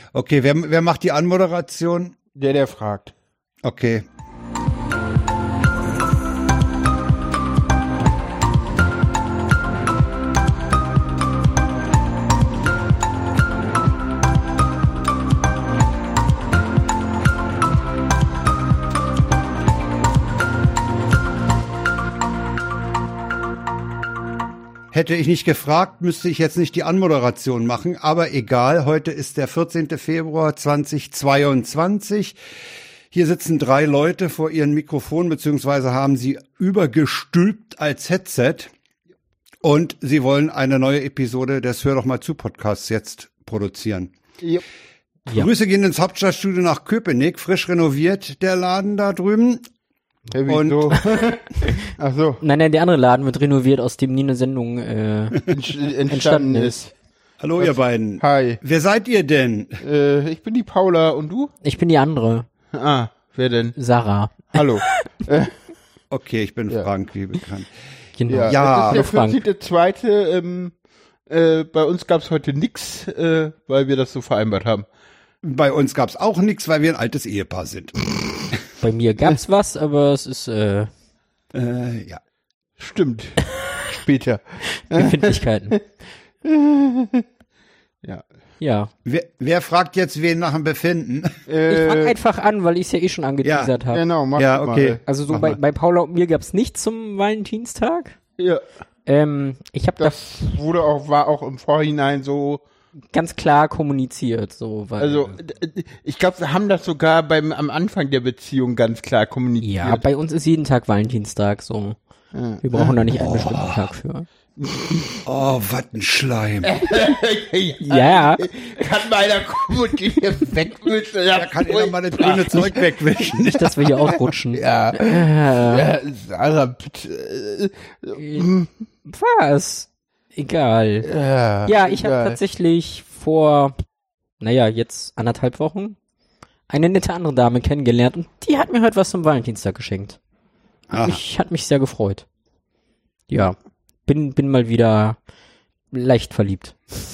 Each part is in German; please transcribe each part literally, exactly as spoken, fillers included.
Okay, wer, wer macht die Anmoderation? Der, der fragt. Okay. Hätte ich nicht gefragt, müsste ich jetzt nicht die Anmoderation machen, aber egal, heute ist der vierzehnten Februar zweitausendzweiundzwanzig. Hier sitzen drei Leute vor ihren Mikrofonen, beziehungsweise haben sie übergestülpt als Headset und sie wollen eine neue Episode des Hör doch mal zu Podcasts jetzt produzieren. Yep. Ja. Grüße gehen ins Hauptstadtstudio nach Köpenick, frisch renoviert der Laden da drüben. Hey, Und so. Ach so. Nein, nein, der andere Laden wird renoviert, aus dem nie eine Sendung äh, Entstanden, entstanden ist. Hallo ihr beiden. Hi. Wer seid ihr denn? Äh, ich bin die Paula und du? Ich bin die andere, Ah, wer denn? Sarah. Hallo. äh, Okay, ich bin Ja. Frank, wie bekannt. Genau. ja, Ja, das hallo ist der Frank. vierzehnte zweite Ähm, äh, bei uns gab's heute nix, äh, weil wir das so vereinbart haben. Bei uns gab's auch nichts, weil wir ein altes Ehepaar sind. Bei mir gab's was, aber es ist äh, Äh, ja. Stimmt. Später. Befindlichkeiten. Ja. Ja. Wer, wer fragt jetzt wen nach dem Befinden? Ich fang Äh, einfach an, weil ich es ja eh schon angeteasert habe. genau, mach Ja, mal. okay. Also so Mach bei, mal. bei Paula und mir gab's nichts zum Valentinstag. Ja, Ähm, ich habe das das wurde auch, war auch im Vorhinein so, ganz klar kommuniziert, so weil also d- ich glaube, wir haben das sogar beim am Anfang der Beziehung ganz klar kommuniziert. ja, bei uns ist jeden Tag Valentinstag so. Ja. Wir brauchen da nicht einen bestimmten Tag für. Oh, was ein Schleim. Ja. Kann meiner Kommuni hier wegwischen? Da kann immer mal das grüne Zeug wegwischen. Nicht, dass wir hier ausrutschen. Ja, Äh, ja, Sarah, bitte. äh, was? Egal. Ja, Ja, ich habe egal. tatsächlich vor, naja, jetzt anderthalb Wochen eine nette andere Dame kennengelernt und die hat mir heute was zum Valentinstag geschenkt. Aha. Ich hat mich sehr gefreut. Ja, bin bin mal wieder leicht verliebt.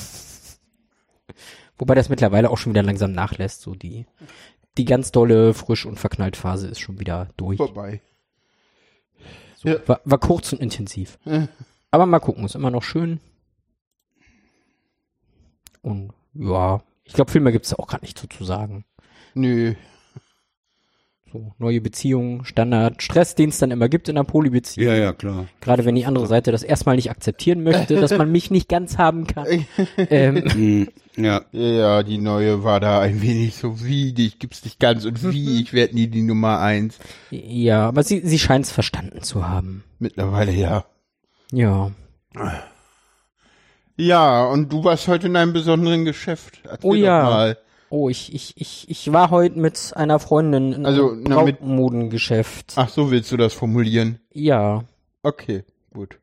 Wobei das mittlerweile auch schon wieder langsam nachlässt, so die die ganz dolle frisch und verknallt Phase ist schon wieder durch. vorbei. So, Ja. war, war kurz und intensiv. Aber mal gucken, ist immer noch schön. Und ja, ich glaube, viel mehr gibt's da auch gar nicht so zu sagen. Nö. So, neue Beziehungen, Standard, Stress, den es dann immer gibt in einer Polybeziehung. Ja, ja, klar. Gerade wenn die andere Seite das erstmal nicht akzeptieren möchte, dass man mich nicht ganz haben kann. ähm, Hm, ja. Ja, die neue war da ein wenig so wie, dich gibt's nicht ganz und wie, ich werde nie die Nummer eins. ja, aber sie, sie scheint es verstanden zu haben. Mittlerweile ja. Ja. Ja, und du warst heute in einem besonderen Geschäft. Erzähl Oh ja. doch mal. Oh, ich, ich, ich, ich war heute mit einer Freundin in Also, einem na, mit- Brautmodengeschäft. Ach, so willst du das formulieren. Ja. Okay, gut.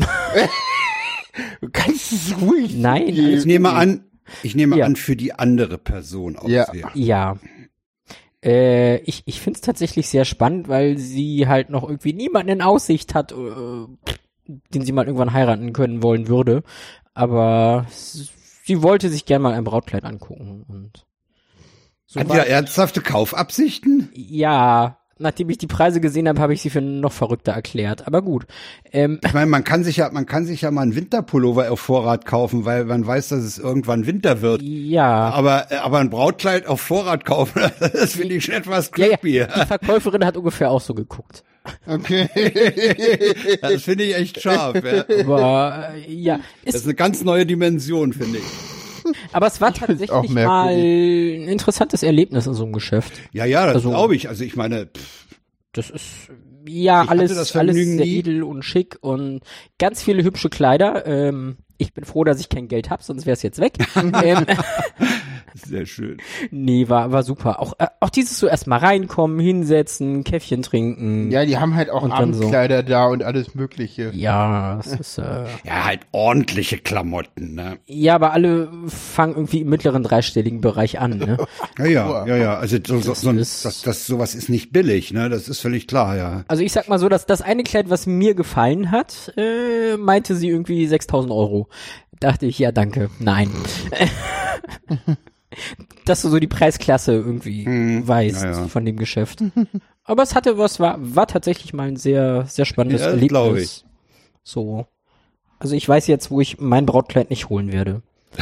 Du kannst es ruhig. Nein, zugeben. alles Ich nehme an, ich nehme Ja. an, für die andere Person Ja. auswählen. Ja. Äh, ich ich finde es tatsächlich sehr spannend, weil sie halt noch irgendwie niemanden in Aussicht hat, äh, den sie mal irgendwann heiraten können wollen würde. Aber s- sie wollte sich gern mal ein Brautkleid angucken. Und so Hat war- ja ernsthafte Kaufabsichten? ja, nachdem ich die Preise gesehen habe, habe ich sie für noch verrückter erklärt. Aber gut. Ähm, Ich meine, man kann sich ja, man kann sich ja mal einen Winterpullover auf Vorrat kaufen, weil man weiß, dass es irgendwann Winter wird. ja. Aber, aber ein Brautkleid auf Vorrat kaufen, das finde ich schon etwas Ja, ja, creepy. die Verkäuferin hat ungefähr auch so geguckt. Okay. Das finde ich echt scharf. Ja. Aber äh, ja, Das ist, ist eine ganz neue Dimension, finde ich. aber es war find's auch tatsächlich merkwürdig. mal ein interessantes Erlebnis in so einem Geschäft. Ja, ja, das Also- glaube ich. Also ich meine, pff, Das ist ja Ich hatte alles, das alles Vergnügen sehr nie. edel und schick und ganz viele hübsche Kleider. Ähm, ich bin froh, dass ich kein Geld habe, sonst wäre es jetzt weg. ähm, sehr schön. nee, war war super. Auch äh, auch dieses so erstmal reinkommen, hinsetzen, Käffchen trinken. Ja, die haben halt auch Und dann so. Abendkleider da und alles Mögliche. Ja, es ist äh, Ja, halt ordentliche Klamotten, ne? ja, aber alle fangen irgendwie im mittleren dreistelligen Bereich an. Ne? Ja, ja, ja, ja. Also so, so, so ein, ist- das, das, sowas ist nicht billig, ne? Das ist völlig klar, ja. Also ich sag mal so, dass das eine Kleid, was mir gefallen hat, äh, meinte sie irgendwie sechstausend Euro. Dachte ich, ja danke, nein. dass du so die Preisklasse irgendwie Hm, weißt ja, ja. von dem Geschäft. Aber es hatte was, war, war tatsächlich mal ein sehr, sehr spannendes Ja, das glaub Erlebnis. So. Also ich weiß jetzt, wo ich mein Brautkleid nicht holen werde.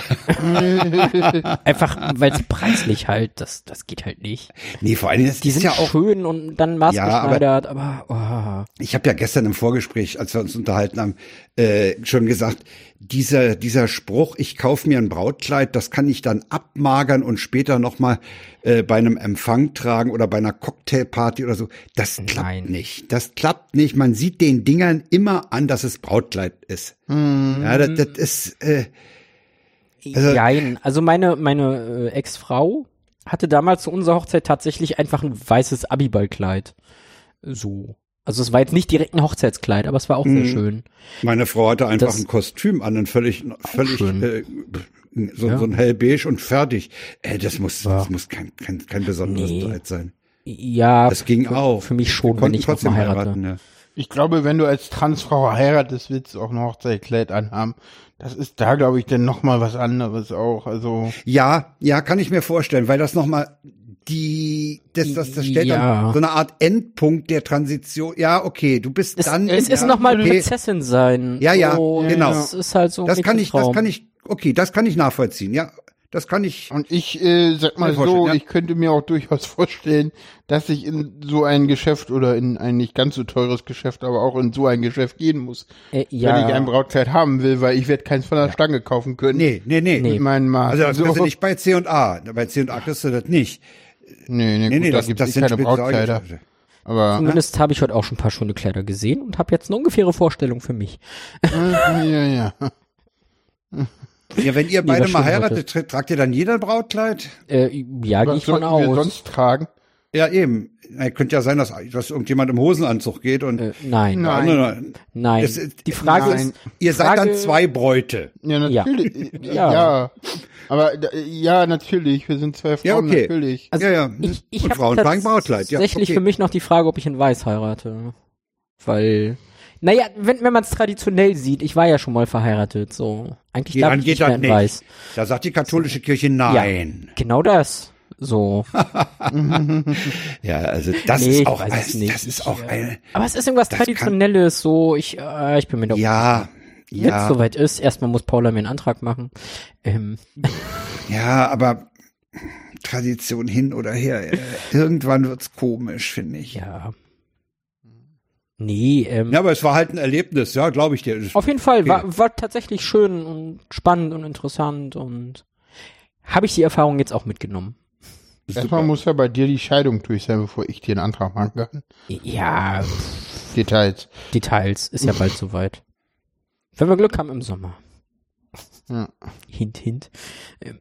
Einfach, weil es preislich halt, das, das geht halt nicht. Nee, vor allen Dingen, das Die ist sind ja auch, schön und dann maßgeschneidert, aber, aber oh. ich habe ja gestern im Vorgespräch, als wir uns unterhalten haben, äh, schon gesagt, dieser dieser Spruch, ich kaufe mir ein Brautkleid, das kann ich dann abmagern und später nochmal äh, bei einem Empfang tragen oder bei einer Cocktailparty oder so, das klappt Nein. nicht. Das klappt nicht. Man sieht den Dingern immer an, dass es Brautkleid ist. Ja, das, das ist äh, Also- Jein. Also meine, meine äh, Ex-Frau hatte damals zu unserer Hochzeit tatsächlich einfach ein weißes Abiballkleid. So. Also es war jetzt nicht direkt ein Hochzeitskleid, aber es war auch sehr Mhm. schön. meine Frau hatte einfach Das- ein Kostüm an, ein völlig völlig schön. äh, so, Ja. so ein hellbeige und fertig. Äh, das muss Ja. das muss kein kein kein besonderes Nee. Kleid sein. Ja, Das ging für, auch. für mich schon, Wir wenn konnten ich noch trotzdem mal heirate. heiraten, ja. Ich glaube, wenn du als Transfrau heiratest, willst du auch ein Hochzeitskleid anhaben. Das ist da, glaube ich, dann noch mal was anderes auch. Also Ja, ja, kann ich mir vorstellen, weil das nochmal die, das, das, das stellt Ja. dann so eine Art Endpunkt der Transition. Ja, okay, du bist Es, dann. es ist ja, nochmal okay. Prinzessin sein. Ja, ja, so, genau. Das ist halt so ein Das kann ich, das Mädchentraum. kann ich, okay, das kann ich nachvollziehen, ja. Das kann ich. und ich äh, sag mal Kann ich vorstellen, so, ja. ich könnte mir auch durchaus vorstellen, dass ich in so ein Geschäft oder in ein nicht ganz so teures Geschäft, aber auch in so ein Geschäft gehen muss, Äh, ja, wenn ich ein Brautkleid haben will, weil ich werde keins von der Stange kaufen können. Nee, nee, nee. Nee. Mit meinen Maßen. Also das so. kriegst du nicht bei C und A. Bei C und A kriegst du das nicht. Nee, nee, Nee, gut, nee, da das, gibt's das nicht sind keine Brautkleider. Spezialgeschäfte. Aber zumindest habe ich heute auch schon ein paar schöne Kleider gesehen und habe jetzt eine ungefähre Vorstellung für mich. äh, ja, ja. Ja, wenn ihr Nee, beide das mal stimmt heiratet, tra- tragt ihr dann jeder ein Brautkleid? Äh, ja, gehe Was ich von sollten wir aus. sonst tragen? Ja, eben. Ja, könnte ja sein, dass, dass irgendjemand im Hosenanzug geht und Äh, nein, Nein. Nein, nein. nein. Es ist- Die Frage Nein. ist, Ihr seid Frage- dann zwei Bräute. Ja, natürlich. Ja. ja. Aber äh, ja, natürlich. Wir sind zwei Frauen, Ja, okay. natürlich. also Ja, ja. ich, ich Und habe Frauen tragen Brautkleid. Ja, tatsächlich okay. für mich noch die Frage, ob ich in Weiß heirate. Weil, naja, wenn, wenn man es traditionell sieht, ich war ja schon mal verheiratet, so. Eigentlich Nee, darf dann ich geht nicht mehr das in nicht. Weiß. Da sagt die katholische Kirche nein. Genau das. So. Ja, also das Nee, ist ich auch, weiß es das, nicht. das ist auch Ich, eine, Aber es ist irgendwas Das kann- Traditionelles, so, ich, äh, ich bin mir da ja, Wenn es ja, soweit ist, erstmal muss Paula mir einen Antrag machen. Ähm, ja, aber Tradition hin oder her, äh, irgendwann wird's komisch, finde ich. ja. Nee, ähm, Ja, aber es war halt ein Erlebnis, ja, glaube ich dir. auf jeden Fall, okay. war, war tatsächlich schön und spannend und interessant und habe ich die Erfahrung jetzt auch mitgenommen. Erstmal muss ja bei dir die Scheidung durch sein, bevor ich dir einen Antrag machen kann. Ja, Details. Details, ist ja bald soweit. Wenn wir Glück haben im Sommer. Ja. Hint, hint. Ähm,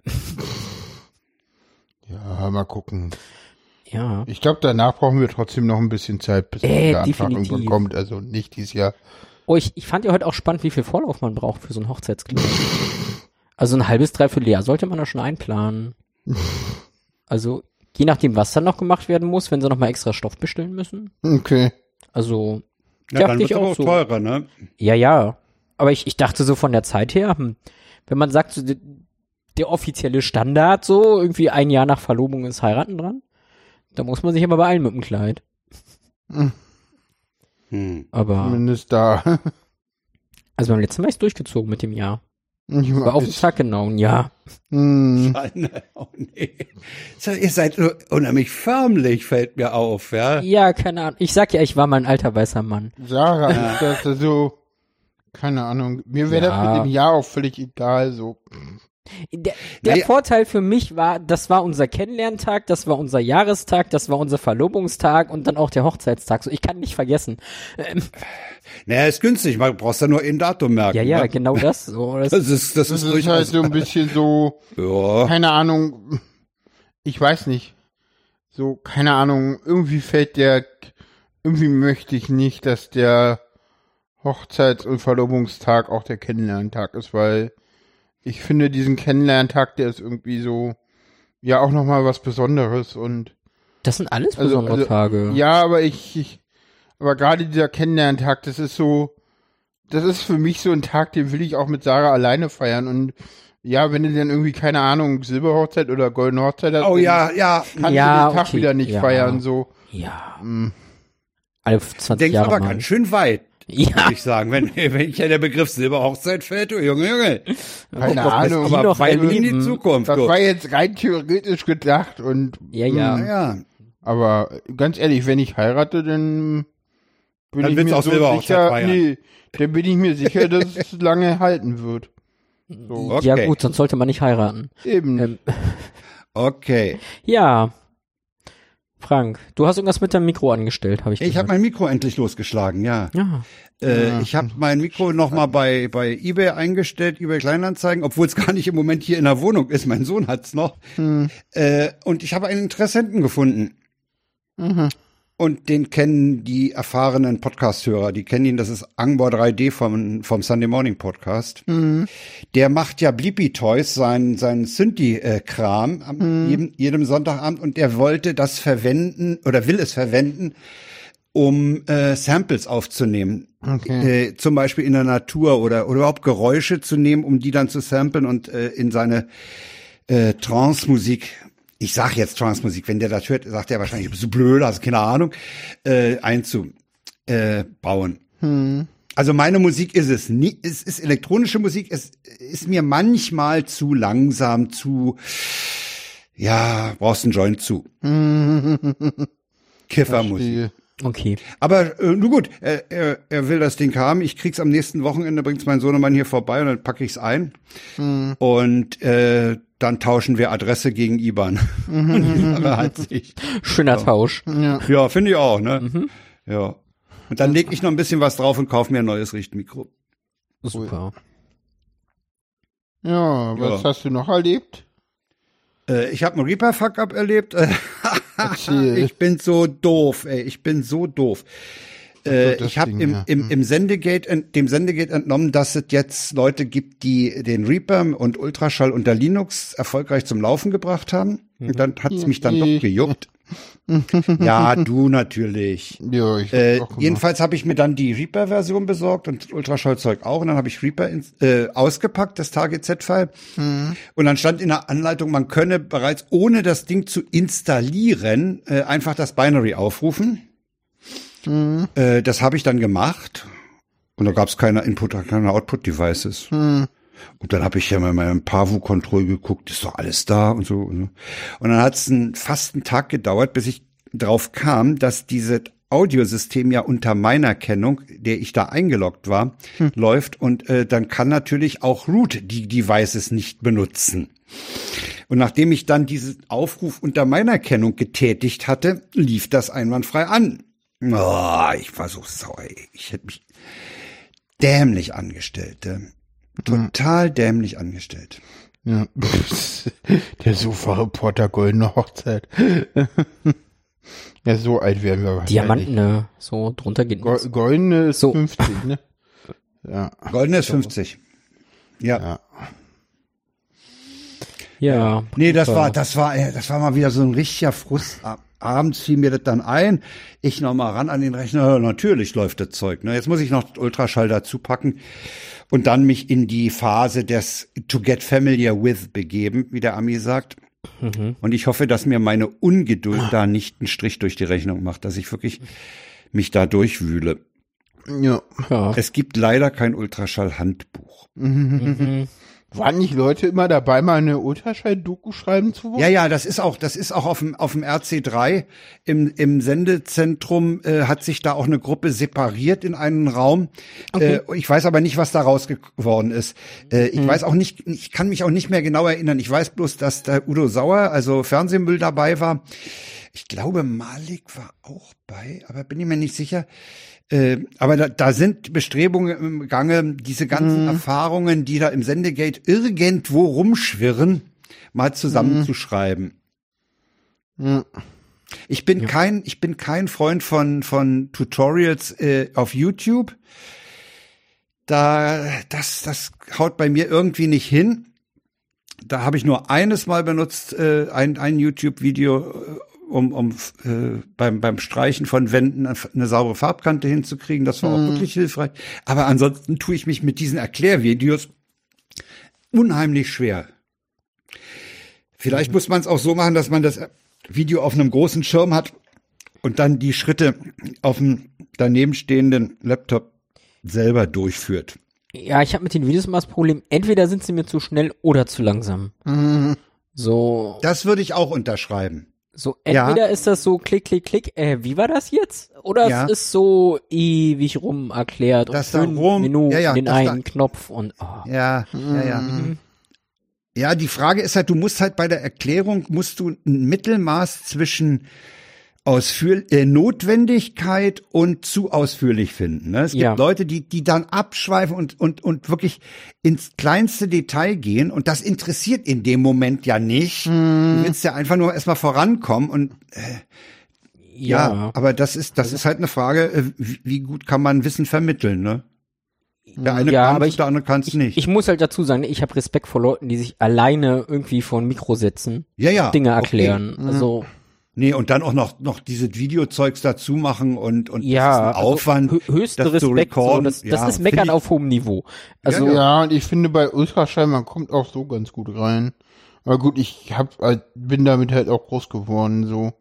Ja, mal gucken. ja. Ich glaube, danach brauchen wir trotzdem noch ein bisschen Zeit, bis Äh, der Antrag definitiv. irgendwann kommt. Also nicht dieses Jahr. Oh, ich, ich fand ja heute auch spannend, wie viel Vorlauf man braucht für so ein Hochzeitskleid. Also ein halbes, dreiviertel Jahr sollte man da schon einplanen. Also, je nachdem, was dann noch gemacht werden muss, wenn sie nochmal extra Stoff bestellen müssen. Okay. Also, Ja, dachte dann ich wird's aber auch auch so. teurer, ne? Ja, ja. Aber ich, ich dachte so von der Zeit her, hm, wenn man sagt, so, der, der offizielle Standard so, irgendwie ein Jahr nach Verlobung ist heiraten dran, da muss man sich aber beeilen mit dem Kleid. Hm. Aber, Zumindest da. also beim letzten Mal ist durchgezogen mit dem Jahr. Ich War auf den weiß. Tag genau ein Jahr. Hm. Oh, nee. So, ihr seid so unheimlich förmlich, fällt mir auf, ja. Ja, keine Ahnung. Ich sag ja, ich war mal ein alter weißer Mann. Sarah ist das so. Keine Ahnung. Mir wäre Ja. das mit dem Jahr auch völlig egal. So. Der, der Naja. Vorteil für mich war, das war unser Kennenlerntag, das war unser Jahrestag, das war unser Verlobungstag und dann auch der Hochzeitstag. So, ich kann nicht vergessen. Ähm, Naja, ist günstig, man brauchst ja nur ein Datum merken. ja, ja, ne? genau das. So, das Das ist, das, Das ist ist durchaus. halt so ein bisschen so. ja. Keine Ahnung. Ich weiß nicht. So, keine Ahnung. Irgendwie fällt der. Irgendwie möchte ich nicht, dass der Hochzeits- und Verlobungstag auch der Kennenlerntag ist, weil ich finde, diesen Kennenlerntag, der ist irgendwie so, ja, auch nochmal was Besonderes und, Das sind alles Also- besondere also, Tage. ja, aber ich, ich aber gerade dieser Kennenlerntag, das ist so, das ist für mich so ein Tag, den will ich auch mit Sarah alleine feiern und Ja, wenn du dann irgendwie, keine Ahnung, Silberhochzeit oder Goldene Hochzeit hast, Oh ja, ja. kannst Ja, du den Tag okay, wieder nicht ja. feiern, so. Ja. Mm. Alle zwanzig Denkst Jahre aber mal. ganz schön weit, Ja. würde ich sagen. Wenn, wenn ja der Begriff Silberhochzeit fällt, du Junge, Junge. Keine Das Ahnung. ist aber noch weit in die erleben. Zukunft. Das du. war jetzt rein theoretisch gedacht und, Ja, ja. mm, Ja, aber ganz ehrlich, wenn ich heirate, dann bin Dann ich willst mir du auch so Silberhochzeit sicher, feiern. nee, dann bin ich mir sicher, dass es lange halten wird. So, Okay. Ja gut, sonst sollte man nicht heiraten. eben. Ähm, okay. ja. Frank, du hast irgendwas mit deinem Mikro angestellt, habe ich Ich gehört. habe mein Mikro endlich losgeschlagen, ja. Ja. Äh, Ja. Ich habe mein Mikro nochmal bei, bei eBay eingestellt, eBay Kleinanzeigen, obwohl es gar nicht im Moment hier in der Wohnung ist. Mein Sohn hat's noch. Hm. Äh, und ich habe einen Interessenten gefunden. Mhm. Und den kennen die erfahrenen Podcast-Hörer. Die kennen ihn, das ist Angbor drei D vom, vom Sunday Morning Podcast. Mhm. Der macht ja Blippi Toys, seinen sein Synthi-Kram, am Mhm. jedem, jedem Sonntagabend. Und der wollte das verwenden oder will es verwenden, um äh, Samples aufzunehmen. Okay. Äh, zum Beispiel in der Natur oder, oder überhaupt Geräusche zu nehmen, um die dann zu samplen und äh, in seine äh, Trance-Musik, ich sag jetzt Trance-Musik, wenn der das hört, sagt er wahrscheinlich, bist du blöd, hast keine Ahnung, äh, einzubauen. Äh, bauen. Hm. Also meine Musik ist es nie, es ist elektronische Musik, es ist mir manchmal zu langsam, zu, ja, brauchst einen Joint zu. Kiffermusik. Verstehe. Okay. Aber äh, nur gut, er, er, er will das Ding haben. Ich krieg's am nächsten Wochenende, bringt's mein Sohnemann hier vorbei und dann packe ich's ein. Hm. Und äh, dann tauschen wir Adresse gegen I B A N. Und die Sache hat sich. Schöner Tausch. Ja. Ja, finde ich auch, ne? Ja. Und dann leg ich noch ein bisschen was drauf und kaufe mir ein neues Richtmikro. Super. Ja, was Ja. hast du noch erlebt? Äh, ich habe einen Reaper-Fuck-Up erlebt. Erzähl. Ich bin so doof, ey. Ich bin so doof. Äh, das ich habe Ding, im, ja. im, im Sendegate, ent- dem Sendegate entnommen, dass es jetzt Leute gibt, die den Reaper und Ultraschall unter Linux erfolgreich zum Laufen gebracht haben. Und dann hat's mich dann doch Ich. gejuckt. Ja, du natürlich. Ja, ich Äh, hab's auch gemacht. jedenfalls habe ich mir dann die Reaper-Version besorgt und Ultraschallzeug auch. Und dann habe ich Reaper ins, äh, ausgepackt, das T G Z-File. Mhm. Und dann stand in der Anleitung, man könne bereits ohne das Ding zu installieren, äh, einfach das Binary aufrufen. Mhm. Äh, das habe ich dann gemacht. Und da gab es keine Input, keine Output-Devices. Mhm. Und dann habe ich ja mal in meinem Pavu-Control geguckt, ist doch alles da und so. Und, so. Und dann hat es fast einen Tag gedauert, bis ich drauf kam, dass dieses Audiosystem ja unter meiner Kennung, der ich da eingeloggt war, hm. läuft. Und äh, dann kann natürlich auch Root die Devices nicht benutzen. Und nachdem ich dann diesen Aufruf unter meiner Kennung getätigt hatte, lief das einwandfrei an. Oh, ich war so sauer. Ich hätte mich dämlich angestellt. Äh. Total dämlich angestellt. Ja. Der Sofa-Reporter Goldene Hochzeit. Ja, so alt werden wir wahrscheinlich. Diamanten, ne? So drunter geht Go nichts. Goldene ist So. fünfzig, ne? Ja. Goldene ist fünfzig. Ja. Ja. Ja. Nee, das super. war, das war, äh, das war mal wieder so ein richtiger Frust. Abends fiel mir das dann ein. Ich noch mal ran an den Rechner. Natürlich läuft das Zeug. Ne? Jetzt muss ich noch Ultraschall dazu packen und dann mich in die Phase des To Get Familiar With begeben, wie der Ami sagt. Mhm. Und ich hoffe, dass mir meine Ungeduld da nicht einen Strich durch die Rechnung macht, dass ich wirklich mich da durchwühle. Ja. Ja. Es gibt leider kein Ultraschall-Handbuch. Mhm. Waren nicht Leute immer dabei, mal eine Ultraschall-Doku schreiben zu wollen? Ja, ja, das ist auch, das ist auch auf dem, auf dem R C drei im, im Sendezentrum äh, hat sich da auch eine Gruppe separiert in einen Raum. Okay. Äh, ich weiß aber nicht, was da raus geworden ist. Äh, ich weiß auch nicht, ich kann mich auch nicht mehr genau erinnern. Ich weiß bloß, dass da Udo Sauer, also Fernsehmüll dabei war. Ich glaube, Malik war auch bei, aber bin ich mir nicht sicher. Äh, aber da, da sind Bestrebungen im Gange, diese ganzen Mhm. Erfahrungen, die da im Sendegate irgendwo rumschwirren, mal zusammenzuschreiben. Ja. Ich bin Ja. kein, ich bin kein Freund von von Tutorials äh, auf YouTube. Da, das, das haut bei mir irgendwie nicht hin. Da habe ich nur eines Mal benutzt, äh, ein, ein YouTube-Video, äh, um, um äh, beim, beim Streichen von Wänden eine saubere Farbkante hinzukriegen. Das war auch wirklich hilfreich. Aber ansonsten tue ich mich mit diesen Erklärvideos unheimlich schwer. Vielleicht muss man es auch so machen, dass man das Video auf einem großen Schirm hat und dann die Schritte auf dem daneben stehenden Laptop selber durchführt. Ja, ich habe mit den Videos immer das Problem, entweder sind sie mir zu schnell oder zu langsam. Mhm. So. Das würde ich auch unterschreiben. So, entweder Ja. ist das so klick, klick, klick, äh, wie war das jetzt? Oder Ja. es ist so ewig rum erklärt und Das da fünf rum- Minuten ja, ja, den das einen da- Knopf und oh. Ja, ja, ja. Mhm. Ja, die Frage ist halt, du musst halt bei der Erklärung, musst du ein Mittelmaß zwischen Ausführ äh, Notwendigkeit und zu ausführlich finden. Ne? Es gibt Ja. Leute, die die dann abschweifen und und und wirklich ins kleinste Detail gehen und das interessiert in dem Moment ja nicht. Du willst ja einfach nur erstmal vorankommen und äh, ja. Ja. aber das ist das ist halt eine Frage, äh, wie, wie gut kann man Wissen vermitteln, ne? Der eine Ja, kann aber es, ich- der andere kann es Ich, nicht. ich muss halt dazu sagen, ich habe Respekt vor Leuten, die sich alleine irgendwie vor ein Mikro setzen, ja, ja. Dinge okay. erklären. Also Nee, und dann auch noch, noch diese Videozeugs dazu machen und, und ja, das ist ein also Aufwand. hö- höchsten das zu Respekt. So, recorden. das, das Ja, ist find Meckern ich- auf hohem Niveau. Also Ja, Ja, und ich finde bei Ultraschall, man kommt auch so ganz gut rein. Aber gut, ich hab, halt- bin damit halt auch groß geworden, so.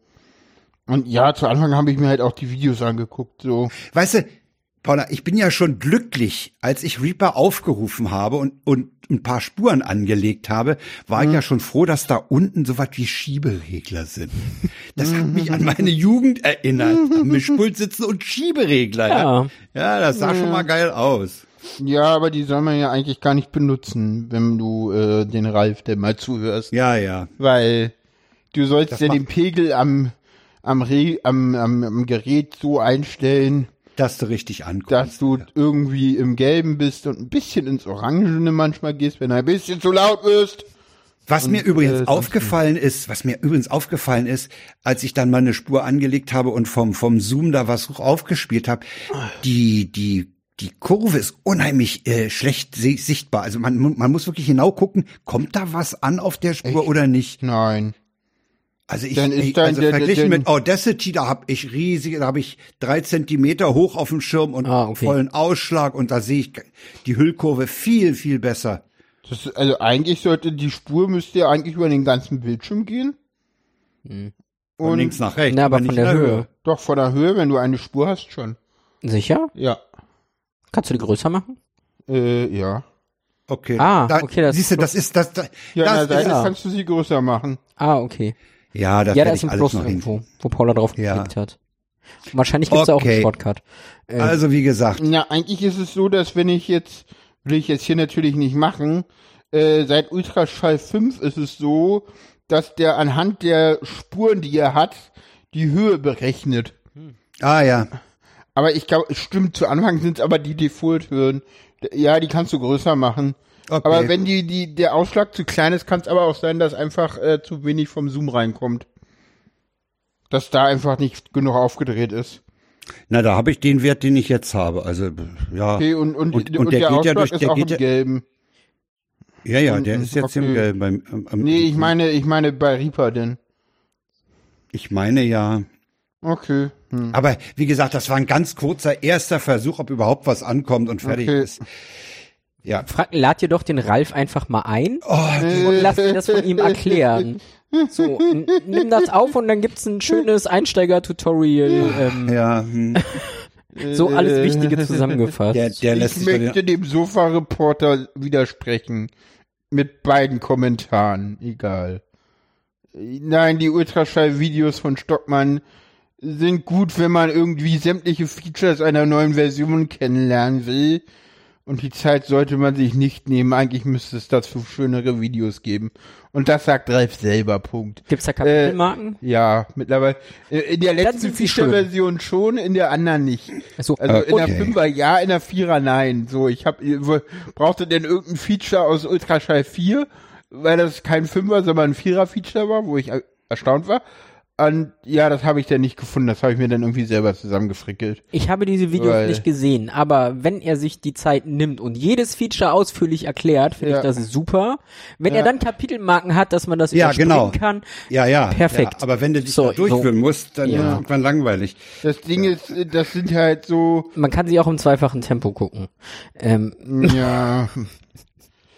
Und ja, zu Anfang habe ich mir halt auch die Videos angeguckt, so. Weißt du, Paula, ich bin ja schon glücklich, als ich Reaper aufgerufen habe und, und ein paar Spuren angelegt habe, war ich ja schon froh, dass da unten so was wie Schieberegler sind. Das hat mich an meine Jugend erinnert. Am Mischpult sitzen und Schieberegler. Ja, Ja. ja das sah schon mal geil aus. Ja, aber die soll man ja eigentlich gar nicht benutzen, wenn du äh, den Ralf denn mal zuhörst. Ja, ja. Weil du sollst Das ja macht- den Pegel am, am, Re am, am, am Gerät so einstellen, Dass du richtig ankommst. dass du irgendwie im Gelben bist und ein bisschen ins Orangene manchmal gehst, wenn du ein bisschen zu laut wirst. Was mir Und, übrigens äh, sonst aufgefallen ist, was mir übrigens aufgefallen ist, als ich dann mal eine Spur angelegt habe und vom vom Zoom da was aufgespielt habe, die die die Kurve ist unheimlich äh, schlecht si- sichtbar. Also man man muss wirklich genau gucken, kommt da was an auf der Spur Echt? oder nicht. Nein. Also ich, Dann ist ich dein- also der- verglichen der- mit Audacity, da habe ich riesig, da habe ich drei Zentimeter hoch auf dem Schirm und Ah, okay. vollen Ausschlag und da sehe ich die Hüllkurve viel viel besser. Das, also eigentlich sollte die Spur müsste ja eigentlich über den ganzen Bildschirm gehen. Hm. Von Und links nach rechts. Na, aber nicht von in der Höhe. doch von der Höhe, wenn du eine Spur hast, schon. sicher? Ja. Kannst du die größer machen? Äh, ja. Okay. Ah, da, okay, das siehst du, ist das ist das. das Ja, an der das Seite ist, ja. kannst du sie größer machen. Ah, okay. ja, das Ja, da werde ist ich ein alles Plus noch hin. irgendwo, wo Paula drauf Ja. geklickt hat. Und wahrscheinlich gibt's da auch einen Okay. Shortcut. Äh, Also wie gesagt, Ja, eigentlich ist es so, dass wenn ich jetzt, will ich jetzt hier natürlich nicht machen, äh, seit Ultraschall fünf ist es so, dass der anhand der Spuren, die er hat, die Höhe berechnet. ah ja, Aber ich glaube, es stimmt, zu Anfang sind es aber die Default-Höhen. Ja, die kannst du größer machen. okay. Aber wenn die, die, der Ausschlag zu klein ist, kann es aber auch sein, dass einfach äh, zu wenig vom Zoom reinkommt. Dass da einfach nicht genug aufgedreht ist. Na, da habe ich den Wert, den ich jetzt habe. Also ja, Okay, und, und, Und- und, und der der geht ja Ausschlag durch- ist der auch geht im ja- Gelben. ja, ja, der unten, ist jetzt im okay. Gelben. Beim, am, am, Nee, ich meine, ich meine bei Reaper denn. ich meine ja. Okay. Hm. Aber wie gesagt, das war ein ganz kurzer erster Versuch, ob überhaupt was ankommt und fertig Okay. ist. Ja. frag, lad dir doch den Ralf einfach mal ein Oh, die, und lass dir das von ihm erklären. So, n- nimm das auf und dann gibt's ein schönes Einsteiger-Tutorial. Ähm, ja, hm. So alles Wichtige zusammengefasst. der, der lässt Ich sich von möchte den, dem Sofa-Reporter widersprechen. Mit beiden Kommentaren. Egal. Nein, die Ultraschall-Videos von Stockmann sind gut, wenn man irgendwie sämtliche Features einer neuen Version kennenlernen will. Und die Zeit sollte man sich nicht nehmen. Eigentlich müsste es dazu schönere Videos geben. Und das sagt Ralf selber, Punkt. Gibt's da Kapitelmarken? Ja, mittlerweile. Äh, In der letzten sind sie schön. Feature-Version schon, in der anderen nicht. So, Also in der Okay. Fünfer ja, in der Vierer nein. So, ich hab, brauchte denn irgendein Feature aus Ultraschall vier, weil das kein Fünfer, sondern ein Vierer-Feature war, wo ich er- erstaunt war. Und ja, das habe ich dann nicht gefunden. Das habe ich mir dann irgendwie selber zusammengefrickelt. ich habe diese Videos Weil- nicht gesehen, aber wenn er sich die Zeit nimmt und jedes Feature ausführlich erklärt, finde Ja. ich das super. Wenn Ja. er dann Kapitelmarken hat, dass man das Ja, überspringen genau. kann, ja, ja. Perfekt. Ja, aber wenn du dich So, da durchführen musst, dann Ja. ist es irgendwann langweilig. Das Ding ist, das sind halt so, man kann sie auch im zweifachen Tempo gucken. Ähm, ja,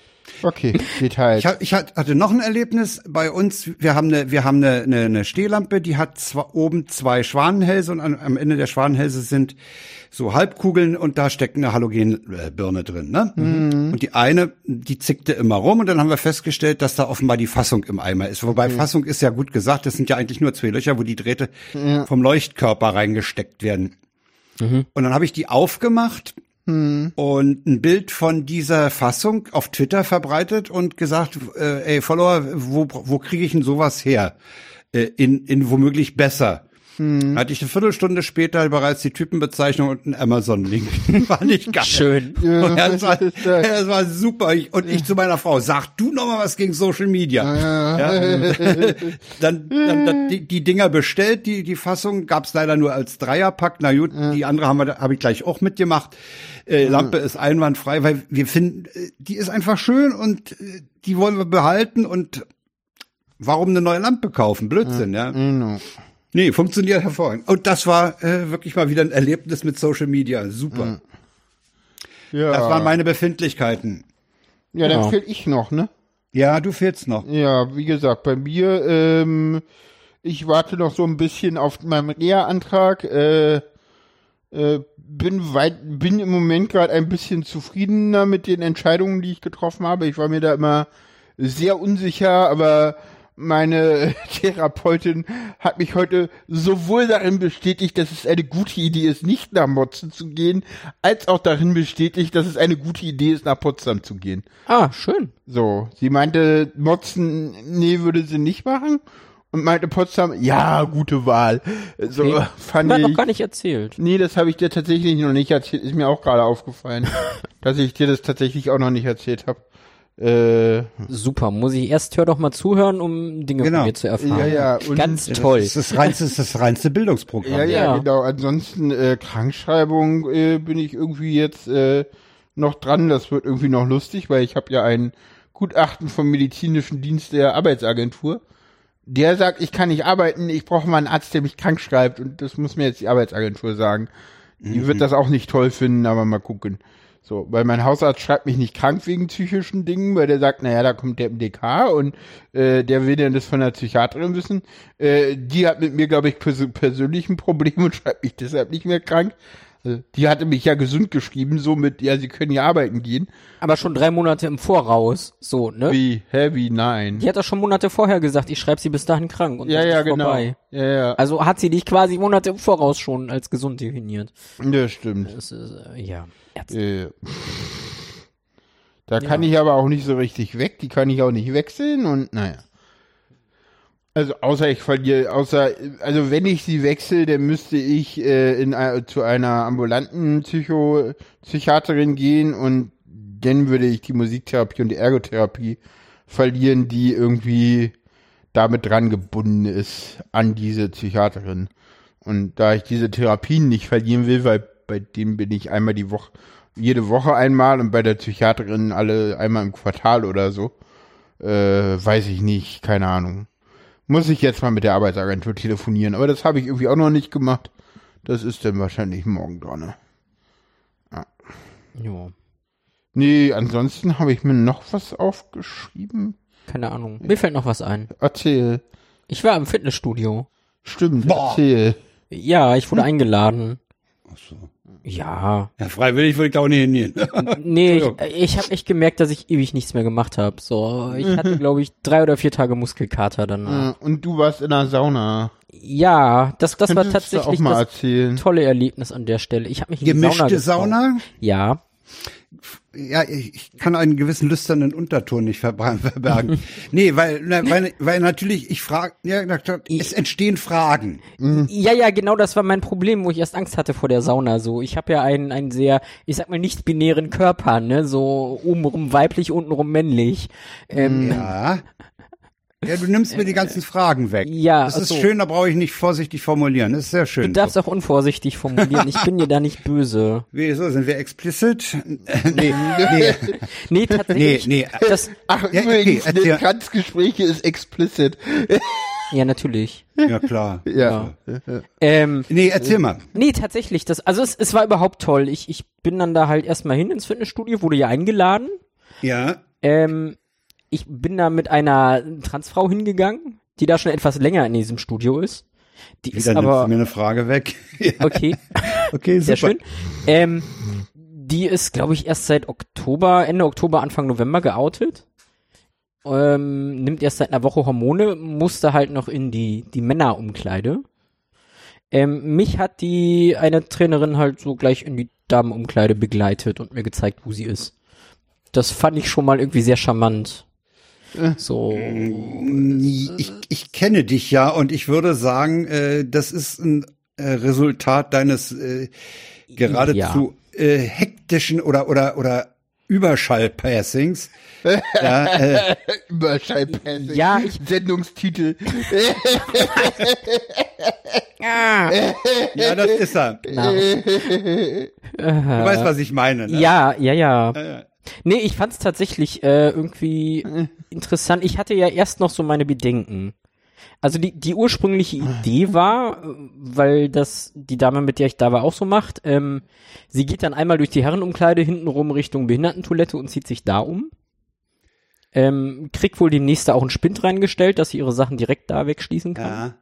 Okay, Details. Ich, hab, ich hatte noch ein Erlebnis bei uns. Wir haben eine, wir haben eine, eine, eine Stehlampe, die hat zwar oben zwei Schwanenhälse und am, am Ende der Schwanenhälse sind so Halbkugeln und da steckt eine Halogenbirne drin, ne? Mhm. Und die eine, die zickte immer rum und dann haben wir festgestellt, dass da offenbar die Fassung im Eimer ist. Wobei mhm. Fassung ist ja gut gesagt, das sind ja eigentlich nur zwei Löcher, wo die Drähte ja. vom Leuchtkörper reingesteckt werden. Mhm. Und dann habe ich die aufgemacht. Hm. Und ein Bild von dieser Fassung auf Twitter verbreitet und gesagt, äh, ey, Follower, wo, wo kriege ich denn sowas her? Äh, in, in womöglich besser. Hm. Hatte ich eine Viertelstunde später bereits die Typenbezeichnung und einen Amazon-Link. War nicht geil. Schön. Und das, war, das war super. Ich, und ich zu meiner Frau, sag du noch mal was gegen Social Media. Ja. dann dann, dann die, die Dinger bestellt, die die Fassung gab's leider nur als Dreierpack. Na gut, ja. Die andere haben wir, habe ich gleich auch mitgemacht. Äh, Lampe ist einwandfrei, weil wir finden, die ist einfach schön und äh, die wollen wir behalten und warum eine neue Lampe kaufen? Blödsinn, ja. ja. Nee, funktioniert hervorragend. Und das war äh, wirklich mal wieder ein Erlebnis mit Social Media. Super. Ja. Das waren meine Befindlichkeiten. Ja, dann ja. fehl ich noch, ne? Ja, du fehlst noch. Ja, wie gesagt, bei mir, ähm, ich warte noch so ein bisschen auf meinen Reha-Antrag, äh, äh, bin weit, bin im Moment gerade ein bisschen zufriedener mit den Entscheidungen, die ich getroffen habe. Ich war mir da immer sehr unsicher, aber meine Therapeutin hat mich heute sowohl darin bestätigt, dass es eine gute Idee ist, nicht nach Motzen zu gehen, als auch darin bestätigt, dass es eine gute Idee ist, nach Potsdam zu gehen. Ah, schön. So, sie meinte, Motzen, nee, würde sie nicht machen. Und meinte Potsdam, ja, gute Wahl. So okay. fand ich. Ich. noch gar nicht erzählt. Nee, das habe ich dir tatsächlich noch nicht erzählt. Ist mir auch gerade aufgefallen, dass ich dir das tatsächlich auch noch nicht erzählt habe. Äh, Super, muss ich erst hör doch mal zuhören, um Dinge genau. von mir zu erfahren. Ja, ja. Und ganz toll. Das ist das reinste, das, ist das reinste Bildungsprogramm. Ja, ja, ja, genau. Ansonsten äh, Krankschreibung äh, bin ich irgendwie jetzt äh, noch dran. Das wird irgendwie noch lustig, weil ich habe ja ein Gutachten vom medizinischen Dienst der Arbeitsagentur. Der sagt, ich kann nicht arbeiten, ich brauche mal einen Arzt, der mich krank schreibt. Und das muss mir jetzt die Arbeitsagentur sagen. Die mhm. wird das auch nicht toll finden, aber mal gucken. So, weil mein Hausarzt schreibt mich nicht krank wegen psychischen Dingen, weil der sagt, naja, da kommt der M D K und äh, der will dann das von der Psychiaterin wissen. Äh, die hat mit mir, glaube ich, pers- persönlich ein Problem und schreibt mich deshalb nicht mehr krank. Also, die hatte mich ja gesund geschrieben, so mit, ja, sie können ja arbeiten gehen. Aber schon drei Monate im Voraus, so, ne? Wie? Hä, wie? Nein. Die hat doch schon Monate vorher gesagt, ich schreibe sie bis dahin krank und ja, das ja, ist genau. vorbei. Ja, ja. Also hat sie dich quasi Monate im Voraus schon als gesund definiert. Ja, stimmt. Das ist, äh, ja. Äh, da kann ja. ich aber auch nicht so richtig weg, die kann ich auch nicht wechseln und naja. Also außer ich verliere, außer, also wenn ich sie wechsle, dann müsste ich äh, in äh, zu einer ambulanten Psycho Psychiaterin gehen und dann würde ich die Musiktherapie und die Ergotherapie verlieren, die irgendwie damit dran gebunden ist an diese Psychiaterin. Und da ich diese Therapien nicht verlieren will, weil bei denen bin ich einmal die Woche, jede Woche einmal und bei der Psychiaterin alle einmal im Quartal oder so, äh, weiß ich nicht, keine Ahnung. Muss ich jetzt mal mit der Arbeitsagentur telefonieren, aber das habe ich irgendwie auch noch nicht gemacht. Das ist dann wahrscheinlich morgen dran. Ja. Ja. Nee, ansonsten habe ich mir noch was aufgeschrieben. Keine Ahnung. Mir fällt noch was ein. Erzähl. Ich war im Fitnessstudio. Stimmt, Boah. erzähl. Ja, ich wurde hm. eingeladen. Ach so. Ja. Ja, freiwillig würde ich da auch nicht hingehen. Nee, ich, ich habe echt gemerkt, dass ich ewig nichts mehr gemacht habe. So, ich hatte, glaube ich, drei oder vier Tage Muskelkater danach. Und du warst in der Sauna. Ja, das, das war Könntest du tatsächlich auch mal das erzählen. tolle Erlebnis an der Stelle. Ich habe mich in Gemischte die Sauna Sauna? Ja. Ja, ich kann einen gewissen lüsternen Unterton nicht verbergen. Nee, weil, weil, weil natürlich, ich frage, ja, es entstehen Fragen. Ja, ja, genau, das war mein Problem, wo ich erst Angst hatte vor der Sauna. So, ich habe ja einen, einen sehr, ich sag mal, nicht binären Körper, ne, so obenrum weiblich, untenrum männlich. Ähm, ja. Ja, du nimmst mir die ganzen Fragen weg. Ja, das ist also, schön, da brauche ich nicht vorsichtig formulieren. Das ist sehr schön. Du darfst auch unvorsichtig formulieren. Ich bin dir da nicht böse. Wieso? Sind wir explicit? nee, nee. Nee, tatsächlich. Nee, nee. Das, Ach, ja, übrigens, okay, okay, Kranzgespräche ist explicit. ja, natürlich. Ja, klar. Ja. ja. Ähm, nee, erzähl mal. Nee, tatsächlich. Das, also es, es war überhaupt toll. Ich, ich bin dann da halt erstmal hin ins Fitnessstudio, wurde ja eingeladen. Ja. Ähm, ich bin da mit einer Transfrau hingegangen, die da schon etwas länger in diesem Studio ist. Die ist Wieder nimmst aber du mir eine Frage weg. Ja. okay, Okay, sehr super. schön. Ähm, die ist, glaube ich, erst seit Oktober, Ende Oktober, Anfang November geoutet. Ähm, nimmt erst seit einer Woche Hormone, musste halt noch in die die Männerumkleide. Ähm, mich hat die eine Trainerin halt so gleich in die Damenumkleide begleitet und mir gezeigt, wo sie ist. Das fand ich schon mal irgendwie sehr charmant. So. Ich, ich kenne dich ja und ich würde sagen, äh, das ist ein äh, Resultat deines äh, geradezu äh, hektischen oder oder oder Überschallpassings. Ja, äh, Überschallpassing. Ja, ich- Sendungstitel. Ah. ja, das ist er. Na, Du weißt, was ich meine. Ne? ja, ja, ja. Ja, ja. Nee, ich fand's tatsächlich äh, irgendwie interessant. Ich hatte ja erst noch so meine Bedenken. Also die die ursprüngliche Idee war, äh, weil das die Dame, mit der ich da war, auch so macht, ähm, sie geht dann einmal durch die Herrenumkleide hintenrum Richtung Behindertentoilette und zieht sich da um. Ähm, kriegt wohl demnächst da auch einen Spind reingestellt, dass sie ihre Sachen direkt da wegschließen kann. Ja.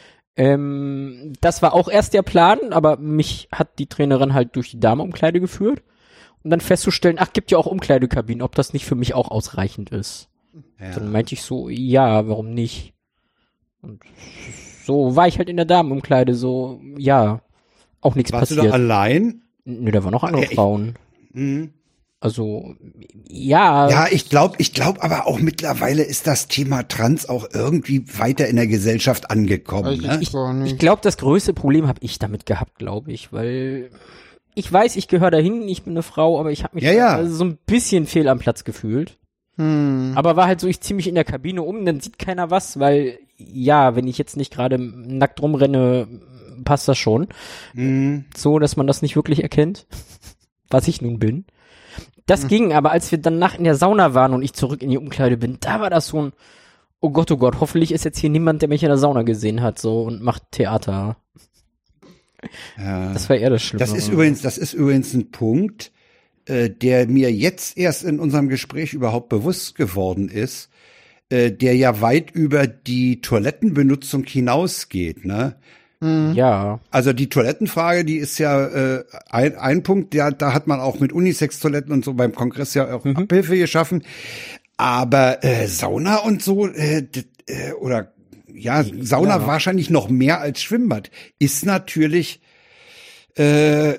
Ähm, das war auch erst der Plan, aber mich hat die Trainerin halt durch die Damenumkleide geführt. Und dann festzustellen, ach, gibt ja auch Umkleidekabinen, ob das nicht für mich auch ausreichend ist. Ja. Dann meinte ich so, ja, warum nicht? Und so war ich halt in der Damenumkleide, so, ja, auch nichts Warst du passiert. doch allein? Nö, da waren noch andere Ja, ich- Frauen. Mhm. Also, ja, Ja, ich glaube, ich glaube aber auch mittlerweile ist das Thema Trans auch irgendwie weiter in der Gesellschaft angekommen. Weiß Ne? ich gar ich nicht. glaube, das größte Problem habe ich damit gehabt, glaube ich, weil ich weiß, ich gehöre dahin, ich bin eine Frau, aber ich habe mich Ja, ja. also so ein bisschen fehl am Platz gefühlt. Hm. Aber war halt so, ich zieh mich in der Kabine um, dann sieht keiner was, weil, ja, wenn ich jetzt nicht gerade nackt rumrenne, passt das schon. Mhm. So, dass man das nicht wirklich erkennt, was ich nun bin. Das ging aber, als wir dann nach in der Sauna waren und ich zurück in die Umkleide bin, da war das so ein, oh Gott, oh Gott, hoffentlich ist jetzt hier niemand, der mich in der Sauna gesehen hat, so, und macht Theater. Ja. Das war eher das Schlimme. Das ist übrigens, das ist übrigens ein Punkt, äh, der mir jetzt erst in unserem Gespräch überhaupt bewusst geworden ist, äh, der ja weit über die Toilettenbenutzung hinausgeht, ne? Ja. Also die Toilettenfrage, die ist ja äh, ein, ein Punkt, ja, da hat man auch mit Unisex-Toiletten und so beim Kongress ja auch Abhilfe geschaffen. Aber äh, Sauna und so, äh, d- äh, oder ja, Sauna Ja. wahrscheinlich noch mehr als Schwimmbad, ist natürlich äh,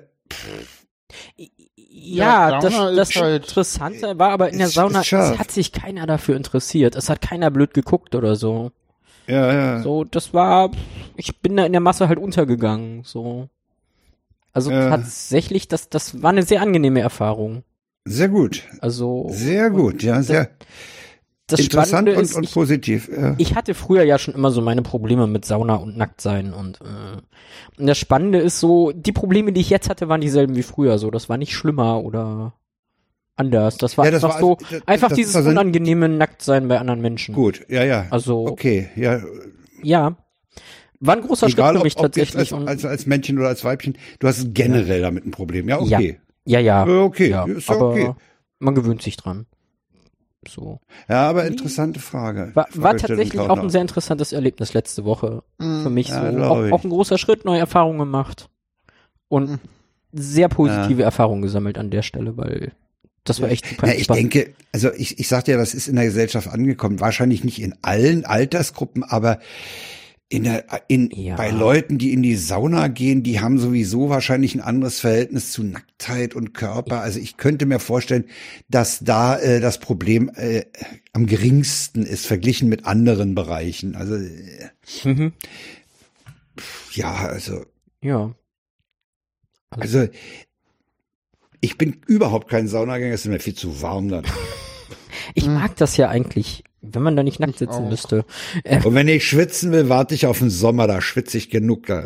Ja, Ja, das, Sauna ist das halt- Interessante war aber in der ist- Sauna, ist scharf. es hat sich keiner dafür interessiert. Es hat keiner blöd geguckt oder so. ja, ja. So, das war, ich bin da in der Masse halt untergegangen, so. Also Ja. tatsächlich, das, das war eine sehr angenehme Erfahrung. Sehr gut. Also. Sehr gut, ja, sehr Das interessant Spannende und, ist, und ich, positiv. Ja. ich hatte früher ja schon immer so meine Probleme mit Sauna und Nacktsein und, äh, und das Spannende ist so, die Probleme, die ich jetzt hatte, waren dieselben wie früher, so. Das war nicht schlimmer oder anders. Das war Ja, das einfach war so, also- das- einfach das dieses ist also- unangenehme Nacktsein bei anderen Menschen. Gut, ja, ja. Also, Okay, ja. ja. War ein großer Egal, Schritt für mich ob, ob jetzt tatsächlich. als, und, als, als Männchen oder als Weibchen, du hast generell damit ein Problem. Ja, okay. ja, ja. Ja, okay, ja, ist ja aber okay. man gewöhnt sich dran. So. Ja, aber interessante Frage. War, war Fragestellung, tatsächlich auch Klaus. ein sehr interessantes Erlebnis letzte Woche für mich. Ja, so. glaub Auch, ich. auch ein großer Schritt, neue Erfahrungen gemacht und sehr positive Erfahrungen gesammelt an der Stelle, weil das war echt super Ja, ich spannend. denke, also ich, ich sagte ja, das ist in der Gesellschaft angekommen. Wahrscheinlich nicht in allen Altersgruppen, aber in der, in, Ja. bei Leuten, die in die Sauna gehen, die haben sowieso wahrscheinlich ein anderes Verhältnis zu Nacktheit und Körper. Also ich könnte mir vorstellen, dass da äh, das Problem äh, am geringsten ist, verglichen mit anderen Bereichen. Also äh, Mhm. ja, also Ja. Also, ich bin überhaupt kein Saunagänger, es ist mir viel zu warm dann. Ich mag das ja eigentlich, wenn man da nicht nackt Ich sitzen auch. müsste. Und wenn ich schwitzen will, warte ich auf den Sommer, da schwitze ich genug. Da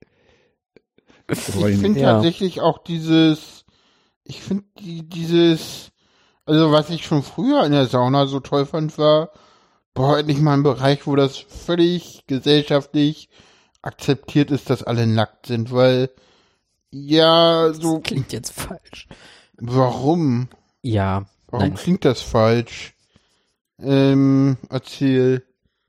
freu Ich mich. finde Ja. tatsächlich auch dieses, ich finde die, dieses, also was ich schon früher in der Sauna so toll fand, war, boah, endlich mal ein Bereich, wo das völlig gesellschaftlich akzeptiert ist, dass alle nackt sind, weil, ja, so, Das klingt jetzt falsch. warum? Ja. Warum Nein. klingt das falsch? Ähm, erzähl.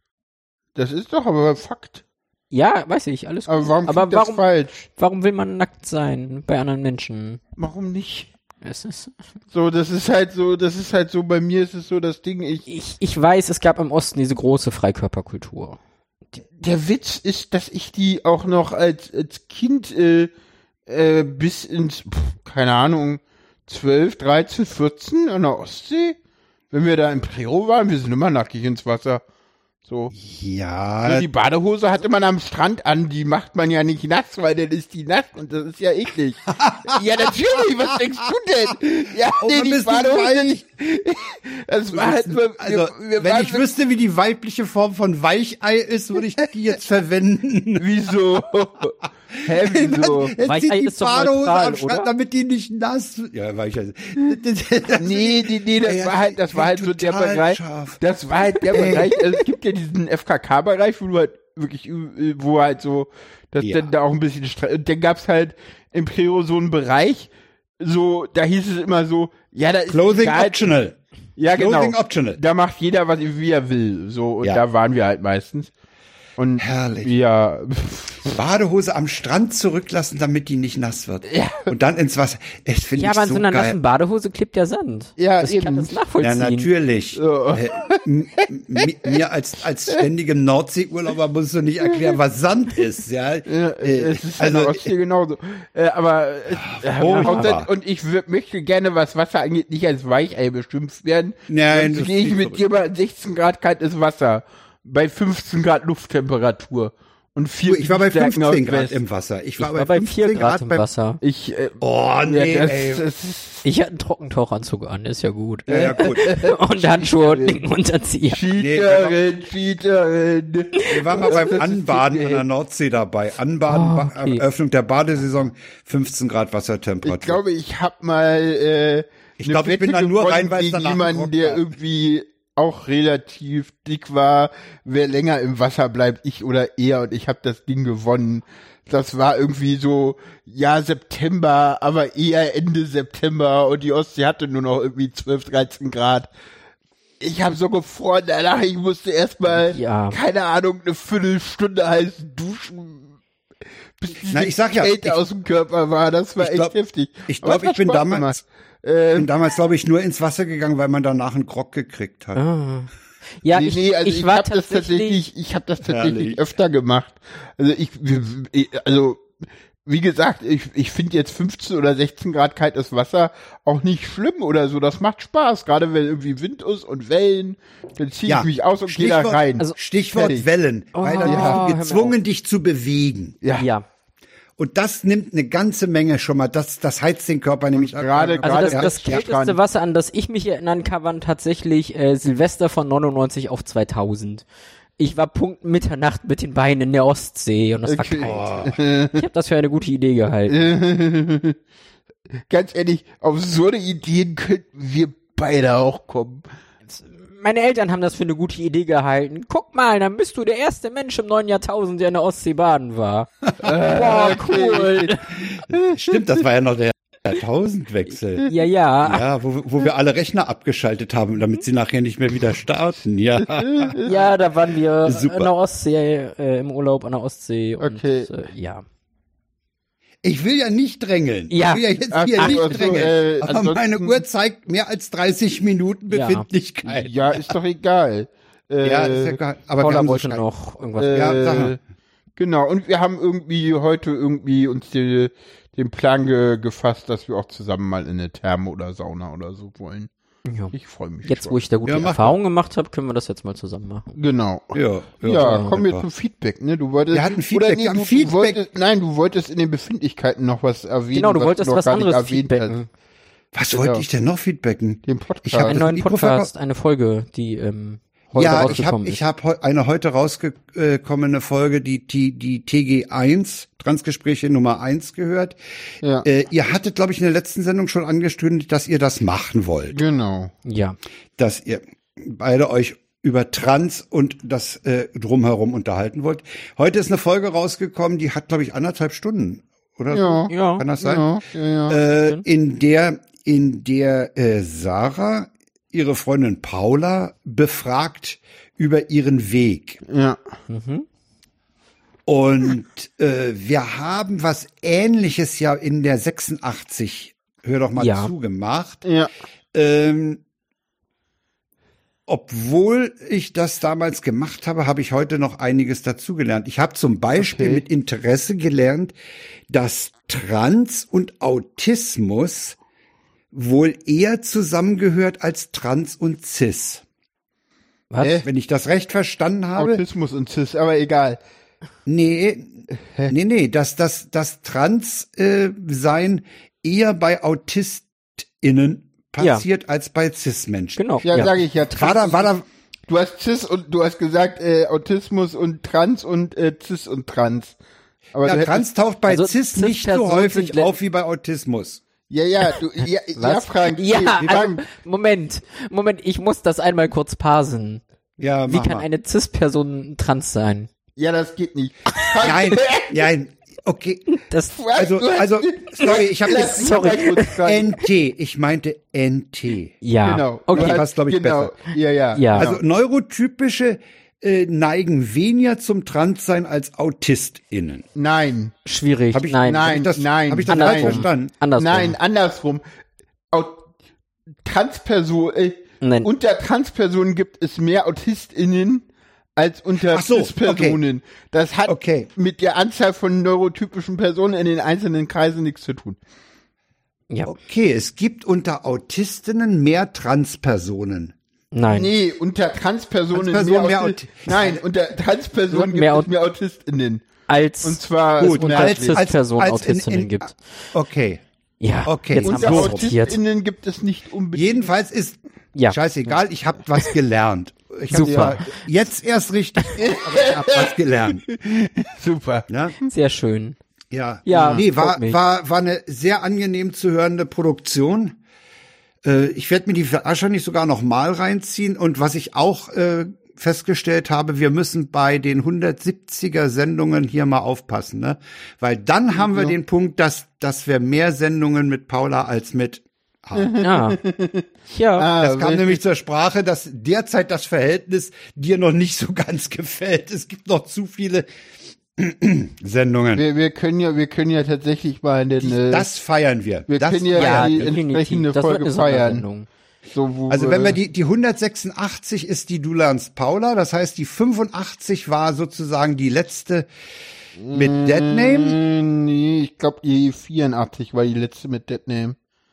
Das ist doch aber Fakt. Ja, weiß ich, alles gut. Aber warum klingt aber das warum, falsch? warum will man nackt sein bei anderen Menschen? Warum nicht? Es ist, So, das ist halt so, das ist halt so, bei mir ist es so das Ding, ich, ich, ich weiß, es gab im Osten diese große Freikörperkultur. der Witz ist, dass ich die auch noch als, als Kind, äh, äh, bis ins, pff, keine Ahnung, zwölf, dreizehn, vierzehn an der Ostsee, wenn wir da im Prero waren, wir sind immer nackig ins Wasser. So. Ja, So, die Badehose hatte man am Strand an, die macht man ja nicht nass, weil dann ist die nass und das ist ja eklig. Ja, natürlich, was denkst du denn? Ja, Oh, nee, man die bist du Badehose weich. nicht. Das war halt so, also, wir, wir wenn waren ich so- wüsste, wie die weibliche Form von Weichei ist, würde ich die jetzt verwenden. Wieso? Hä, wieso? Jetzt Weichei zieht die ist doch Badehose neutral, am Strand, oder? damit die nicht nass. Ja, Weichei. Nee, nee, nee, das Ey, war halt, das war halt so der total Bereich, scharf. das war halt der Ey. Bereich, also es gibt ja diesen F K K-Bereich, wo du halt wirklich, äh, wo halt so, dass Ja. dann da auch ein bisschen, Stre und dann gab's halt im Prero so einen Bereich, so, da hieß es immer so, ja, da ist Clothing egal, optional. ja, genau, Clothing optional. da macht jeder, was wie er will, so, und Ja. da waren wir halt meistens. Und Herrlich. ja, Badehose am Strand zurücklassen, damit die nicht nass wird. Und dann ins Wasser. Das finde Ja, ich aber an so so einer geil. nassen Badehose klebt ja Sand. Ja, das, ich kann eben. das nachvollziehen. Ja, natürlich. So. Äh, m- m- mir als, als ständigem Nordseeurlauber musst du nicht erklären, was Sand ist. Ja, Ja, Äh, es ist also, also, Ostsee genauso. Äh, aber äh, Furchtbar. und, dann, und ich wür- möchte gerne, was Wasser angeht, nicht als Weichei beschimpft werden. Nein, Sonst das gehe ich ist mit verrückt. dir bei sechzehn Grad kaltes Wasser, bei fünfzehn Grad Lufttemperatur und vier ich war bei Windstärken fünfzehn aus Grad West. im Wasser. Ich war, Ich war bei vier fünfzehn Grad im bei, Wasser. Ich, äh, Oh, nee, ja, das, ey. das ist, Ich hatte einen Trockentauchanzug an, ist ja gut. Ja, ja, gut. Und Handschuhe und einen Unterzieher. Cheaterin, Cheaterin. Wir waren mal beim Anbaden an der Nordsee dabei. Anbaden, Oh, Ba- okay. Eröffnung der Badesaison, fünfzehn Grad Wassertemperatur. Ich glaube, ich habe mal äh, Ich eine glaube, ich bin Wette da nur gewonnen rein, weil es gegen danach jemanden, getrocknet der hat. irgendwie auch relativ dick war, wer länger im Wasser bleibt, ich oder er, und ich habe das Ding gewonnen. Das war irgendwie so, ja, September, aber eher Ende September und die Ostsee hatte nur noch irgendwie zwölf, dreizehn Grad. Ich habe so gefroren danach, ich musste erstmal, Ja. keine Ahnung, eine Viertelstunde heiß duschen, bis diese Na, ich sag ja, Kälte ich- aus dem Körper war. Das war ich echt glaub- heftig. ich Aber glaub, es hat ich bin Spaß damals- gemacht. Ich Äh, bin damals, glaube ich, nur ins Wasser gegangen, weil man danach einen Grog gekriegt hat. Ah. Ja, nee, ich, nee, also ich ich, war habe das tatsächlich, tatsächlich, ich habe das tatsächlich Herrlich. öfter gemacht. Also ich, ich- also wie gesagt, ich, ich finde jetzt fünfzehn oder sechzehn Grad kaltes Wasser auch nicht schlimm oder so. Das macht Spaß, gerade wenn irgendwie Wind ist und Wellen. Dann ziehe ich mich aus und gehe da Stichwort- rein. also Stichwort Fertig. Wellen, weil Oh, dann ja. bist du gezwungen, dich zu bewegen. ja, ja. Und das nimmt eine ganze Menge schon mal. Das, das heizt den Körper nämlich ab. gerade- Also das, ja, das ja, kälteste spannend. Wasser, an das ich mich erinnern kann, waren tatsächlich äh, Silvester von neunundneunzig auf zweitausend. Ich war Punkt Mitternacht mit den Beinen in der Ostsee und das war Okay. kalt. Ich habe das für eine gute Idee gehalten. Ganz ehrlich, auf so eine Ideen könnten wir beide auch kommen. Meine Eltern haben das für eine gute Idee gehalten. Guck mal, dann bist du der erste Mensch im neuen Jahrtausend, der in der Ostsee baden war. Boah, cool. Stimmt, das war ja noch der Jahrtausendwechsel. Ja, ja. Ja, wo, wo wir alle Rechner abgeschaltet haben, damit sie nachher nicht mehr wieder starten. Ja. Ja, da waren wir Super. in der Ostsee, äh, im Urlaub an der Ostsee. Und, Okay. äh, ja. Ich will ja nicht drängeln. Ja. Ich will ja jetzt Ach, hier ach, nicht ach so, drängeln. äh, Aber ansonsten- meine Uhr zeigt mehr als dreißig Minuten Ja. Befindlichkeit. Ja, ist doch egal. Äh, Ja, ist ja geil. Aber wir Paula haben so wollte Schei- noch irgendwas. Äh, Ja, sag mal. Genau, und wir haben irgendwie heute irgendwie uns die, den Plan ge, gefasst, dass wir auch zusammen mal in eine Therme oder Sauna oder so wollen. ja. Ich freue mich Jetzt, schon. wo ich da gute Ja, mach Erfahrungen gemacht habe, können wir das jetzt mal zusammen machen. Genau. Ja, Ja, ja, kommen wir super. zum Feedback, ne? Du wolltest, Wir hatten Feedback, oder nee, wir haben du, Feedback. Du wolltest, nein, du wolltest in den Befindlichkeiten noch was erwähnen. Genau, du wolltest noch was gar nicht anderes erwähnt feedbacken. Was Genau. wollte ich denn noch feedbacken? Den Podcast. Ich hab Einen das neuen Mikro Podcast, eine Folge, die ähm, heute Ja, ich habe rausgekommen ich ist. hab heu- eine heute rausgekommene Folge, die, die, die T G eins, Transgespräche Nummer eins gehört. Ja. Äh, ihr hattet, glaube ich, in der letzten Sendung schon angekündigt, dass ihr das machen wollt. Genau. Ja. Dass ihr beide euch über Trans und das äh, Drumherum unterhalten wollt. Heute ist eine Folge rausgekommen, die hat, glaube ich, anderthalb Stunden, oder Ja. so? Ja. Kann das sein? Ja, ja, ja. Äh, in der in der äh, Sarah ihre Freundin Paula befragt über ihren Weg. Ja. Mhm. Und äh, wir haben was Ähnliches ja in der sechsundachtzig, hör doch mal Ja. zu, gemacht. Ja. Ähm, obwohl ich das damals gemacht habe, habe ich heute noch einiges dazugelernt. Ich habe zum Beispiel Okay. mit Interesse gelernt, dass Trans und Autismus wohl eher zusammengehört als Trans und Cis. Was? Hä? Wenn ich das recht verstanden habe. Autismus und Cis, aber egal. Nee, nee, nee, dass das, das Trans äh, sein eher bei AutistInnen passiert als bei Cis-Menschen. Genau. Ja, sage ich ja. War da, war da, Du hast Cis und du hast gesagt äh, Autismus und Trans und äh, Cis und Trans. Aber ja, du hättest- Trans taucht bei Also Cis nicht so Cis-Personen häufig sind le- auf wie bei Autismus. Ja, ja, du, ja, ja, Was? Frank. Ja, wir also, fangen- Moment, Moment, ich muss das einmal kurz parsen. Ja, Wie mach kann mal. eine Cis-Person trans sein? ja, das geht nicht. Nein, nein, okay. Das, Also, also, sorry, ich habe jetzt Sorry. N T, ich meinte N T. ja. Genau. Okay. Du hast- passt, glaub ich, genau. Ja, ja. Ja. Also neurotypische äh, neigen weniger zum Transsein als AutistInnen. Nein. Schwierig. Hab ich, nein. nein. hab ich das, nein. hab ich das Andersrum. falsch verstanden? Andersrum. Nein, andersrum. Au Transperson, äh, Nein. unter Transpersonen gibt es mehr AutistInnen als unter Ach so, Cis-Personen. Das hat Okay. mit der Anzahl von neurotypischen Personen in den einzelnen Kreisen nichts zu tun. Ja. Okay, es gibt unter AutistInnen mehr Transpersonen. Nein. Nee, unter Transpersonen Transpersonen mehr, mehr Auti- Auti- Nein, unter Transpersonen gibt Mehr es Aut- mehr AutistInnen. Als Und zwar Gut, unter als- merklich. Cis-Personen als- als in- Autistinnen in- gibt. Okay. Ja. Okay. Jetzt haben unter wir sortiert. AutistInnen gibt es nicht unbedingt. Jedenfalls ist Ja. scheißegal, ich habe was gelernt. Ich hab Super. zwar jetzt erst richtig, aber ich habe was gelernt. Super. Ja, Sehr schön. ja. Ja, Nee, war, freut mich. war, war eine sehr angenehm zu hörende Produktion. Äh, ich werde mir die wahrscheinlich sogar noch mal reinziehen. Und was ich auch äh, festgestellt habe, wir müssen bei den hundertsiebziger Sendungen hier mal aufpassen, ne? Weil dann haben wir den Punkt, dass, dass wir mehr Sendungen mit Paula als mit haben. Ja. Ja. Ah, Das kam wel- nämlich zur Sprache, dass derzeit das Verhältnis dir noch nicht so ganz gefällt. Es gibt noch zu viele Sendungen. wir, wir können ja, wir können ja tatsächlich mal den, äh, Das feiern wir. wir das können ja, feiern die wir. entsprechende Das wird Folge eine feiern. Sondersendung. So, wo, Also wenn wir äh, die, die hundertsechsundachtzig ist die Du lernst Paula, das heißt die fünfundachtzig war sozusagen die letzte mit Deadname. äh, Nee, ich glaube die vierundachtzig war die letzte mit Deadname.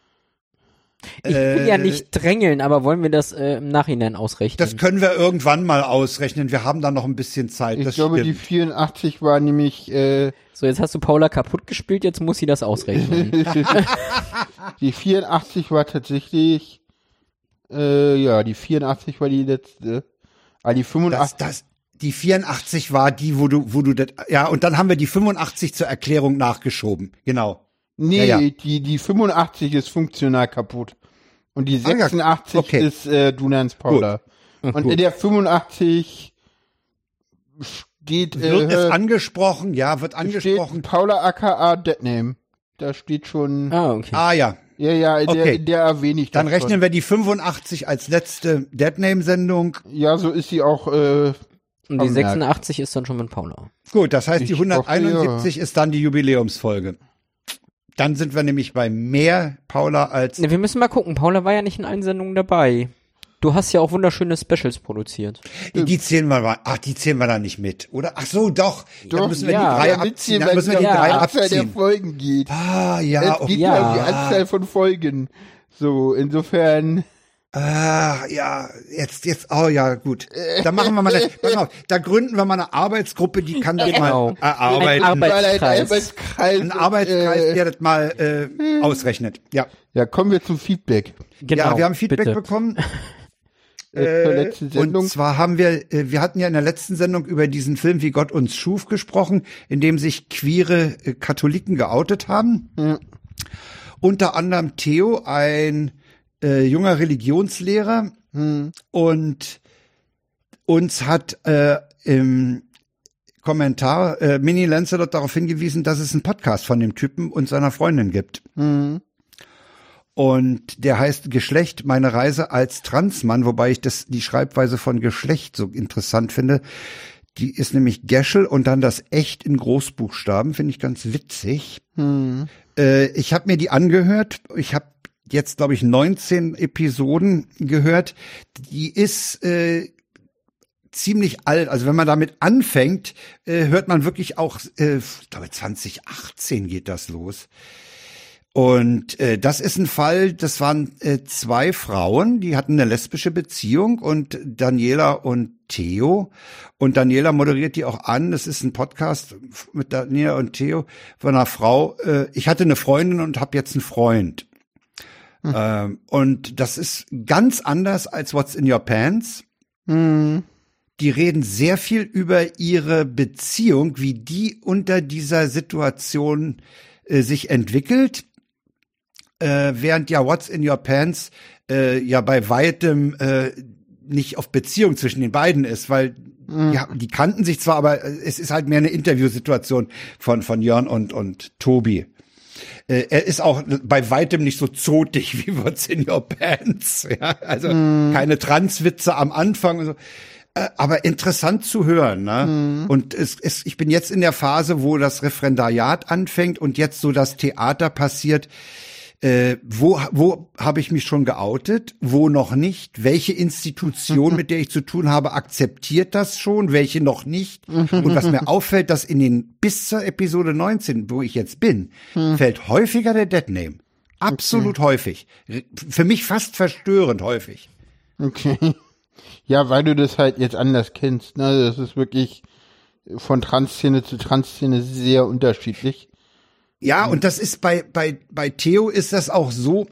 Ich will ja nicht drängeln, aber wollen wir das äh, im Nachhinein ausrechnen? Das können wir irgendwann mal ausrechnen. Wir haben da noch ein bisschen Zeit. Ich das glaube, die stimmt. vierundachtzig war nämlich, äh, So, jetzt hast du Paula kaputt gespielt, jetzt muss sie das ausrechnen. die vierundachtzig war tatsächlich, äh, ja, die vierundachtzig war die letzte. Aber die Das, fünfundachtzig, das, die vierundachtzig war die, wo du, wo du das, ja, und dann haben wir die fünfundachtzig zur Erklärung nachgeschoben. Genau. nee, ja, ja. die, die fünfundachtzig ist funktional kaputt. Und die Ah, ja, sechsundachtzig okay. ist, äh, du nennst Paula. Und Gut. in der fünfundachtzig steht, Wird äh, es angesprochen? Ja, wird steht angesprochen. Paula aka Deadname. Da steht schon, Ah, okay. Ah, ja. ja, ja, in der, okay. in der erwähne ich Dann das rechnen schon. wir die fünfundachtzig als letzte Deadname-Sendung. Ja, so ist sie auch, äh, Und die vermerkt. sechsundachtzig ist dann schon mit Paula. Gut, das heißt, Ich die hunderteinundsiebzig hoffe, ist dann die Jubiläumsfolge. Dann sind wir nämlich bei mehr Paula als. Ne, wir müssen mal gucken. Paula war ja nicht in allen Sendungen dabei. Du hast ja auch wunderschöne Specials produziert. Die, die zählen wir mal. Ach, die zählen wir dann nicht mit, oder? Ach so, doch. Doch, dann müssen wir ja. die drei damit abziehen. sie, Dann wenn müssen es wir die um drei die Anzahl der abziehen. Folgen geht. Ah, ja, es geht okay. ja um die Ja. Anzahl von Folgen. So, insofern, Ah, ja, jetzt, jetzt, oh ja, gut. Da machen wir mal eine, pass auf, da gründen wir mal eine Arbeitsgruppe, die kann das Genau. mal erarbeiten. Ein weil ein Arbeitskreis. Arbeitskreis. Ein Arbeitskreis, äh, der das mal äh, ausrechnet. Ja. ja, kommen wir zum Feedback. Genau. Ja, wir haben Feedback bitte. bekommen. Äh, zur letzten Sendung. Und zwar haben wir, äh, wir hatten ja in der letzten Sendung über diesen Film Wie Gott uns schuf gesprochen, in dem sich queere äh, Katholiken geoutet haben. Ja. Unter anderem Theo, ein äh, junger Religionslehrer. Hm. Und uns hat äh, im Kommentar äh, Mini Lancelot darauf hingewiesen, dass es einen Podcast von dem Typen und seiner Freundin gibt. Hm. Und der heißt Geschlecht, meine Reise als Transmann, wobei ich das die Schreibweise von Geschlecht so interessant finde. Die ist nämlich Geschel und dann das Echt in Großbuchstaben, finde ich ganz witzig. Hm. Äh, ich habe mir die angehört. Ich habe jetzt, glaube ich, neunzehn Episoden gehört. Die ist äh, ziemlich alt. Also wenn man damit anfängt, äh, hört man wirklich auch, äh, ich glaube zwanzig achtzehn geht das los. Und äh, das ist ein Fall, das waren äh, zwei Frauen, die hatten eine lesbische Beziehung und Daniela und Theo. Und Daniela moderiert die auch an. Das ist ein Podcast mit Daniela und Theo von einer Frau. Äh, ich hatte eine Freundin und habe jetzt einen Freund. Hm. Ähm, und das ist ganz anders als What's in Your Pants. Hm. Die reden sehr viel über ihre Beziehung, wie die unter dieser Situation äh, sich entwickelt. Äh, während ja What's in Your Pants äh, ja bei weitem äh, nicht auf Beziehung zwischen den beiden ist, weil mhm. ja, die kannten sich zwar, aber es ist halt mehr eine Interviewsituation von von Jörn und und Tobi. Äh, er ist auch bei weitem nicht so zotig wie What's in Your Pants, ja, also mhm. keine Transwitze am Anfang und so. Aber interessant zu hören, ne? Mhm. Und es, es, ich bin jetzt in der Phase, wo das Referendariat anfängt und jetzt so das Theater passiert. Äh, wo wo habe ich mich schon geoutet? Wo noch nicht? Welche Institution, mit der ich zu tun habe, akzeptiert das schon? Welche noch nicht? Und was mir auffällt, dass in den bis zur Episode neunzehn, wo ich jetzt bin, mhm. fällt häufiger der Deadname. Absolut okay. häufig. Für mich fast verstörend häufig. Okay. Ja, weil du das halt jetzt anders kennst, ne? Das ist wirklich von Transszene zu Transszene sehr unterschiedlich. Ja, und das ist bei bei bei Theo ist das auch so,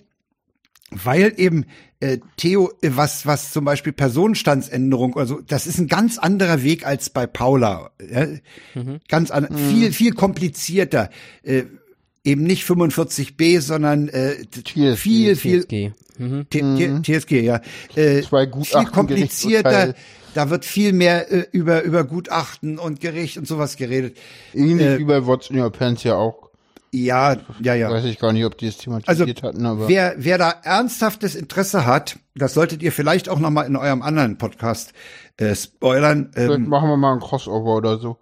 weil eben äh, Theo äh, was was zum Beispiel Personenstandsänderung oder so, das ist ein ganz anderer Weg als bei Paula, ja? mhm. ganz an, mhm. viel viel komplizierter, äh, eben nicht fünfundvierzig b, sondern äh, viel viel T S G. Mhm. T- T- T S G, ja, äh, viel komplizierter. Da wird viel mehr äh, über über Gutachten und Gericht und sowas geredet. Ähnlich äh, wie bei What's in Your Pants ja auch. Ja, ja, ja. Weiß ich gar nicht, ob die es thematisiert also, hatten, aber. Wer, wer da ernsthaftes Interesse hat, das solltet ihr vielleicht auch nochmal in eurem anderen Podcast äh, spoilern. Ähm, vielleicht machen wir mal ein Crossover oder so.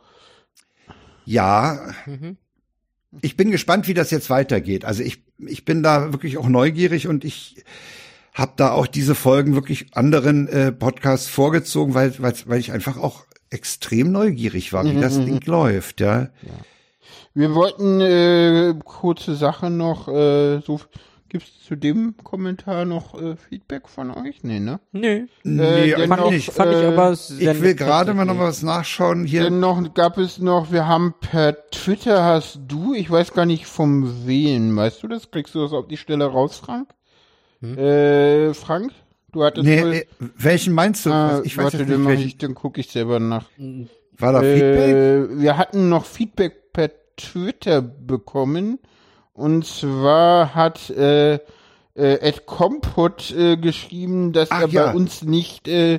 Ja. Mhm. Ich bin gespannt, wie das jetzt weitergeht. Also ich, ich bin da wirklich auch neugierig und ich habe da auch diese Folgen wirklich anderen äh, Podcasts vorgezogen, weil, weil, weil ich einfach auch extrem neugierig war, wie mhm, das Ding läuft, ja. ja. Wir wollten äh, kurze Sache noch, äh, so gibt's zu dem Kommentar noch äh, Feedback von euch? Nee, ne? Nee. Nee, äh, fand, ich, fand ich aber sehr Ich will gerade mal noch was nachschauen hier. Dennoch gab es noch, wir haben per Twitter hast du, ich weiß gar nicht vom wen, weißt du das? Kriegst du das auf die Stelle raus, Frank? Hm? Äh, Frank? Du hattest nee, wohl, welchen meinst du? Ah, ich weiß warte, nicht, den welchen. ich, dann gucke ich selber nach. War da äh, Feedback? Wir hatten noch Feedback per Twitter bekommen. Und zwar hat äh, äh, Ed Kompot äh, geschrieben, dass Ach, er ja. bei uns nicht äh,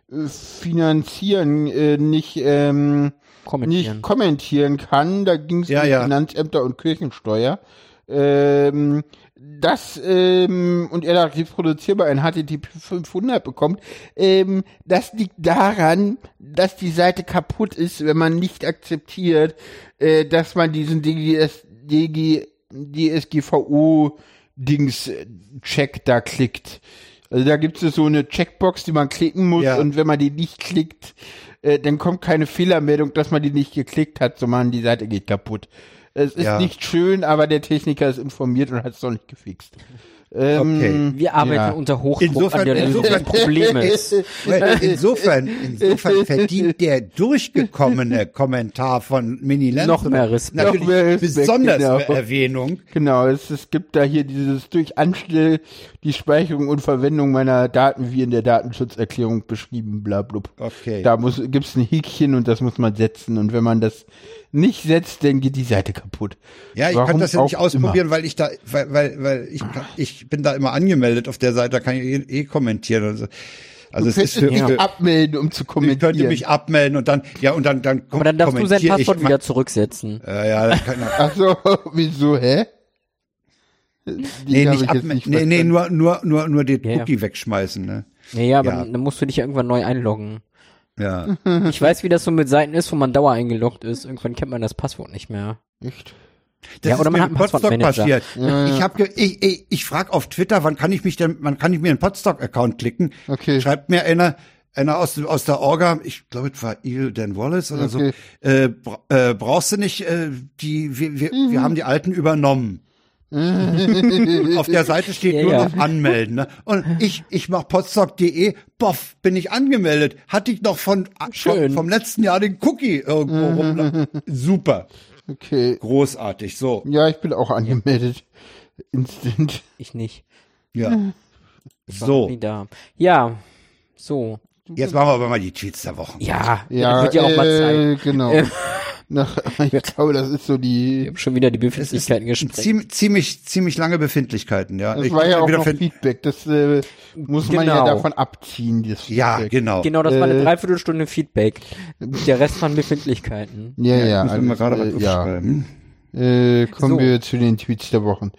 finanzieren, äh, nicht, ähm, kommentieren. nicht kommentieren kann. Da ging es ja, um ja. Finanzämter und Kirchensteuer. Ähm, das ähm, und er da reproduzierbar ein H T T P fünfhundert bekommt, ähm, das liegt daran, dass die Seite kaputt ist, wenn man nicht akzeptiert, äh, dass man diesen D G S, D G, D S G V O-Dings-Check da klickt. Also da gibt es so eine Checkbox, die man klicken muss, ja. Und wenn man die nicht klickt, äh, dann kommt keine Fehlermeldung, dass man die nicht geklickt hat, sondern die Seite geht kaputt. Es ist ja. nicht schön, aber der Techniker ist informiert und hat es noch nicht gefixt. Ähm, okay. Wir arbeiten ja. unter Hochdruck insofern, an der Lösung des Problems. Insofern, insofern verdient der durchgekommene Kommentar von Mini Lenz noch mehr Respekt. natürlich noch mehr Respekt, besonders genau. Erwähnung. Genau, es, es gibt da hier dieses durch Anstell die Speicherung und Verwendung meiner Daten wie in der Datenschutzerklärung beschrieben, bla blub. Okay. Da muss gibt's ein Häkchen und das muss man setzen und wenn man das nicht setzt, dann geht die Seite kaputt. Ja, ich Warum kann das ja nicht auch ausprobieren, immer. weil ich da, weil, weil, weil ich, ich bin da immer angemeldet auf der Seite, da kann ich eh, eh kommentieren. Also, also es ist für, mich für abmelden, um zu kommentieren. Ich könnte mich abmelden und dann, ja, und dann, dann Aber dann darfst du sein Passwort ich, wieder zurücksetzen. Äh, ja, das kann Ach so, wieso, hä? Nee, hab nicht ich ab, jetzt nicht nee, nee, verstanden. nur, nur, nur, nur den Ja, ja. Cookie wegschmeißen, ne? Ja, ja, aber Ja. dann musst du dich ja irgendwann neu einloggen. Ja. Ich weiß, wie das so mit Seiten ist, wo man dauer eingeloggt ist. Irgendwann kennt man das Passwort nicht mehr. Echt? Das Ja, ist oder man mir hat im einen Podstock Passwortmanager. passiert. Ja, ja. Ich habe, ich, ich, ich frage auf Twitter, wann kann ich mich denn, wann kann ich mir einen Podstock-Account klicken? Okay. Schreibt mir einer, einer aus, aus der Orga, ich glaube, es war Eagle Dan Wallace oder Okay. so, äh, bra äh, brauchst du nicht, äh, die, wir, wir, Mhm. wir haben die alten übernommen. Auf der Seite steht Ja, nur ja. noch anmelden. Ne? Und ich, ich mach podstock punkt de, boff, bin ich angemeldet. Hatte ich noch von, Schön. von vom letzten Jahr den Cookie irgendwo rum. Super. Okay. Großartig. So. Ja, ich bin auch angemeldet. Instant. Ich nicht. Ja. Ich war noch So. nie da. Ja, so. Jetzt machen wir aber mal die Tweets der Woche. Ja, Ja, wird ja auch mal Zeit. äh, genau. Ähm. Nach, ich glaube, das ist so Wir die, haben schon wieder die Es ist Befindlichkeiten gesprengt. ziemlich, ziemlich, ziemlich lange Befindlichkeiten, ja. das Ich war muss ja auch wieder noch find- Feedback. Das äh, muss man ja Genau. davon abziehen, das Ja, Feedback. genau. Genau, das war eine Äh. Dreiviertelstunde Feedback. Der Rest waren Befindlichkeiten. Ja, ja. Ich muss mir also, gerade äh, was ja. aufschreiben. Äh, kommen So. wir zu den Tweets der Wochen.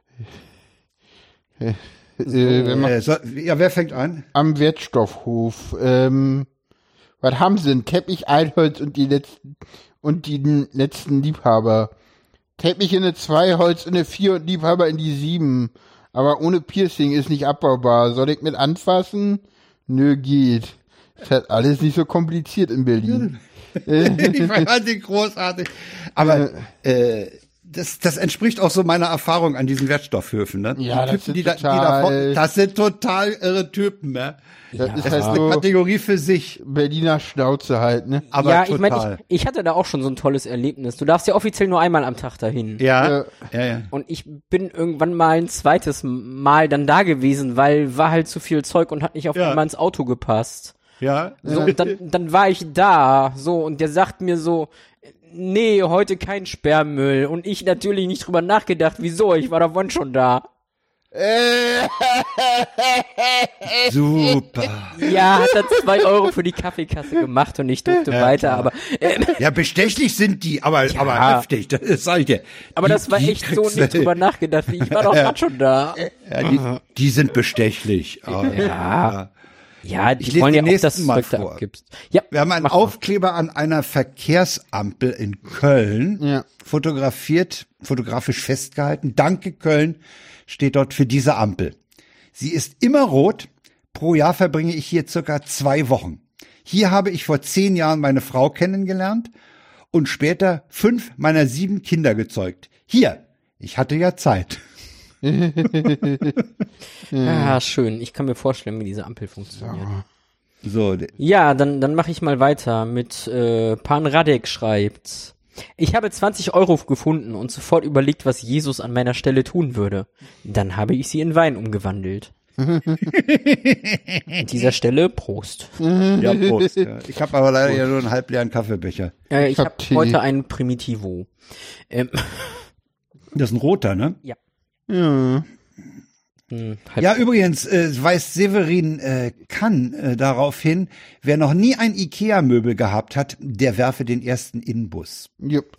Äh, äh, wenn man Äh, so, ja, wer fängt an? am Wertstoffhof, ähm, was haben sie denn? Teppich, Altholz und die letzten und die letzten Liebhaber. Teppich in eine zwei, Holz in eine vier und Liebhaber in die sieben. Aber ohne Piercing ist nicht abbaubar. Soll ich mit anfassen? Nö, geht. Ist halt alles nicht so kompliziert in Berlin. Ich fand die großartig. Aber äh, das, das entspricht auch so meiner Erfahrung an diesen Wertstoffhöfen, ne? Ja, die das Typen, sind die da, die total- da vor, das sind total irre Typen, ne? Das ist Das halt ist eine so Kategorie für sich. Berliner Schnauze halt, ne? Aber ja, total. ich meine, ich, ich hatte da auch schon so ein tolles Erlebnis. Du darfst ja offiziell nur einmal am Tag dahin. ja, Äh, ja, ja. Und ich bin irgendwann mal ein zweites Mal dann da gewesen, weil war halt zu viel Zeug und hat nicht auf Ja. einmal ins Auto gepasst. Ja, So, und dann, dann war ich da, so, und der sagt mir so, nee, heute kein Sperrmüll. Und ich natürlich nicht drüber nachgedacht, wieso, ich war da vorhin schon da. super. Ja, hat er zwei Euro für die Kaffeekasse gemacht und ich durfte weiter, klar. aber, äh, Ja, bestechlich sind die, aber, aber heftig, das sag ich dir. aber Die- das war die echt so kriegst nicht du- drüber nachgedacht, wie ich war doch grad schon da. Ja, die, die sind bestechlich. Oh, Ja. Ja, die Ich lese wollen ja den auch, dass du nächsten mal Zeug da vor. abgibst. Ja, Wir haben einen mach mal. Aufkleber an einer Verkehrsampel in Köln, Ja. fotografiert, fotografisch festgehalten. Danke Köln steht dort für diese Ampel. Sie ist immer rot. Pro Jahr verbringe ich hier circa zwei Wochen. Hier habe ich vor zehn Jahren meine Frau kennengelernt und später fünf meiner sieben Kinder gezeugt. Hier, ich hatte ja Zeit. Ah, schön. Ich kann mir vorstellen, wie diese Ampel funktioniert. So, de- Ja, dann, dann mache ich mal weiter mit äh, Pan Radek schreibt. Ich habe zwanzig Euro gefunden und sofort überlegt, was Jesus an meiner Stelle tun würde. Dann habe ich sie in Wein umgewandelt. An dieser Stelle Prost. ja, Prost. Ja. Ich habe aber leider ja nur einen halbleeren Kaffeebecher. Äh, ich hab habe Tee. heute einen Primitivo. Ähm, Das ist ein roter, ne? ja. Ja. Hm, halb- Ja, übrigens äh, weist Severin äh, Kann äh, darauf hin, wer noch nie ein Ikea-Möbel gehabt hat, der werfe den ersten Inbus. Jupp.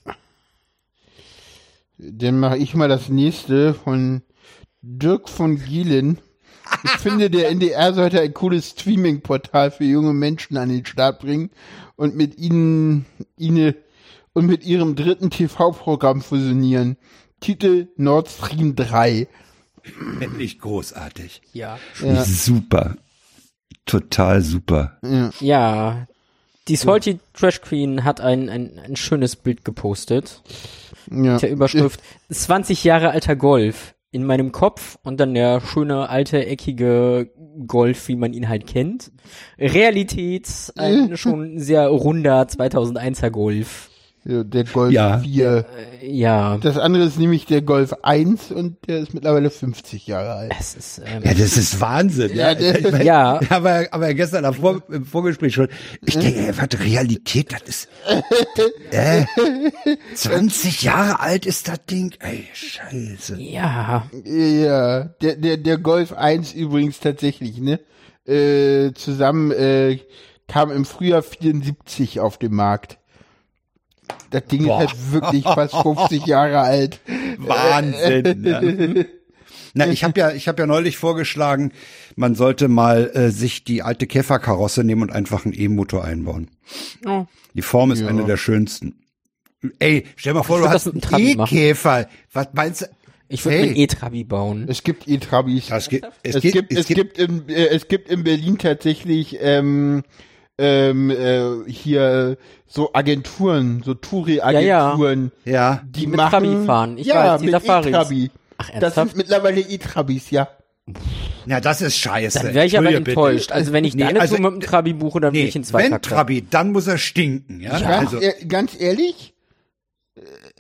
Dann mache ich mal das nächste von Dirk von Gielen. Ich finde, der N D R sollte ein cooles Streaming-Portal für junge Menschen an den Start bringen und mit ihnen, ihnen und mit ihrem dritten T V-Programm fusionieren. Titel Nord Stream drei. Finde ich großartig. ja. Ja. Super. Total super. Ja. Ja. Die Salty Trash Queen hat ein, ein, ein schönes Bild gepostet. Ja. Mit der Überschrift zwanzig Jahre alter Golf in meinem Kopf und dann der schöne alte eckige Golf, wie man ihn halt kennt. Realität, ein schon sehr runder zweitausendeiner Golf. Ja, der Golf Ja. vier. Äh, ja, Das andere ist nämlich der Golf eins und der ist mittlerweile fünfzig Jahre alt. es ist ähm, Ja, das ist Wahnsinn. Ja, Ja, der- ich mein, Ja. Aber, aber gestern am Vor, im Vorgespräch schon. Ich denke, ey, was Realität, das ist. Äh, zwanzig Jahre alt ist das Ding. Ey, scheiße. ja, Ja, der, der, der Golf eins übrigens tatsächlich, ne? Äh, zusammen äh, kam im Frühjahr vierundsiebzig auf den Markt. Das Ding Boah. ist halt wirklich fast fünfzig Jahre alt. Wahnsinn. Ja. Na, ich habe ja, ich habe ja neulich vorgeschlagen, man sollte mal äh, sich die alte Käferkarosse nehmen und einfach einen E-Motor einbauen. Oh. Die Form ist Ja. eine der schönsten. Ey, stell mal vor, Ich du würd hast das mit einen einem Trabi machen. E-Käfer. Was meinst du? Ich würde Hey. einen E-Trabi bauen. Es gibt E-Trabis. Es gibt, es Es gibt, gibt, es gibt, in, äh, es gibt in Berlin tatsächlich ähm, ähm, äh, hier so Agenturen, so Touri-Agenturen, ja. die Die mit machen Trabi fahren. Ich ja weiß, die mit Safaris. E-Trabi. Ach, Das ernsthaft? sind mittlerweile E-Trabis, ja. Ja, das ist scheiße. Dann wäre ich aber Entschuldige enttäuscht. bitte. Also wenn ich Nee, da eine also, Tour mit dem Trabi buche, dann will Nee, ich in wenn Zweitakter. Trabi, dann muss er stinken. Ja, Ja. Ganz, also, ehr- ganz ehrlich, äh,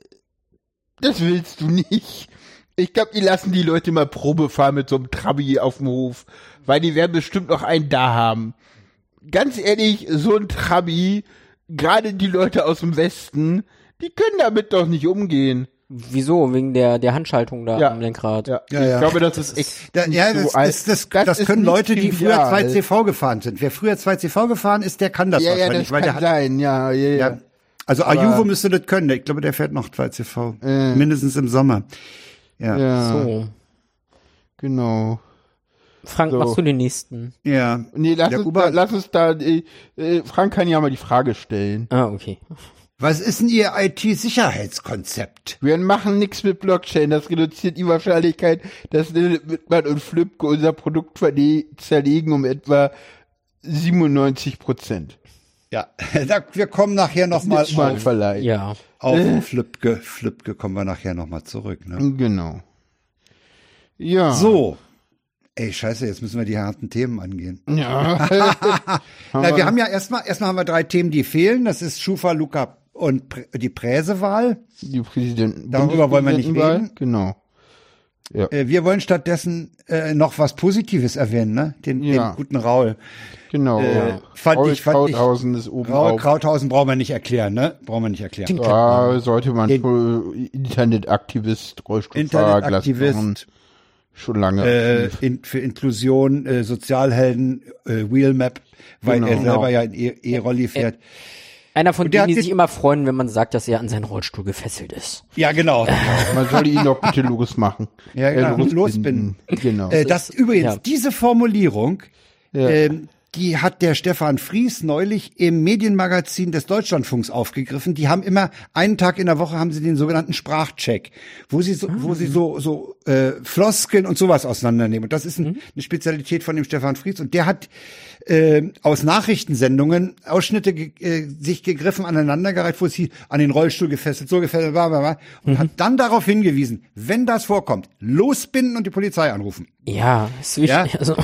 das willst du nicht. Ich glaube, die lassen die Leute mal Probe fahren mit so einem Trabi auf dem Hof, weil die werden bestimmt noch einen da haben. Ganz ehrlich, so ein Trabi, gerade die Leute aus dem Westen, die können damit doch nicht umgehen. Wieso? Wegen der, der Handschaltung da Ja. am Lenkrad. Ja, Ja, ich ja. glaube, das ist echt. Da, ja, das, so alt. das, das, das, ist können nicht Leute, die früher trivial. zwei C V gefahren sind. Wer früher zwei C V gefahren ist, der kann das Ja, ja, wahrscheinlich, das weil der kann hat, sein, ja, ja, ja. ja, also Aber- Ayuvo müsste das können. Ich glaube, der fährt noch zwei C V. Äh. Mindestens im Sommer. Ja. Ja, So. genau. Frank, So. machst du den nächsten? Ja. Nee, lass, Der uns, Uber- da, lass uns da, äh, äh, Frank kann ja mal die Frage stellen. Ah, okay. Was ist denn Ihr I T-Sicherheitskonzept? Wir machen nichts mit Blockchain, das reduziert die Wahrscheinlichkeit, dass Wittmann und Flipke unser Produkt verde- zerlegen um etwa siebenundneunzig Prozent. Ja, da, wir kommen nachher nochmal Mal auf, verleiht. Ja. auf Flipke. Flipke kommen wir nachher nochmal zurück. Ne? Genau. Ja. So. Ey, scheiße, jetzt müssen wir die harten Themen angehen. Ja. Na, wir haben ja erstmal, erstmal haben wir drei Themen, die fehlen. Das ist Schufa, Luca und Prä die Präsewahl. Die Präsidenten. Darüber wollen wir nicht Bundespräsidentenwahl. reden. Genau. Äh, wir wollen stattdessen äh, noch was Positives erwähnen, ne? Den, Ja. den guten Raul. Genau. Äh, ja. fand Raul ich- fand ich- Krauthausen ist oben Raul auf. Krauthausen brauchen wir nicht erklären, ne? Brauchen wir nicht erklären. Ja, sollte man Den- wohl Internetaktivist, Rollstuhlfahrer, Internetaktivist, Glasbahn, schon lange. äh, aktiv. in, für Inklusion, äh, Sozialhelden, äh, Wheelmap, weil Genau. er selber ja in E- E-Rolli fährt. Einer von der denen, die hat sich immer freuen, wenn man sagt, dass er an seinen Rollstuhl gefesselt ist. Ja, genau. Man soll ihn doch bitte losmachen. Ja, genau. Losbinden. Genau. Äh, das übrigens, ja. diese Formulierung, Ja. ähm, die hat der Stefan Fries neulich im Medienmagazin des Deutschlandfunks aufgegriffen. Die haben immer einen Tag in der Woche haben sie den sogenannten Sprachcheck, wo sie so, wo sie so so äh, Floskeln und sowas auseinandernehmen. Und das ist ein, eine Spezialität von dem Stefan Fries. Und der hat äh, aus Nachrichtensendungen Ausschnitte ge äh, sich gegriffen, aneinandergereiht, wo es hieß, an den Rollstuhl gefesselt, so gefesselt, bla bla bla, und Mhm. hat dann darauf hingewiesen, wenn das vorkommt, losbinden und die Polizei anrufen. Ja, ist wichtig. Ja. Also,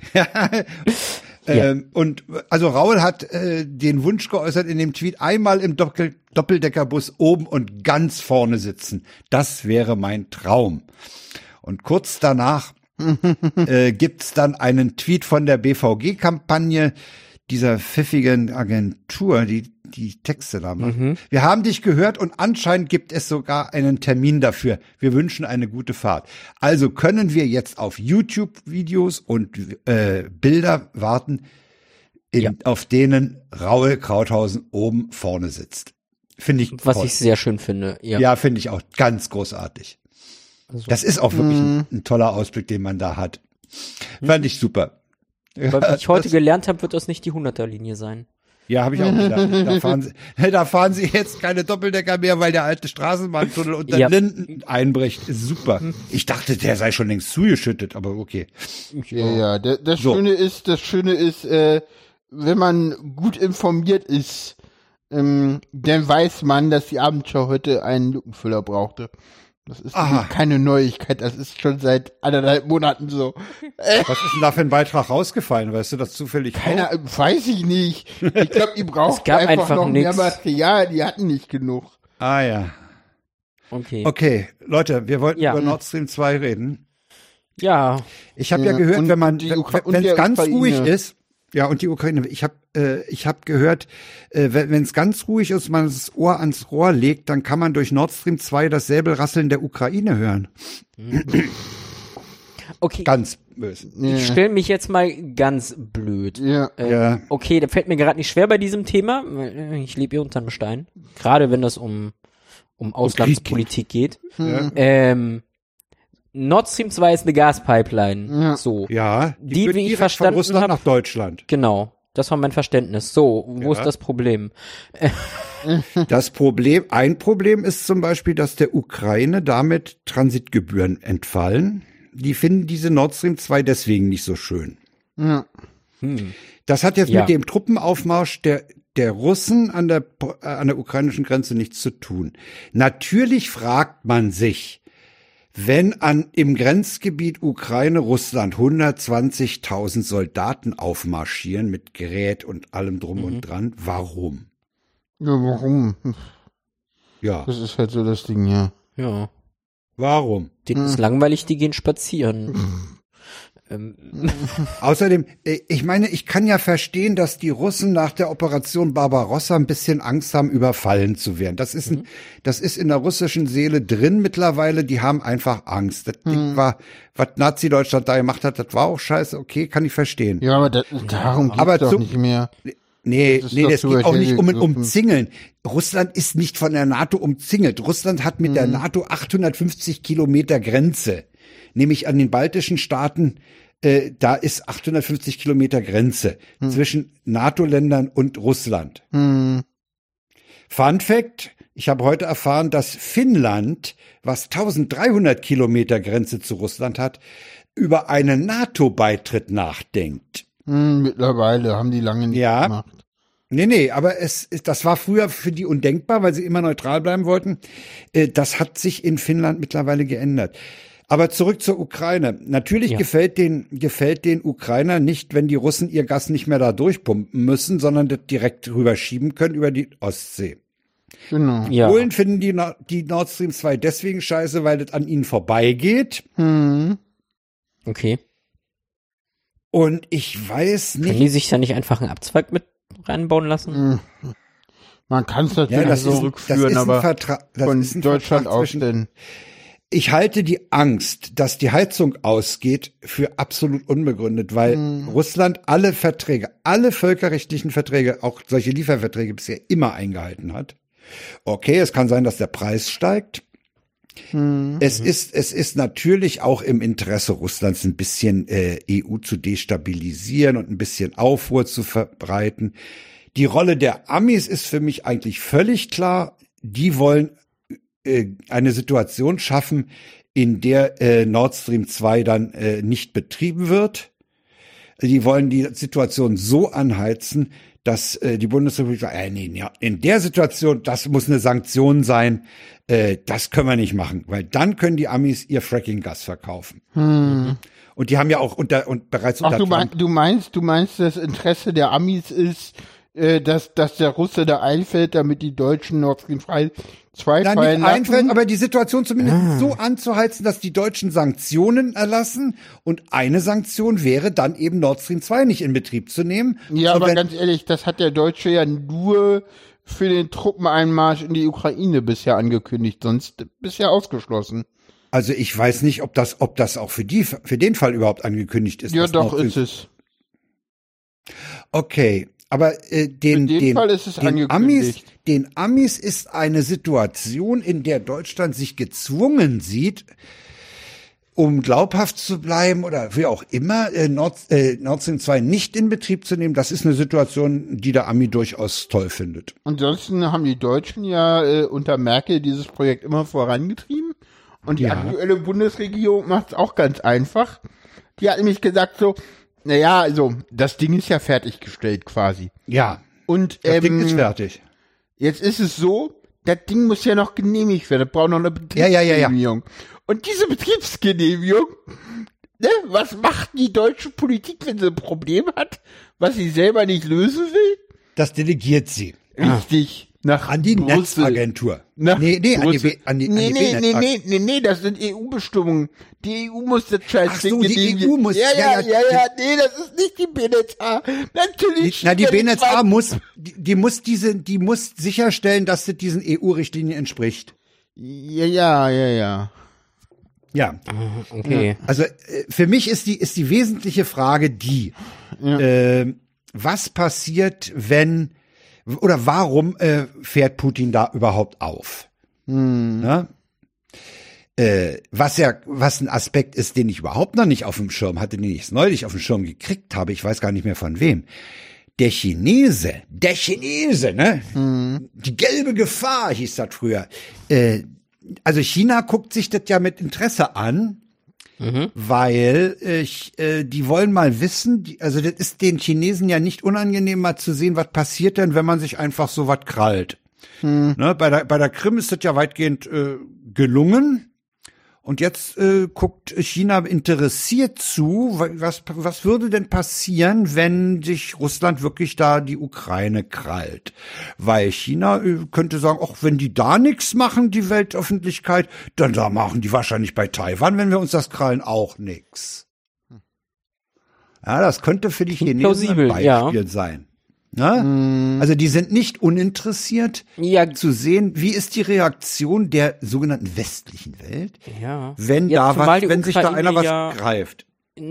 Ähm, und also Raul hat äh, den Wunsch geäußert, in dem Tweet einmal im Doppel Doppeldeckerbus oben und ganz vorne sitzen. Das wäre mein Traum. Und kurz danach äh, gibt's dann einen Tweet von der B V G-Kampagne, dieser pfiffigen Agentur, die die Texte da macht. Mhm. Wir haben dich gehört und anscheinend gibt es sogar einen Termin dafür. Wir wünschen eine gute Fahrt. Also können wir jetzt auf YouTube-Videos und äh, Bilder warten, in, Ja. auf denen Raul Krauthausen oben vorne sitzt. Finde ich was toll. ich sehr schön finde. Ja. Ja, finde ich auch ganz großartig. Also, Das ist auch wirklich Mhm. ein, ein toller Ausblick, den man da hat. Fand ich super. weil wie ich heute das- gelernt habe, wird das nicht die hunderter-Linie sein. Ja, habe ich auch gedacht. Da fahren, sie, da fahren sie jetzt keine Doppeldecker mehr, weil der alte Straßenbahntunnel unter Ja. Linden einbricht. Ist super. Ich dachte, der sei schon längst zugeschüttet, aber okay. Ja, ja. Der, das So. Schöne ist, das Schöne ist, äh, wenn man gut informiert ist, ähm, dann weiß man, dass die Abendschau heute einen Lückenfüller brauchte. Das ist Aha. keine Neuigkeit, das ist schon seit anderthalb Monaten so. Was ist denn da für ein Beitrag rausgefallen? Weißt du das zufällig? Keiner, weiß ich nicht. Ich glaube, die brauchten gab einfach, einfach noch mehr nix. Material, die hatten nicht genug. Ah ja. Okay. Okay, Leute, wir wollten Ja. über Nord Stream zwei reden. Ja. Ich habe Ja, ja gehört, und wenn man, die wenn Ukra- und es der ganz Ukraine. ruhig ist, ja, und die Ukraine, ich habe äh, ich habe gehört, äh, wenn es ganz ruhig ist, man das Ohr ans Rohr legt, dann kann man durch Nord Stream zwei das Säbelrasseln der Ukraine hören. Okay. Ganz böse. Ich stelle mich jetzt mal ganz blöd. Ja. Äh, Ja. Okay, da fällt mir gerade nicht schwer bei diesem Thema. weil, äh, Ich lebe hier unter einem Stein. Gerade wenn das um, um Auslandspolitik geht. Ja. Ähm, Nord Stream zwei ist eine Gaspipeline. Ja. So. Ja, Die, führt wie ich direkt verstanden von Russland hab- nach Deutschland. Genau. Das war mein Verständnis. So, wo Ja. ist das Problem? Das Problem, ein Problem ist zum Beispiel, dass der Ukraine damit Transitgebühren entfallen. Die finden diese Nord Stream zwei deswegen nicht so schön. Ja. Hm. Das hat jetzt Ja. mit dem Truppenaufmarsch der der Russen an der äh, an der ukrainischen Grenze nichts zu tun. Natürlich fragt man sich, wenn an im Grenzgebiet Ukraine-Russland hundertzwanzigtausend Soldaten aufmarschieren mit Gerät und allem drum Mhm. und dran, warum? Ja, warum? Ja, Das ist halt so das Ding, ja. Ja. warum? Denen ist langweilig, die gehen spazieren. ähm, Außerdem, äh, ich meine, ich kann ja verstehen, dass die Russen nach der Operation Barbarossa ein bisschen Angst haben, überfallen zu werden. Das ist, ein, das ist in der russischen Seele drin mittlerweile. Die haben einfach Angst. Das Ding war, was Nazi-Deutschland da gemacht hat, das war auch scheiße. Okay, kann ich verstehen. Ja, aber das, darum geht's Aber doch zum- nicht mehr. Nee, Das ist nee, doch das zu geht auch nicht um ein hergegriffen. Umzingeln. Russland ist nicht von der NATO umzingelt. Russland hat mit der NATO achthundertfünfzig Kilometer Grenze. Nämlich an den baltischen Staaten, äh, da ist achthundertfünfzig Kilometer Grenze zwischen NATO-Ländern und Russland. Hm. Fun Fact, ich habe heute erfahren, dass Finnland, was eintausenddreihundert Kilometer Grenze zu Russland hat, über einen NATO-Beitritt nachdenkt. Hm, mittlerweile haben die lange nicht Ja. gemacht. Nee, nee, aber es ist, das war früher für die undenkbar, weil sie immer neutral bleiben wollten. Äh, Das hat sich in Finnland mittlerweile geändert. Aber zurück zur Ukraine. Natürlich Ja. gefällt den, gefällt den Ukrainern nicht, wenn die Russen ihr Gas nicht mehr da durchpumpen müssen, sondern das direkt rüberschieben können über die Ostsee. Genau. ja. Polen finden die, No- die Nord Stream zwei deswegen scheiße, weil das an ihnen vorbeigeht. Hm. Okay. Und ich weiß Können nicht, die sich da nicht einfach einen Abzweig mit reinbauen lassen? Hm. Man kann es natürlich ja, das so ist, ein- das rückführen, ist ein aber Vertrag, das von ist ein Deutschland Vertrag aus zwischen, denn. Ich halte die Angst, dass die Heizung ausgeht, für absolut unbegründet, weil Russland alle Verträge, alle völkerrechtlichen Verträge, auch solche Lieferverträge bisher immer eingehalten hat. Okay, es kann sein, dass der Preis steigt. Es ist, es ist natürlich auch im Interesse Russlands ein bisschen äh, E U zu destabilisieren und ein bisschen Aufruhr zu verbreiten. Die Rolle der Amis ist für mich eigentlich völlig klar. Die wollen äh, eine Situation schaffen, in der äh, Nord Stream zwei dann äh, nicht betrieben wird. Die wollen die Situation so anheizen, dass äh, die Bundesrepublik sagt, äh, nee, ja, in der Situation, das muss eine Sanktion sein, äh, das können wir nicht machen, weil dann können die Amis ihr Fracking-Gas verkaufen. Hm. Und die haben ja auch unter und bereits Ach, unter du, mein, Trump, du meinst, du meinst, das Interesse der Amis ist, äh, dass, dass der Russe da einfällt, damit die Deutschen Nord Stream zwei Nein, fallen nicht einfällt, lassen? aber die Situation zumindest so anzuheizen, dass die Deutschen Sanktionen erlassen und eine Sanktion wäre dann eben Nord Stream zwei nicht in Betrieb zu nehmen. Ja, Und aber wenn- ganz ehrlich, das hat der Deutsche ja nur für den Truppeneinmarsch in die Ukraine bisher angekündigt, sonst bisher ausgeschlossen. Also ich weiß nicht, ob das, ob das auch für die, für den Fall überhaupt angekündigt ist. Ja, dass doch, Nord ist Stream- es. Okay, aber äh, den, Für den den, Fall ist es den Amis, angekündigt. den Amis ist eine Situation, in der Deutschland sich gezwungen sieht, um glaubhaft zu bleiben oder wie auch immer, äh, Nord, äh, Nord Stream zwei nicht in Betrieb zu nehmen. Das ist eine Situation, die der Ami durchaus toll findet. Ansonsten haben die Deutschen ja äh, unter Merkel dieses Projekt immer vorangetrieben. Und die Ja. aktuelle Bundesregierung macht es auch ganz einfach. Die hat nämlich gesagt so, naja, also das Ding ist ja fertiggestellt quasi. Ja, Und das ähm, Ding ist fertig. jetzt ist es so, das Ding muss ja noch genehmigt werden. Das braucht noch eine Ja, ja, ja, ja. Betriebsgenehmigung. Und diese Betriebsgenehmigung, ne, was macht die deutsche Politik, wenn sie ein Problem hat, was sie selber nicht lösen will? Das delegiert sie Richtig. Nach an die Brüssel. Netzagentur. Nach Nee, nee, an die, Brüssel. B- an die, nee, an die nee, nee, B-Net- nee, nee, nee, das sind E U-Bestimmungen. Die E U muss das scheiß Ach so, Ding die genehmigen. E U muss- Ja, ja, ja, ja, ja, ja, nee, das ist nicht die B N Z A. Natürlich. Na, die steht B N Z A dran. muss, die, die muss diese, die muss sicherstellen, dass das diesen E U-Richtlinien entspricht. Ja, ja, ja, ja. Ja, Okay. also äh, für mich ist die ist die wesentliche Frage die, äh, was passiert, wenn oder warum äh, fährt Putin da überhaupt auf? Hm. Ne? Äh, was ja, was ein Aspekt ist, den ich überhaupt noch nicht auf dem Schirm hatte, den ich neulich auf dem Schirm gekriegt habe, ich weiß gar nicht mehr von wem. Der Chinese, der Chinese, ne? Mhm. Die gelbe Gefahr hieß das früher. Äh, also China guckt sich das ja mit Interesse an, mhm. weil ich, äh, die wollen mal wissen, die, also das ist den Chinesen ja nicht unangenehm, mal zu sehen, was passiert denn, wenn man sich einfach so was krallt. Mhm. Ne? Bei der, bei der Krim ist das ja weitgehend äh, gelungen. Und jetzt äh, guckt China interessiert zu, was, was würde denn passieren, wenn sich Russland wirklich da die Ukraine krallt? Weil China äh, könnte sagen, ach, wenn die da nichts machen, die Weltöffentlichkeit, dann da machen die wahrscheinlich bei Taiwan, wenn wir uns das krallen, auch nichts. Ja, das könnte für die Chinesen plausibel, ein Beispiel ja. sein. Ne? Mm. Also die sind nicht uninteressiert ja. zu sehen, wie ist die Reaktion der sogenannten westlichen Welt, ja. wenn ja, da was, wenn Ukraine sich da einer was ja greift.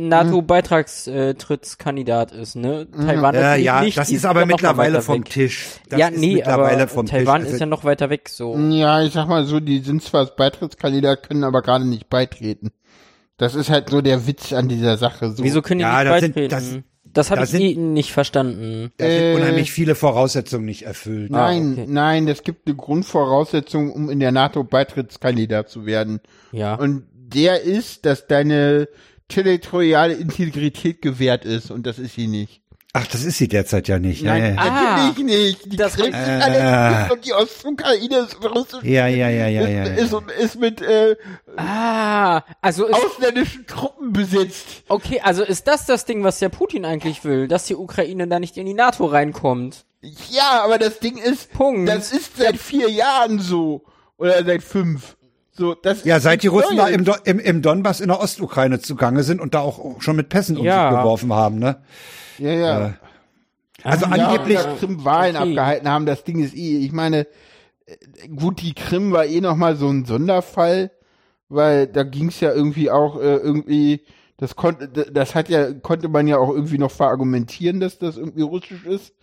NATO-Beitrittskandidat ist, ne? Mhm. Taiwan ja, ist ja, nicht, das ist aber mittlerweile vom weg. Tisch. Das ja, ist nee, mittlerweile aber vom Taiwan Tisch. ist ja noch weiter weg, so. Ja, ich sag mal so, die sind zwar als Beitrittskandidat, können aber gerade nicht beitreten. Das ist halt so der Witz an dieser Sache. So. Wieso können die ja, nicht das beitreten? Sind, das, Das habe da ich sind, eh nicht verstanden. Da sind äh, unheimlich viele Voraussetzungen nicht erfüllt. Nein, ah, okay. nein, es gibt eine Grundvoraussetzung, um in der NATO Beitrittskandidat zu werden. Ja. Und der ist, dass deine territoriale Integrität gewährt ist und das ist sie nicht. Ach, das ist sie derzeit ja nicht. Nein, ja, ja. natürlich Ah, nicht. Die das Krim ist äh, alles und die Ostukraine ist russisch. Ja, ja, ja, ja, ja. Ist, ist, ist mit äh, Ah, also ist, ausländischen Truppen besetzt. okay, also ist das das Ding, was der Putin eigentlich will, dass die Ukraine da nicht in die NATO reinkommt? Ja, aber das Ding ist, Punkt. das ist seit vier Jahren so. Oder seit fünf. So, das Ja, ist seit die Russen da neu. im, Do- im, im Donbass in der Ostukraine zugange sind und da auch schon mit Pässen um Ja. sich geworfen haben, ne? Ja, ja. Äh, Also Ah, angeblich, Ja, Krim Wahlen okay. abgehalten haben, das Ding ist eh, ich meine, äh, gut, die Krim war eh nochmal so ein Sonderfall, weil da ging es ja irgendwie auch äh, irgendwie, das konnte, das hat ja, konnte man ja auch irgendwie noch verargumentieren, dass das irgendwie russisch ist,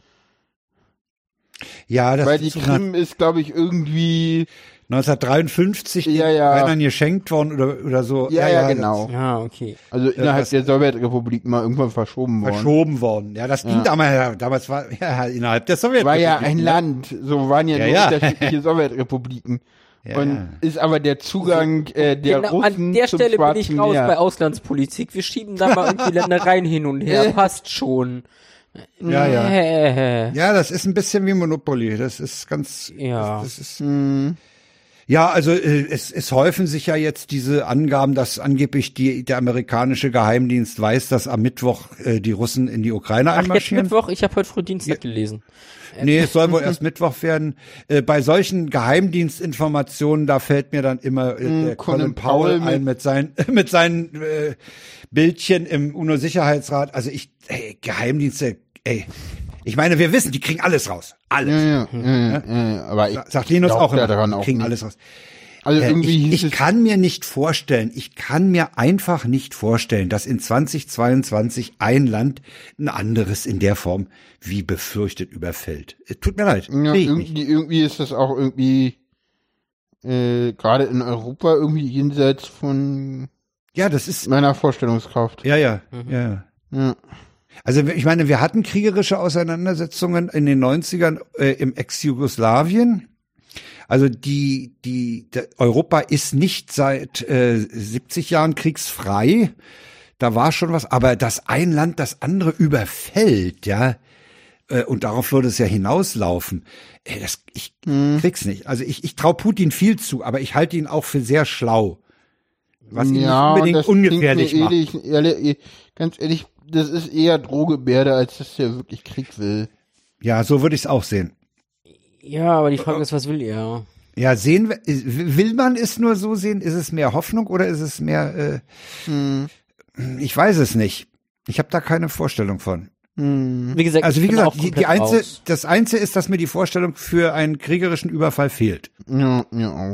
ja, das weil die ist Krim ist, glaube ich, irgendwie, neunzehnhundertdreiundfünfzig Ja, den ja. Ukrainern geschenkt worden oder, oder so. ja, ja, genau, Ja, okay. also innerhalb das- der Sowjetrepublik mal irgendwann verschoben worden. Verschoben worden. Ja, das ging Ja. damals, ja, damals war, ja, innerhalb der Sowjetunion. War ja ein Land, so waren ja, Ja, nur ja. unterschiedliche Sowjetrepubliken. Ja, Und ja. ist aber der Zugang äh, der Genau, Russen an der zum Stelle bin ich Schwarzen raus Meer. bei Auslandspolitik. Wir schieben da mal irgendwie Ländereien hin und her. Passt schon. Ja, ja. Äh, Ja, das ist ein bisschen wie Monopoly. Das ist ganz, Ja. das, das ist, Mhm. ja, also äh, es, es häufen sich ja jetzt diese Angaben, dass angeblich die, der amerikanische Geheimdienst weiß, dass am Mittwoch äh, die Russen in die Ukraine Ach, jetzt einmarschieren. Mittwoch? Ich habe heute früh Dienstag gelesen. Nee, es soll wohl erst Mittwoch werden. Äh, bei solchen Geheimdienstinformationen, da fällt mir dann immer äh, Mm, der Colin Colin Powell Powell ein mit seinen mit seinen äh, Bildchen im UNO-Sicherheitsrat. Also ich, ey, Geheimdienste, ey. Ich meine, wir wissen, die kriegen alles raus. Alles. Ja, ja, ja, ja, ja, ja, aber ich Sagt Linus glaub auch immer, da daran die auch kriegen nicht. alles raus. Also Äh, irgendwie ich, hieß ich es, kann mir nicht vorstellen, ich kann mir einfach nicht vorstellen, dass in zweitausendzweiundzwanzig ein Land ein anderes in der Form wie befürchtet überfällt. Es tut mir leid. ja, Sehe ich nicht. irgendwie, irgendwie ist das auch irgendwie äh, gerade in Europa irgendwie jenseits von Ja, das ist, meiner Vorstellungskraft. ja, ja, Mhm. ja, ja. Ja. Also ich meine, wir hatten kriegerische Auseinandersetzungen in den neunzigern äh, im Ex-Jugoslawien. Also die, die, der Europa ist nicht seit äh, siebzig Jahren kriegsfrei. Da war schon was, aber dass ein Land das andere überfällt, ja, äh, und darauf würde es ja hinauslaufen. Ey, das, ich krieg's nicht. Also ich, ich traue Putin viel zu, aber ich halte ihn auch für sehr schlau. Was ihn Ja, nicht unbedingt das klingt ungefährlich mir macht. ehrlich, ehrlich, ganz ehrlich, das ist eher Drohgebärde, als dass der wirklich Krieg will. Ja, so würde ich es auch sehen. Ja, aber die Frage ist, was will er? Ja, sehen wir, will man es nur so sehen? Ist es mehr Hoffnung oder ist es mehr, äh, Hm. ich weiß es nicht. Ich habe da keine Vorstellung von. Hm. Wie gesagt, Also ich wie bin auch gesagt, die, die komplett Einzel, raus. das Einzige ist, dass mir die Vorstellung für einen kriegerischen Überfall fehlt. Ja, mir auch.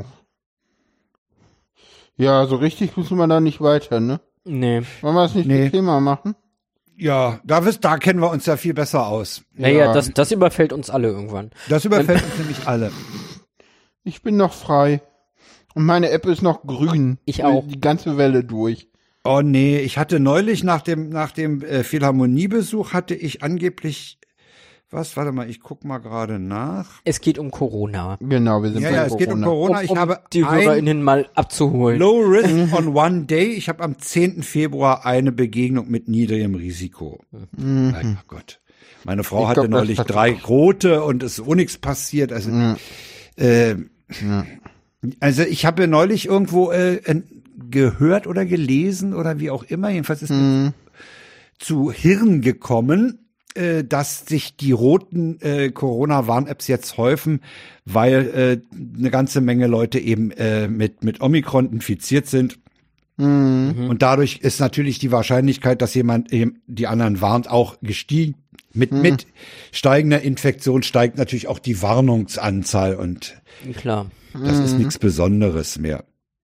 Ja, so richtig müssen wir da nicht weiter, ne? Nee. Wollen wir es nicht Nee. zum Thema machen? Ja, da, wisst, da kennen wir uns ja viel besser aus. Naja, Ja. das, das überfällt uns alle irgendwann. Das überfällt uns nämlich alle. Ich bin noch frei. Und meine App ist noch grün. Ich auch. Die ganze Welle durch. Oh nee, ich hatte neulich nach dem nach dem äh, Philharmoniebesuch hatte ich angeblich was, warte mal, ich guck mal gerade nach. Es geht um Corona. Genau, wir sind Ja, bei ja, Corona. es geht um Corona. Ich um habe die ein HörerInnen mal abzuholen. Low Risk on One Day. Ich habe am zehnten Februar eine Begegnung mit niedrigem Risiko. Mhm. Mein Gott. Meine Frau Ich hatte glaub, das neulich hat- drei rote und es ist auch nichts passiert. Also, Ja. äh, Ja. also ich habe neulich irgendwo äh, gehört oder gelesen oder wie auch immer, jedenfalls ist Mhm. zu Hirn gekommen, äh, dass sich die roten äh, Corona-Warn-Apps jetzt häufen, weil äh, eine ganze Menge Leute eben äh, mit mit Omikron infiziert sind. Mhm. Und dadurch ist natürlich die Wahrscheinlichkeit, dass jemand eben die anderen warnt, auch gestiegen. Mit, Mhm. mit steigender Infektion steigt natürlich auch die Warnungsanzahl und Klar. das ist Mhm. nichts Besonderes mehr.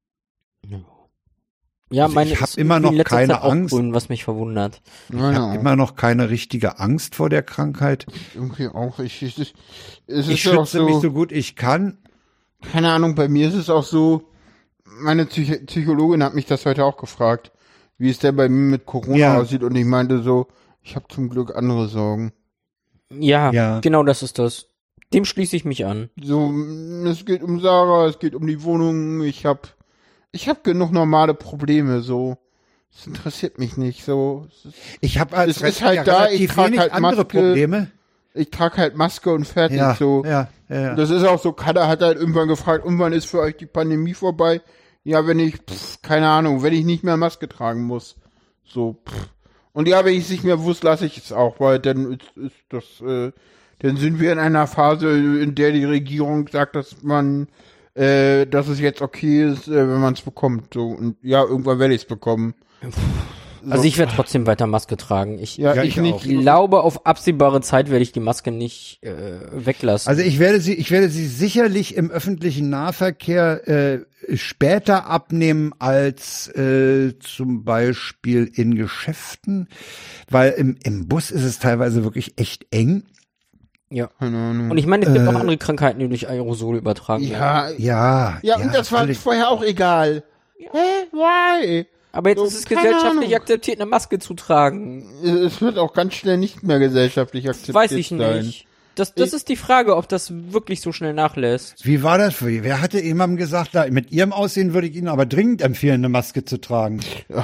Ja, Also meine ich hab ist immer irgendwie noch in letzter keine Zeit auch Angst. grün, was mich verwundert. Ich habe immer noch keine richtige Angst vor der Krankheit. Irgendwie auch. Ich, ich, ich, es Ich ist ja auch schütze so, mich so gut ich kann. keine Ahnung, bei mir ist es auch so, meine Psych Psychologin hat mich das heute auch gefragt, wie es denn bei mir mit Corona Ja. aussieht und ich meinte so, ich habe zum Glück andere Sorgen. Ja, Ja. genau das ist das. Dem schließe ich mich an. So, mm, es geht um Sarah, es geht um die Wohnung, ich hab, ich hab genug normale Probleme, so. Es interessiert mich nicht, so. Es ist, Ich habe als Es ist halt da, ich relativ trag wenig halt andere Maske. Probleme. ich trage halt Maske und fertig, Ja, so. ja, ja, ja. Das ist auch so, Kader hat halt irgendwann gefragt, und wann ist für euch die Pandemie vorbei? Ja, wenn ich, pff, keine Ahnung, wenn ich nicht mehr Maske tragen muss. So, pff. Und ja, wenn ich es nicht mehr wusste, lasse ich es auch, weil dann ist, ist das, äh, dann sind wir in einer Phase, in der die Regierung sagt, dass man, äh, dass es jetzt okay ist, äh, wenn man es bekommt. So, und ja, irgendwann werde ich es bekommen. Also ich werde trotzdem weiter Maske tragen. Ich Ja, Ja, ich, ich nicht. auch. glaube, auf absehbare Zeit werde ich die Maske nicht äh, weglassen. Also ich werde sie, ich werde sie sicherlich im öffentlichen Nahverkehr äh, später abnehmen als äh, zum Beispiel in Geschäften, weil im, im Bus ist es teilweise wirklich echt eng. ja. Keine Ahnung. Und ich meine, es gibt Äh, auch andere Krankheiten, die durch Aerosole übertragen werden. ja, Ja, ja, und das war völlig- vorher auch egal. Hä? Why? Aber jetzt So, ist es keine gesellschaftlich Ahnung. akzeptiert, eine Maske zu tragen. Es wird auch ganz schnell nicht mehr gesellschaftlich akzeptiert Weiß ich sein. nicht. Das, das Ich- ist die Frage, ob das wirklich so schnell nachlässt. Wie war das für ihr? Wer hatte jemandem gesagt, na, mit ihrem Aussehen würde ich Ihnen aber dringend empfehlen, eine Maske zu tragen?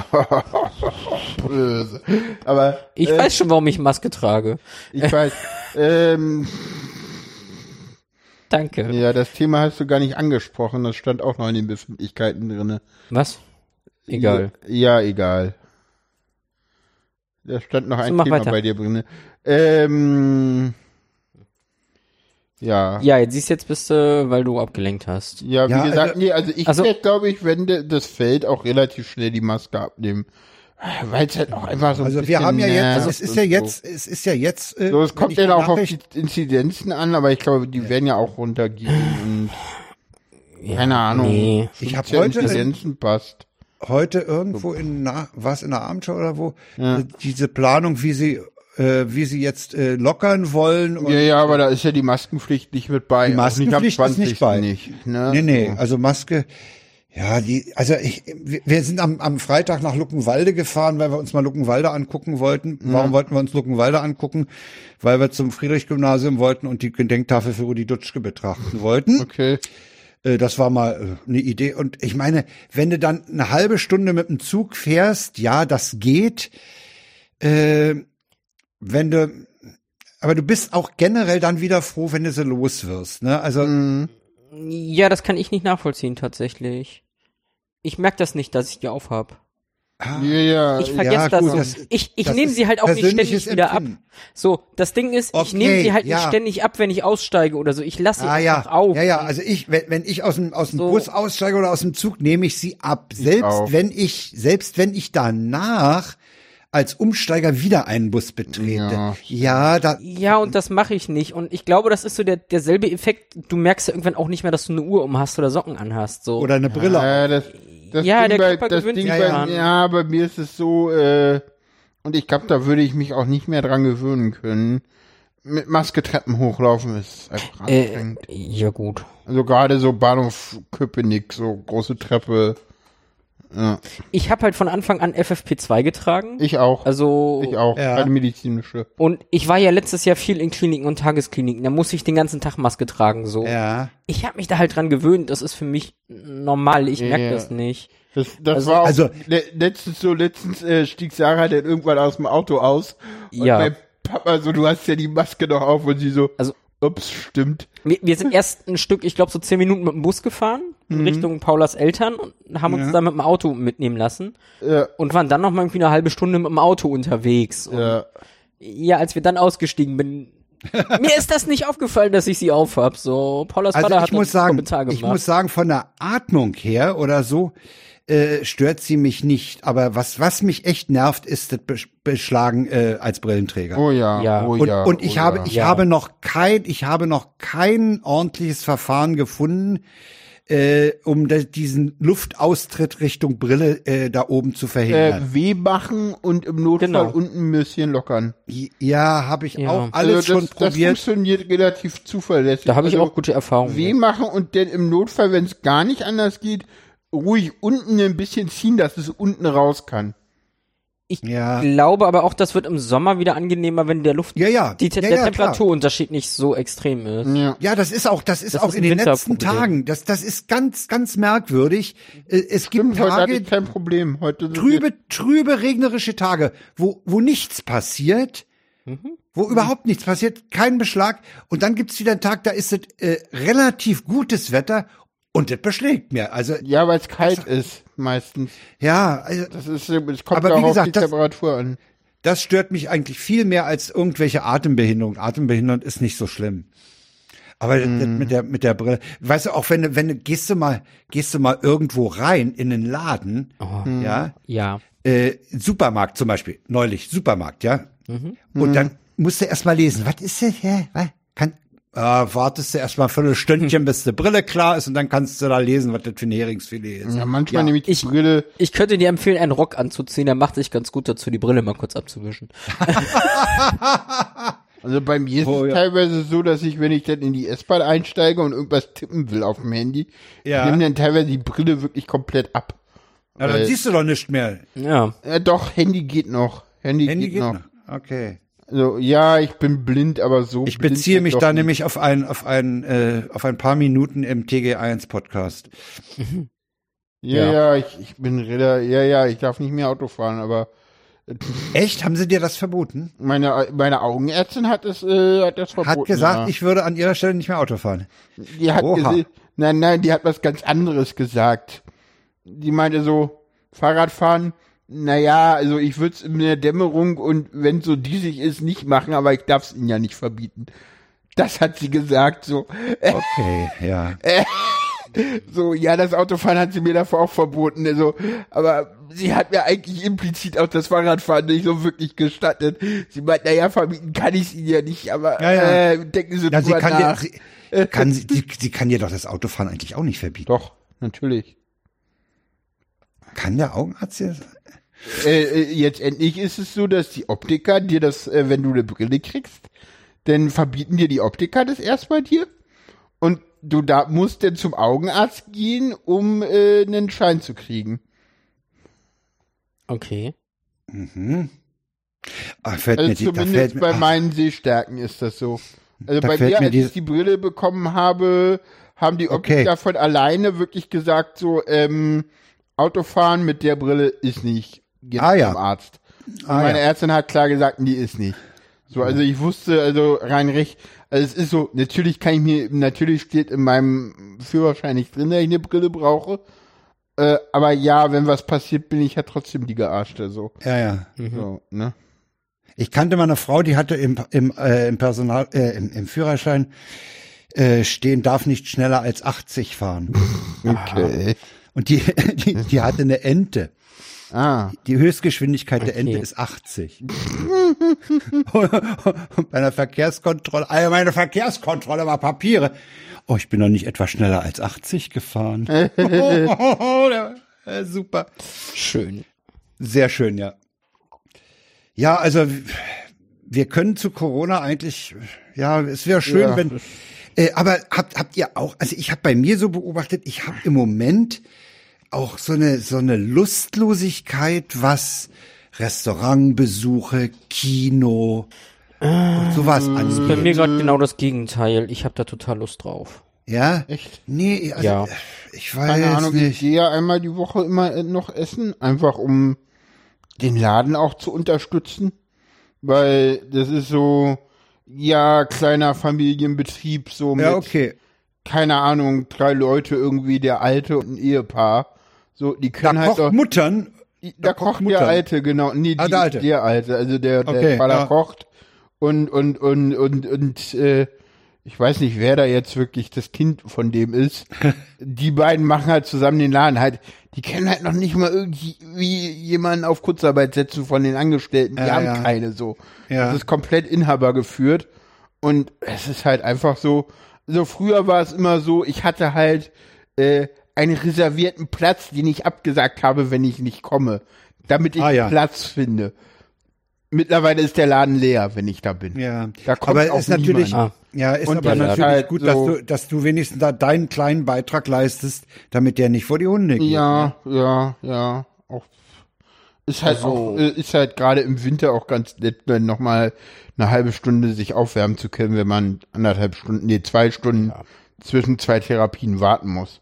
Böse. Aber Ich äh, weiß schon, warum ich Maske trage. ich weiß. ähm, Danke. ja, das Thema hast du gar nicht angesprochen. Das stand auch noch in den Befindlichkeiten drinne. Was? Egal. Ja, ja, egal. Da stand noch ein mach Thema weiter. bei dir drinne. Ähm, ja. Ja, jetzt siehst du jetzt bist du, weil du abgelenkt hast. Ja, wie Ja, gesagt, also- nee, also ich also- werde, glaube ich, wenn de, das fällt, auch relativ schnell die Maske abnehmen. Weil es halt auch einfach so ein Also bisschen wir haben ja jetzt, nervt es ist und ja so. jetzt, es ist ja jetzt. Äh, So, es wenn kommt ich ja die auch auf Nachricht- die Inzidenzen an, aber ich glaube, die werden ja auch runtergehen und keine Ahnung. Nee. Ich hab fünfzehn heute- Inzidenzen passt. heute irgendwo in na, was in der Abendschau oder wo Ja. äh, diese Planung, wie sie äh, wie sie jetzt äh, lockern wollen. Und Ja, ja, aber da ist ja die Maskenpflicht nicht mit bei. Die auch nicht ab Maskenpflicht ist nicht zwanzig bei. Nicht, ne? Nee, nee, So. also Maske. Ja, die, also ich, wir wir sind am, am Freitag nach Luckenwalde gefahren, weil wir uns mal Luckenwalde angucken wollten. Warum wollten wir uns Luckenwalde angucken? Weil wir zum Friedrich-Gymnasium wollten und die Gedenktafel für Rudi Dutschke betrachten wollten. Okay. Äh, Das war mal äh, eine Idee. Und ich meine, wenn du dann eine halbe Stunde mit dem Zug fährst, ja, das geht. Äh, wenn du, aber du bist auch generell dann wieder froh, wenn du so los wirst, ne? Also, Mhm. Ja, das kann ich nicht nachvollziehen tatsächlich. Ich merke das nicht, dass ich die aufhab. ah, Ja, ja. Ich vergesse ja, das. gut, so. das- ich ich das nehme ist sie halt auch nicht persönliches ständig wieder ab. Empfinden. So, das Ding ist, ich Okay, nehme sie halt ja. nicht ständig ab, wenn ich aussteige oder so. Ich lasse sie Ah ja, einfach auf. ja, ja. Also ich, wenn, wenn ich aus dem aus dem So. Bus aussteige oder aus dem Zug, nehme ich sie ab. Selbst auch. wenn ich, selbst wenn ich danach als Umsteiger wieder einen Bus betrete. Ja. Ja, da. Ja, und das mache ich nicht. Und ich glaube, das ist so der derselbe Effekt. Du merkst ja irgendwann auch nicht mehr, dass du eine Uhr um hast oder Socken anhast. So. Oder eine Brille. Ja, das, das Ja, Ding der bei, Körper das gewöhnt Ding sich bei, daran. ja, bei mir ist es so, äh, und ich glaube, da würde ich mich auch nicht mehr dran gewöhnen können. mit Maske Treppen hochlaufen ist einfach Äh, anstrengend. ja gut. Also gerade so Bahnhof Köpenick, so große Treppe. Ja. Ich habe halt von Anfang an F F P zwei getragen. Ich auch. Also ich auch. Ja. Keine medizinische. und ich war ja letztes Jahr viel in Kliniken und Tageskliniken. Da muss ich den ganzen Tag Maske tragen. So. Ja. Ich habe mich da halt dran gewöhnt. Das ist für mich normal. Ich merke Ja. das nicht. Das, das Also- war auch also- le letztens so, letztens äh, stieg Sarah dann irgendwann aus dem Auto aus. Und Ja. mein Papa so, du hast ja die Maske noch auf und sie so, Also- ups, stimmt. Wir, wir sind erst ein Stück, ich glaube so zehn Minuten mit dem Bus gefahren in Richtung Paulas Eltern und haben uns Ja. dann mit dem Auto mitnehmen lassen Ja, und waren dann noch mal irgendwie eine halbe Stunde mit dem Auto unterwegs. Und ja. ja, als wir dann ausgestiegen bin, mir ist das nicht aufgefallen, dass ich sie aufhab. So, Paulas Also Vater ich hat muss uns sagen, Kommentar gemacht. ich muss sagen, von der Atmung her oder so äh, stört sie mich nicht. Aber was was mich echt nervt, ist das Besch- Beschlagen äh, als Brillenträger. Oh ja, Ja. oh Und, ja. und ich oh habe, ja. ich Ja. habe noch kein, ich habe noch kein ordentliches Verfahren gefunden, äh, um da, diesen Luftaustritt Richtung Brille äh, da oben zu verhindern. äh, weh machen und im Notfall Genau. unten ein bisschen lockern. Ja, habe ich Ja. auch alles Also schon das, das probiert. funktioniert relativ zuverlässig. Da habe ich also auch gute Erfahrungen. Weh mit. machen und dann im Notfall, wenn es gar nicht anders geht, ruhig unten ein bisschen ziehen, dass es unten raus kann. Ich Ja. glaube aber auch, das wird im Sommer wieder angenehmer, wenn der Luft, Ja, ja. die, Te- ja, der ja, Temperaturunterschied nicht so extrem ist. Ja. Ja, das ist auch, das ist Das auch ist in ein den letzten Winterproblem. Tagen. Das, das ist ganz, ganz merkwürdig. Äh, Es gibt Stimmt, heute hatte Tage, ich kein Problem. Heute sind trübe, trübe, regnerische Tage, wo, wo nichts passiert, wo überhaupt nichts passiert, kein Beschlag. Und dann gibt's wieder einen Tag, da ist es äh, relativ gutes Wetter und das beschlägt mir. Also, wir, ja, weil es kalt ist, meistens. ja, also, Das ist, es kommt Aber ja wie auch auf gesagt, die das- Temperatur an. das stört mich eigentlich viel mehr als irgendwelche Atembehinderung. Atembehinderung ist nicht so schlimm. Aber das mit der, mit der Brille, weißt du, auch wenn du, wenn du, gehst du mal, gehst du mal irgendwo rein in einen Laden, ja, Ja. äh, Supermarkt zum Beispiel, neulich, Supermarkt, ja. Und dann musst du erst mal lesen, was ist das? Hä? Was? Kann, äh, wartest du erst mal für ein Stündchen, bis die Brille klar ist und dann kannst du da lesen, was das für ein Heringsfilet ist. Ja, manchmal Ja. nehme ich die Ich- Brille. Ich könnte dir empfehlen, einen Rock anzuziehen, der macht sich ganz gut dazu, die Brille mal kurz abzuwischen. Also bei mir ist Oh, es ja. teilweise so, dass ich, wenn ich dann in die S-Bahn einsteige und irgendwas tippen will auf dem Handy, Ja. ich nehme dann teilweise die Brille wirklich komplett ab. Ja, dann Äh, siehst du doch nicht mehr. Ja. Äh, doch, Handy geht noch. Handy, Handy geht, geht noch. noch. Okay. Also, ja, ich bin blind, aber so Ich blind beziehe jetzt mich doch da nicht. nämlich auf ein, auf ein, äh, auf ein paar Minuten im T G eins Podcast. Ja, Ja. ja, ich, ich bin reda, ja, ja, ich darf nicht mehr Auto fahren, aber Echt? Haben sie dir das verboten? meine, meine Augenärztin hat es, äh, hat das verboten. Hat gesagt, ja. ich würde an ihrer Stelle nicht mehr Auto fahren. Die hat Oha. gese- nein, nein, die hat was ganz anderes gesagt. Die meinte so, Fahrradfahren, naja, also ich würde es in der Dämmerung und wenn so diesig ist, nicht machen, aber ich darf es ihnen ja nicht verbieten. Das hat sie gesagt, so, Okay, ja. so, ja, das Autofahren hat sie mir davor auch verboten, also, aber sie hat mir eigentlich implizit auch das Fahrradfahren nicht so wirklich gestattet. Sie meint, naja, verbieten kann ich es ihnen ja nicht, aber Ja, ja. Äh, denken Sie Na, sie drüber kann dir, nach. sie, kann, sie, sie, sie kann dir doch das Autofahren eigentlich auch nicht verbieten. Doch, natürlich. Kann der Augenarzt dir Äh, äh, jetzt endlich ist es so, dass die Optiker dir das, äh, wenn du eine Brille kriegst, dann verbieten dir die Optiker das erst bei dir und du da musst dann zum Augenarzt gehen, um äh, einen Schein zu kriegen. Okay. Mhm. Ach, fällt Also mir die, da zumindest fällt mir, bei ach, meinen Sehstärken ist das so. Also Da bei fällt mir, mir als die- ich die Brille bekommen habe, haben die Okay. Optiker von alleine wirklich gesagt, so, ähm, Autofahren mit der Brille ist nicht. Geht Ah, ja. zum Arzt. Und Ah, meine ja. Ärztin hat klar gesagt, die ist nicht. So, also ich wusste, also rein recht, also es ist so, natürlich kann ich mir, natürlich steht in meinem Führerschein nicht drin, dass ich eine Brille brauche. Äh, aber ja, wenn was passiert, bin ich ja trotzdem die Gearschte, so. ja, ja. So, ne? Ich kannte mal eine Frau, die hatte im, im, äh, im Personal, äh, im, im Führerschein äh, stehen, darf nicht schneller als achtzig fahren. Okay. Und die, die, die hatte eine Ente. Ah. Die Höchstgeschwindigkeit der Okay. Ente ist achtzig. Und bei einer Verkehrskontrolle, also meine Verkehrskontrolle war Papiere. Oh, ich bin doch nicht etwa schneller als achtzig gefahren. äh, super. Schön. Sehr schön, ja. Ja, also wir können zu Corona eigentlich, ja, es wäre schön, Ja. wenn, äh, aber habt habt ihr auch, also ich habe bei mir so beobachtet, ich habe im Moment auch so eine so eine Lustlosigkeit, was Restaurantbesuche, Kino und sowas Bei angeht. mir gerade genau das Gegenteil. Ich habe da total Lust drauf. Ja? Echt? Nee, also Ja. ich weiß Keine Ahnung, ich nicht. gehe ja einmal die Woche immer äh, noch essen, einfach um den Laden auch zu unterstützen, weil das ist so, ja, kleiner Familienbetrieb, so mit, Ja, okay. keine Ahnung, drei Leute irgendwie, der Alte und ein Ehepaar, so, die Da können halt kocht doch, Muttern. da, da kocht kocht der Mutter. Alte, genau, nee, die, Ah, der Alte. der Alte, also der, der Okay, Vater ja. kocht und, und, und, und, und, äh, ich weiß nicht, wer da jetzt wirklich das Kind von dem ist. Die beiden machen halt zusammen den Laden. Halt, die können halt noch nicht mal irgendwie jemanden auf Kurzarbeit setzen von den Angestellten. Die Ja, haben ja. keine so. Ja. Das ist komplett Inhaber geführt. Und es ist halt einfach so, so früher war es immer so, ich hatte halt äh, einen reservierten Platz, den ich abgesagt habe, wenn ich nicht komme, damit ich Ah, ja. Platz finde. Mittlerweile ist der Laden leer, wenn ich da bin. Ja, Da kommt aber auch ist natürlich, niemand. ja, ist Und aber das ist natürlich halt gut, so- dass du, dass du wenigstens da deinen kleinen Beitrag leistest, damit der nicht vor die Hunde geht. Ja, ja, ja. Auch, ist halt auch, äh, ist halt gerade im Winter auch ganz nett, wenn nochmal eine halbe Stunde sich aufwärmen zu können, wenn man anderthalb Stunden, nee, zwei Stunden zwischen zwei Therapien warten muss.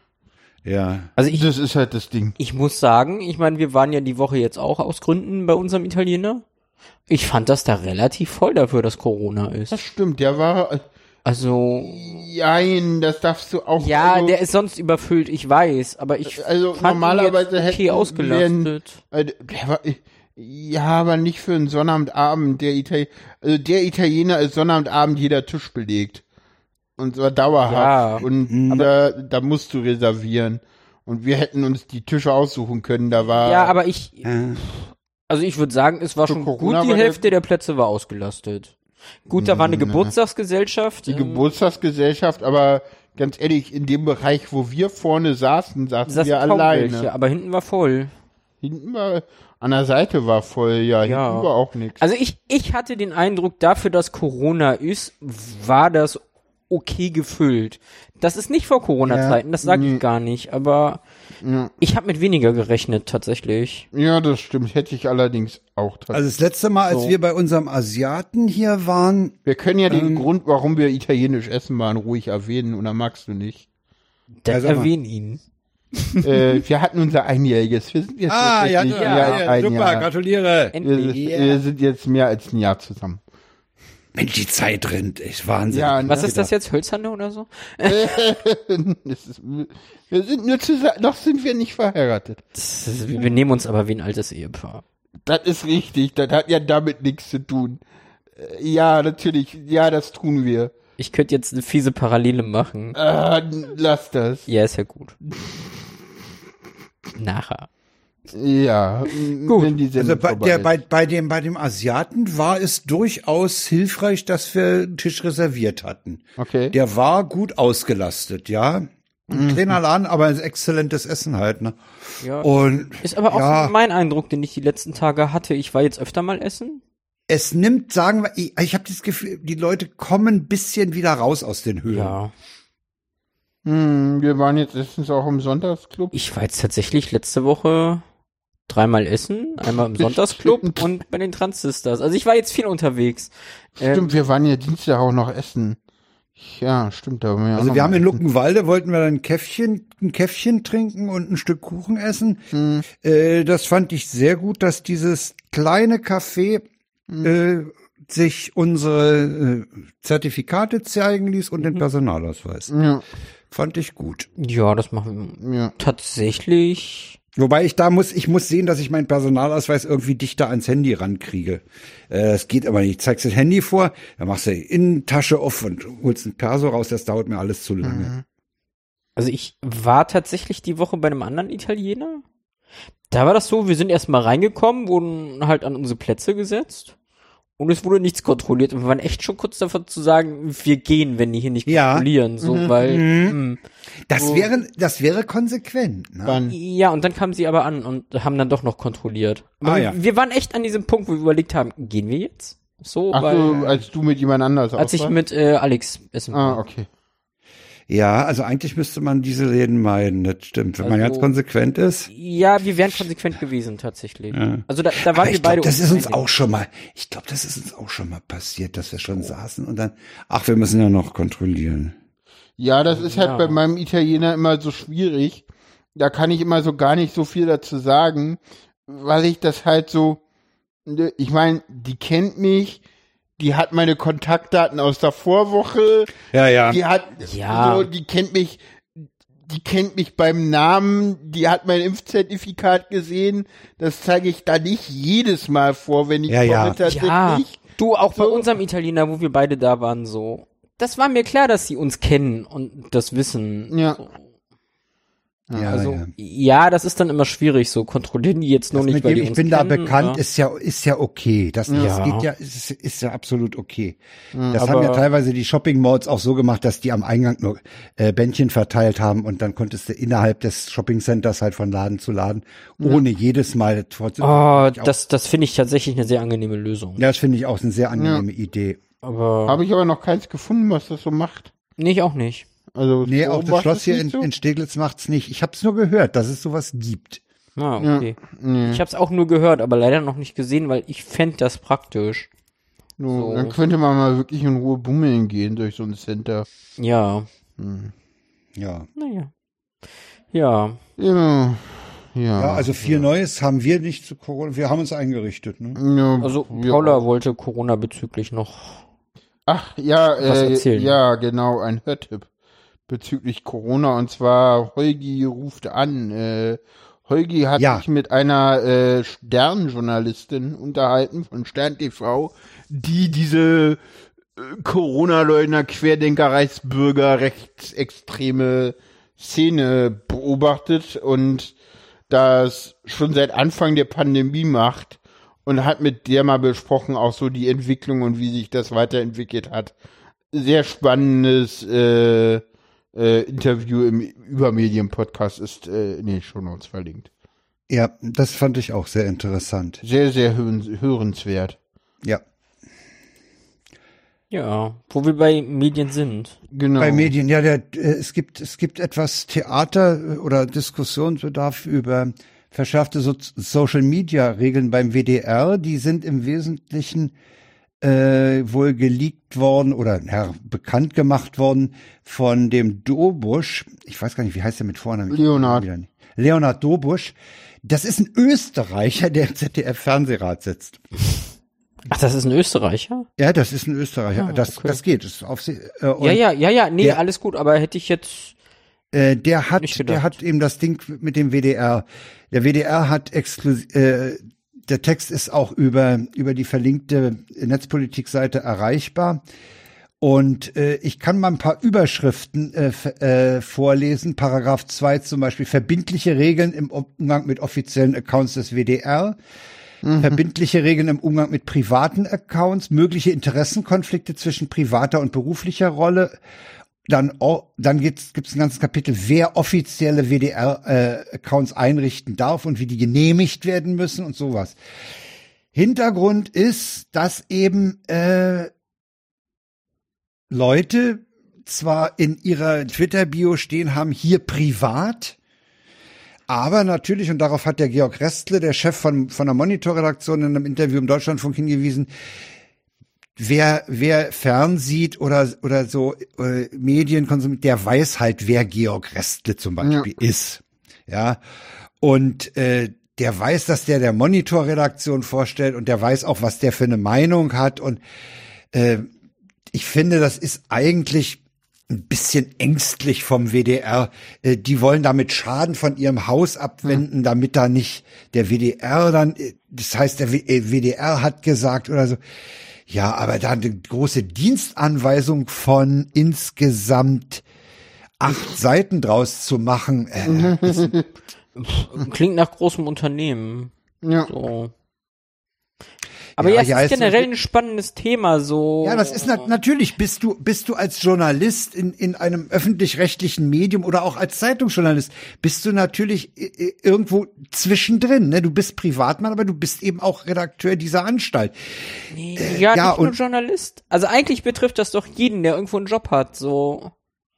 Ja. Also ich, Das ist halt das Ding. ich muss sagen, ich meine, wir waren ja die Woche jetzt auch aus Gründen bei unserem Italiener. Ich fand das da relativ voll dafür, dass Corona ist. Das stimmt, der war, Also, jein, das darfst du auch. ja, also, der ist sonst überfüllt, ich weiß, aber ich Also fand ihn normalerweise jetzt okay hätten ausgelastet. äh, der war, ja, aber nicht für einen Sonnabendabend. Der Italiener, also der Italiener ist Sonnabendabend jeder Tisch belegt. Und zwar dauerhaft. Ja, Und da, da musst du reservieren. Und wir hätten uns die Tische aussuchen können, da war. Ja, aber ich, Äh, also ich würde sagen, es war Für schon Corona gut, die war der- Hälfte der Plätze war ausgelastet. Gut, da war eine Geburtstagsgesellschaft. die ähm, Geburtstagsgesellschaft, aber ganz ehrlich, in dem Bereich, wo wir vorne saßen, saßen saßen wir kaum alleine. welche, aber hinten war voll. Hinten war, an der Seite war voll, ja, Ja. hinten war auch nichts. Also ich, ich hatte den Eindruck, dafür, dass Corona ist, war das okay gefüllt. Das ist nicht vor Corona-Zeiten, das sage nee. ich gar nicht, aber Ja. ich habe mit weniger gerechnet, tatsächlich. Ja, das stimmt. Hätte ich allerdings auch tatsächlich. also das letzte Mal, als So. wir bei unserem Asiaten hier waren, Wir können ja den Ähm. Grund, warum wir italienisch essen waren, ruhig erwähnen, oder magst du nicht? Dann Ja, sag mal. erwähnen ihn. äh, wir hatten unser Einjähriges. Wir sind jetzt ah, ja, tatsächlich ja, mehr als ja, ein super, Jahr. gratuliere. Wir, Endlich. Ja. wir sind jetzt mehr als ein Jahr zusammen. Mensch, die Zeit rennt, echt Wahnsinn. Ja, Was ne? ist das jetzt, Hölzerne oder so? Das ist, wir sind nur zusammen, noch sind wir nicht verheiratet. Das ist, wir nehmen uns aber wie ein altes Ehepaar. Das ist richtig, das hat ja damit nichts zu tun. Äh, Ja, natürlich, ja, das tun wir. Ich könnte jetzt eine fiese Parallele machen. Äh, lass das. Ja, ist ja gut. Nachher. Ja, Gut. wenn die Also Sendung bei, vorbei der, ist. bei, bei, dem, bei dem Asiaten war es durchaus hilfreich, dass wir einen Tisch reserviert hatten. Okay. Der war gut ausgelastet, ja. Ein kleiner Laden, aber ein exzellentes Essen halt, ne? Ja. Und Ist aber auch ja, so mein Eindruck, den ich die letzten Tage hatte. Ich war jetzt öfter mal essen. es nimmt, sagen wir, ich, ich habe das Gefühl, die Leute kommen ein bisschen wieder raus aus den Höhlen. Ja. Hm, wir waren jetzt letztens auch im Sonntagsclub. Ich war jetzt tatsächlich letzte Woche dreimal essen. Einmal im Sonntagsclub und bei den Transistors. Also ich war jetzt viel unterwegs. Ähm, Stimmt, wir waren ja Dienstag auch noch essen. Ja, stimmt. Da waren wir auch Also noch wir haben mal in essen. Luckenwalde, wollten wir dann ein Käffchen, ein Käffchen trinken und ein Stück Kuchen essen. Hm. Äh, das fand ich sehr gut, dass dieses kleine Café äh, sich unsere äh, Zertifikate zeigen ließ und den Personalausweis. Ja, Fand ich gut. ja, das machen wir ja. tatsächlich. Wobei ich da muss, ich muss sehen, dass ich meinen Personalausweis irgendwie dichter ans Handy rankriege. Äh, das geht aber nicht. Zeigst das Handy vor, dann machst du die Innentasche auf und holst ein Perso raus. Das dauert mir alles zu lange. Also ich war tatsächlich die Woche bei einem anderen Italiener. Da war das so, wir sind erstmal reingekommen, wurden halt an unsere Plätze gesetzt. Und es wurde nichts kontrolliert. Und wir waren echt schon kurz davon zu sagen, wir gehen, wenn die hier nicht Ja. kontrollieren. So, weil, hm. Das wäre, das wäre konsequent. Ne? Dann, Ja, und dann kamen sie aber an und haben dann doch noch kontrolliert. Aber Ah, wir, ja. wir waren echt an diesem Punkt, wo wir überlegt haben, gehen wir jetzt? So, Ach weil, so, als du mit jemand anders als ich warst? mit äh, Alex essen Ah, war. okay. Ja, also eigentlich müsste man diese Läden meiden, das stimmt. Wenn man Also- ganz konsequent ist. Ja, wir wären konsequent gewesen, tatsächlich. Ja. Also da, da waren Aber wir ich beide glaube, das ist uns einig. auch schon mal, ich glaube, das ist uns auch schon mal passiert, dass wir schon saßen und dann, ach, wir müssen ja noch kontrollieren. Ja, das ist halt Ja. bei meinem Italiener immer so schwierig. Da kann ich immer so gar nicht so viel dazu sagen, weil ich das halt so, ich meine, die kennt mich, die hat meine Kontaktdaten aus der Vorwoche, Ja, ja. die hat, Ja. so, die kennt mich, die kennt mich beim Namen, die hat mein Impfzertifikat gesehen, das zeige ich da nicht jedes Mal vor, wenn ich Ja, ja. komme tatsächlich. Ja, du, auch bei So. unserem Italiener, wo wir beide da waren, so. Das war mir klar, dass sie uns kennen und das wissen. Ja. So. Ja, Also, ja. ja, das ist dann immer schwierig, so kontrollieren die jetzt nur Das nicht, mit weil dem, die ich uns bin da kennen, bekannt, oder? ist ja, ist ja okay. Das, das Ja. geht ja, ist, ist ja absolut okay. Das aber- haben ja teilweise die Shopping Malls auch so gemacht, dass die am Eingang nur äh, Bändchen verteilt haben und dann konntest du innerhalb des Shopping Centers halt von Laden zu Laden, ohne jedes Mal trotzdem. Oh, das, das finde ich tatsächlich eine sehr angenehme Lösung. Ja, das finde ich auch eine sehr angenehme Idee. Aber, Habe ich aber noch keins gefunden, was das so macht. nee, ich auch nicht. Also Nee, so auch das macht Schloss es hier nicht in, so? in Steglitz macht's nicht. Ich habe es nur gehört, dass es sowas gibt. Ah, okay. Nee. Ich habe es auch nur gehört, aber leider noch nicht gesehen, weil ich fände das praktisch. So, So. Dann könnte man mal wirklich in Ruhe bummeln gehen durch so ein Center. Ja, Ja. naja. Ja, Ja. Ja. Ja, also viel Neues haben wir nicht zu Corona. Wir haben uns eingerichtet, ne? ja, also wir Paula auch. wollte Corona bezüglich noch. Ach, ja, was äh, erzählen. ja, genau, ein Hörtipp bezüglich Corona. Und zwar, Holgi ruft an. Äh, Holgi hat Ja. sich mit einer äh, Sternjournalistin unterhalten von Stern T V, die diese äh, Corona-Leugner, Querdenker, Reichsbürger, rechtsextreme Szene beobachtet und das schon seit Anfang der Pandemie macht und hat mit der mal besprochen, auch so die Entwicklung und wie sich das weiterentwickelt hat. Sehr spannendes äh, äh, Interview im Übermedien-Podcast ist äh, in den Shownotes verlinkt. Ja, das fand ich auch sehr interessant. Sehr, sehr hören, hörenswert. Ja. Ja, wo wir bei Medien sind. Genau. Bei Medien, ja, der, äh, es gibt, es gibt etwas Theater äh, oder Diskussionsbedarf über verschärfte so Social Media Regeln beim W D R. Die sind im Wesentlichen äh, wohl geleakt worden oder ja, bekannt gemacht worden von dem Dobusch. Ich weiß gar nicht, wie heißt der mit Vornamen? Leonhard. Leonhard Dobusch. Das ist ein Österreicher, der im Z D F-Fernsehrat sitzt. Ach, das ist ein Österreicher? Ja, das ist ein Österreicher. Ah, das, okay. das geht. Das ist auf, äh, und Ja, ja, ja, ja, nee, der- alles gut, aber hätte ich jetzt. Äh, der hat, Nicht gedacht. der hat eben das Ding mit dem W D R. Der W D R hat exklusiv, äh, der Text ist auch über, über die verlinkte Netzpolitik-Seite erreichbar. Und äh, ich kann mal ein paar Überschriften äh, f- äh, vorlesen. Paragraph zwei zum Beispiel, verbindliche Regeln im Umgang mit offiziellen Accounts des W D R. Verbindliche Regeln im Umgang mit privaten Accounts, mögliche Interessenkonflikte zwischen privater und beruflicher Rolle. Dann, oh, dann gibt's, gibt's ein ganzes Kapitel, wer offizielle W D R-Accounts einrichten darf und wie die genehmigt werden müssen und sowas. Hintergrund ist, dass eben äh, Leute zwar in ihrer Twitter-Bio stehen haben, hier privat, aber natürlich, und darauf hat der Georg Restle, der Chef von, von der Monitor-Redaktion, in einem Interview im Deutschlandfunk hingewiesen, wer, wer fernsieht oder, oder so äh, Medien konsumiert, der weiß halt, wer Georg Restle zum Beispiel ja. ist. Ja, und äh, der weiß, dass der der Monitor-Redaktion vorstellt und der weiß auch, was der für eine Meinung hat. Und äh, ich finde, das ist eigentlich ein bisschen ängstlich vom W D R. Äh, die wollen damit Schaden von ihrem Haus abwenden, damit da nicht der W D R dann, das heißt, der W D R hat gesagt oder so. Ja, aber da eine große Dienstanweisung von insgesamt acht Seiten draus zu machen. Äh, das, Klingt nach großem Unternehmen. Ja. So. Aber Ja, ja, es ja, ist es- generell ein spannendes Thema, so. Ja, das ist nat natürlich, bist du, bist du als Journalist in, in einem öffentlich-rechtlichen Medium oder auch als Zeitungsjournalist, bist du natürlich äh, irgendwo zwischendrin, ne? Du bist Privatmann, aber du bist eben auch Redakteur dieser Anstalt. Nee, ja, ja, nicht nur und- Journalist. Also eigentlich betrifft das doch jeden, der irgendwo einen Job hat, so.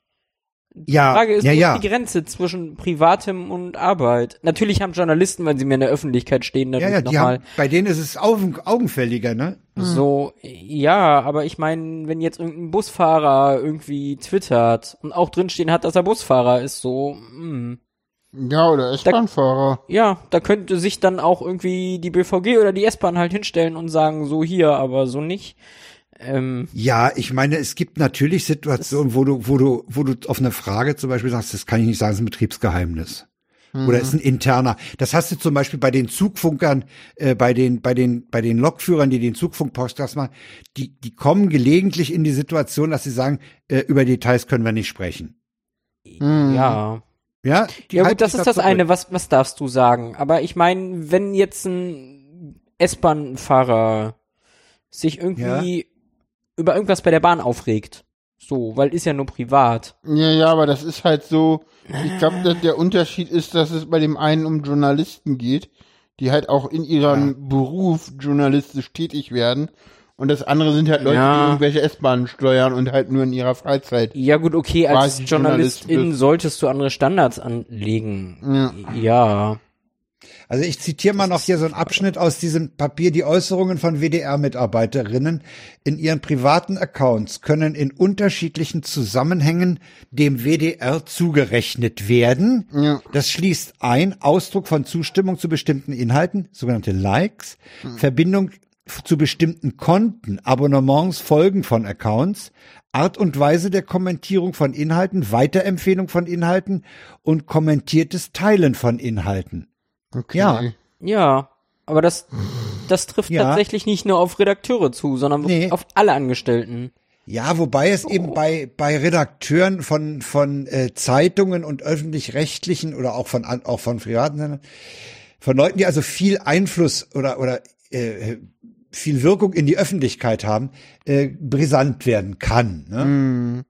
Die Ja, Frage ist, ja, wo ja. ist die Grenze zwischen Privatem und Arbeit? Natürlich haben Journalisten, wenn sie mehr in der Öffentlichkeit stehen, Ja, natürlich ja, die nochmal haben, bei denen ist es augen, augenfälliger, ne? so, ja, aber ich meine, wenn jetzt irgendein Busfahrer irgendwie twittert und auch drinstehen hat, dass er Busfahrer ist, so, hm. Ja, oder S-Bahn-Fahrer. Ja, da könnte sich dann auch irgendwie die B V G oder die S-Bahn halt hinstellen und sagen, so hier, aber so nicht. Ähm, Ja, ich meine, es gibt natürlich Situationen, wo du, wo du, wo du auf eine Frage zum Beispiel sagst, das kann ich nicht sagen, das ist ein Betriebsgeheimnis. Oder ist ein interner. Das hast du zum Beispiel bei den Zugfunkern, äh, bei den, bei den, bei den Lokführern, die den Zugfunk-Podcast machen, die, die kommen gelegentlich in die Situation, dass sie sagen, äh, über Details können wir nicht sprechen. Mhm. ja. Ja, die Ja halten gut, das sich ist das zurück. eine, was, was darfst du sagen? Aber ich meine, wenn jetzt ein S-Bahn-Fahrer sich irgendwie über irgendwas bei der Bahn aufregt, so, weil ist ja nur privat. Ja, ja, aber das ist halt so, ich glaube, der Unterschied ist, dass es bei dem einen um Journalisten geht, die halt auch in ihrem Beruf journalistisch tätig werden. Und das andere sind halt Leute, Ja. die irgendwelche S-Bahnen steuern und halt nur in ihrer Freizeit. Ja gut, okay, als Quasi Journalistin Journalist bist. solltest du andere Standards anlegen. Ja. Ja. Also ich zitiere mal noch hier so einen Abschnitt aus diesem Papier. Die Äußerungen von W D R-Mitarbeiterinnen in ihren privaten Accounts können in unterschiedlichen Zusammenhängen dem W D R zugerechnet werden. Ja. Das schließt ein Ausdruck von Zustimmung zu bestimmten Inhalten, sogenannte Likes, Verbindung f- zu bestimmten Konten, Abonnements, Folgen von Accounts, Art und Weise der Kommentierung von Inhalten, Weiterempfehlung von Inhalten und kommentiertes Teilen von Inhalten. Okay. Ja. Ja. Aber das, das trifft Ja. tatsächlich nicht nur auf Redakteure zu, sondern Nee. auf alle Angestellten. Ja, wobei es eben bei bei Redakteuren von von äh, Zeitungen und öffentlich-rechtlichen oder auch von an- auch von privaten Sendern, von Leuten, die also viel Einfluss oder oder äh, viel Wirkung in die Öffentlichkeit haben, äh, brisant werden kann. Ne? Hm.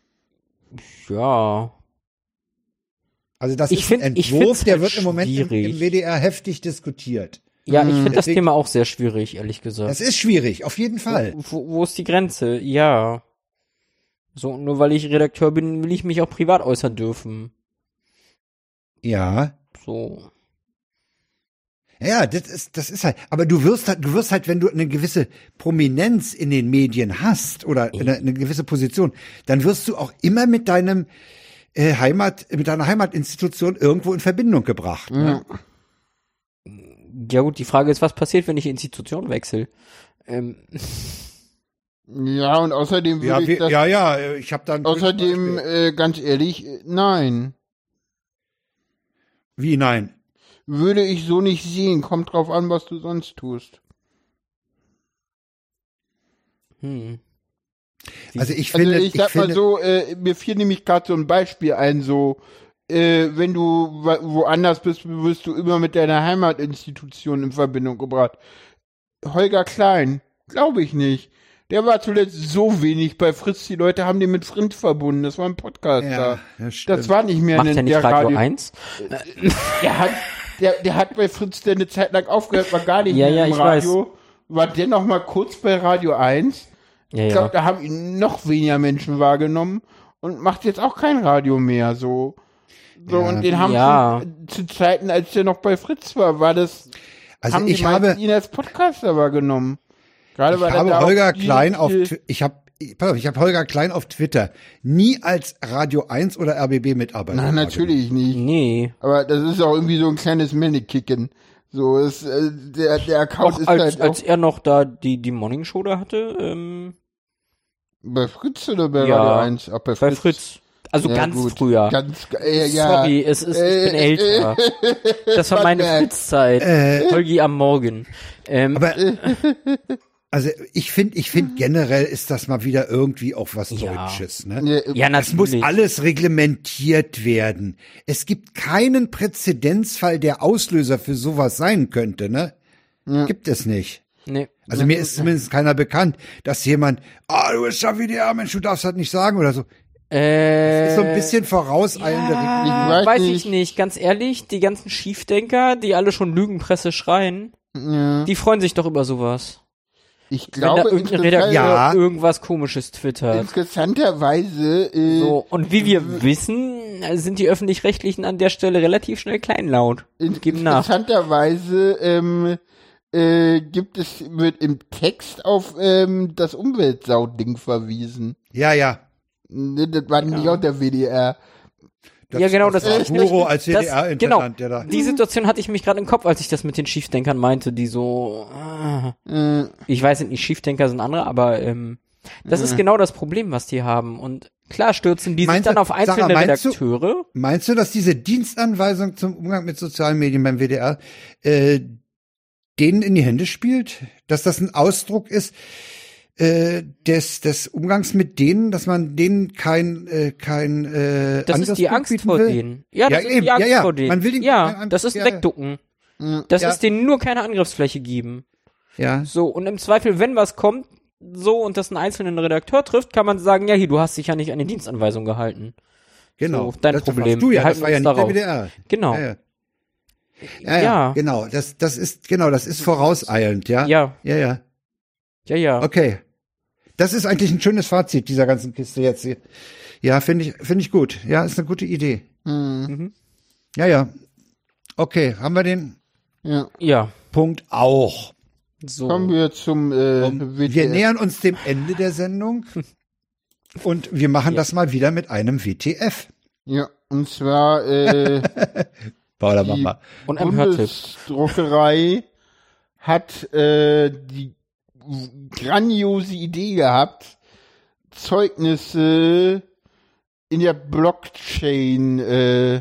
Ja. Also das Ich ist find- ein ich Entwurf, find's der halt wird im Moment im, schwierig. im W D R heftig diskutiert. Ja, ich Hm. finde das Deswegen- Thema auch sehr schwierig, ehrlich gesagt. Das ist schwierig, auf jeden Fall. Wo, wo ist die Grenze? Ja. So, nur weil ich Redakteur bin, will ich mich auch privat äußern dürfen. Ja. So. Ja, das ist, das ist halt, aber du wirst halt, du wirst halt, wenn du eine gewisse Prominenz in den Medien hast oder eine, eine gewisse Position, dann wirst du auch immer mit deinem äh, Heimat, mit deiner Heimatinstitution irgendwo in Verbindung gebracht. Ne? Ja gut, die Frage ist, was passiert, wenn ich Institution wechsle? Ähm, Ja, und außerdem würde Ja, ich wir, das, ja, ja, ich habe dann außerdem, äh, ganz ehrlich, äh, nein. wie nein? Würde ich so nicht sehen. Kommt drauf an, was du sonst tust. hm. Also ich Also finde, ich sag mal finde, so, äh, mir fiel nämlich gerade so ein Beispiel ein, so, äh, wenn du wa- woanders bist, wirst du immer mit deiner Heimatinstitution in Verbindung gebracht. Holger Klein, glaube ich nicht. Der war zuletzt so wenig bei Fritz, die Leute haben den mit Frinz verbunden, das war ein Podcaster. ja, das stimmt. Das war nicht mehr Macht eine, ja nicht der Radio eins? Der hat, der, der hat bei Fritz der eine Zeit lang aufgehört, war gar nicht Ja, mehr ja, im ich Radio, war dennoch mal kurz bei Radio eins. Ja, Ich ja. glaube, da haben ihn noch weniger Menschen wahrgenommen und macht jetzt auch kein Radio mehr, so. So, Ja. und den haben Ja. zu, zu Zeiten, als der noch bei Fritz war, war das, Also haben ich die meisten habe, ihn als Podcaster wahrgenommen. Gerade ich weil er habe da Holger auch viel- Klein auf, viel- Twi- ich habe, pass auf, ich habe Holger Klein auf Twitter nie als Radio eins oder R B B Mitarbeiter. Nein, natürlich nicht. Nee. Aber das ist auch irgendwie so ein kleines Männekicken. So, ist, äh, der, der Account Auch ist als, halt als auch er noch da die, die Morning Show da hatte, ähm, bei Fritz oder bei Ja, Radio eins? Auch bei bei Fritz. Ja, Also Ja, ganz gut. früher. Ganz, äh, ja. Sorry, es ist, ich bin Äh, älter. Das war meine Mann. Fritz-Zeit. Äh, Holgi am Morgen. Ähm, Aber also ich finde, ich finde generell ist das mal wieder irgendwie auch was Ja. Deutsches. Ne? Ja, ja, Es muss natürlich. alles reglementiert werden. Es gibt keinen Präzedenzfall, der Auslöser für sowas sein könnte, ne? Ja. Gibt es nicht. Nee. Also mir ist zumindest keiner bekannt, dass jemand, ah, du bist ja W D R, Mensch, du darfst das nicht sagen oder so. Äh, Das ist so ein bisschen vorauseilende ja, Ich weiß weiß nicht. ich nicht. Ganz ehrlich, die ganzen Schiefdenker, die alle schon Lügenpresse schreien, Ja. die freuen sich doch über sowas. Ich Wenn da glaube, irgendein interessant- Redakteur Ja. irgendwas Komisches twittert. interessanterweise äh, So, und wie wir wissen, sind die Öffentlich-Rechtlichen an der Stelle relativ schnell kleinlaut. in, Geben nach. interessanterweise ähm, äh, gibt es, wird im Text auf ähm, das Umweltsau-Ding verwiesen. Ja, ja. Ne, das war nicht auch der W D R. Das, Ja, genau, das war ist Guru als W D das- R-Intendant, genau. der da. Die Situation hatte ich mich gerade im Kopf, als ich das mit den Schiefdenkern meinte, die so, ah, Äh, ich weiß nicht, Schiefdenker sind andere, aber ähm, das ist genau das Problem, was die haben. Und klar stürzen die sich Meinst dann du- auf einzelne Sarah, meinst du- Redakteure. Meinst du, dass diese Dienstanweisung zum Umgang mit sozialen Medien beim W D R äh, denen in die Hände spielt? Dass das ein Ausdruck ist äh, des, des Umgangs mit denen, dass man denen kein äh, kein äh, Das ist die Angriffspunkt Angst bieten vor will? denen. Ja, das Ja, ist eben. die Angst Ja, ja. vor denen. Man will ihnen ja, keinen das ist Angriff- ja, ja. Wegducken. äh, Das Ja. ist denen nur keine Angriffsfläche geben. Ja, So, und im Zweifel, wenn was kommt, so, und das einen einzelnen Redakteur trifft, kann man sagen, ja, hier, du hast dich ja nicht an die Dienstanweisung gehalten. genau. So, dein das Problem. warst du Wir ja, halten das war ja uns nicht der darauf. W D R. Genau. Ja, ja. Ja, ja, Ja. genau. Das, das ist, genau, das ist vorauseilend, ja? Ja, Ja, ja. ja, ja. Okay. Das ist eigentlich ein schönes Fazit dieser ganzen Kiste jetzt hier. Ja, finde ich, finde ich gut. Ja, ist eine gute Idee. Mhm. Ja, ja. Okay, haben wir den ja. Ja, Punkt auch. so. Kommen wir zum äh, Um, W D wir R. nähern uns dem Ende der Sendung und wir machen Ja. das mal wieder mit einem W T F. Ja, und zwar äh, Paula, Die- mach mal. Und einem Hörtipp. Bundesdruckerei hat äh, die grandiose Idee gehabt, Zeugnisse in der Blockchain äh,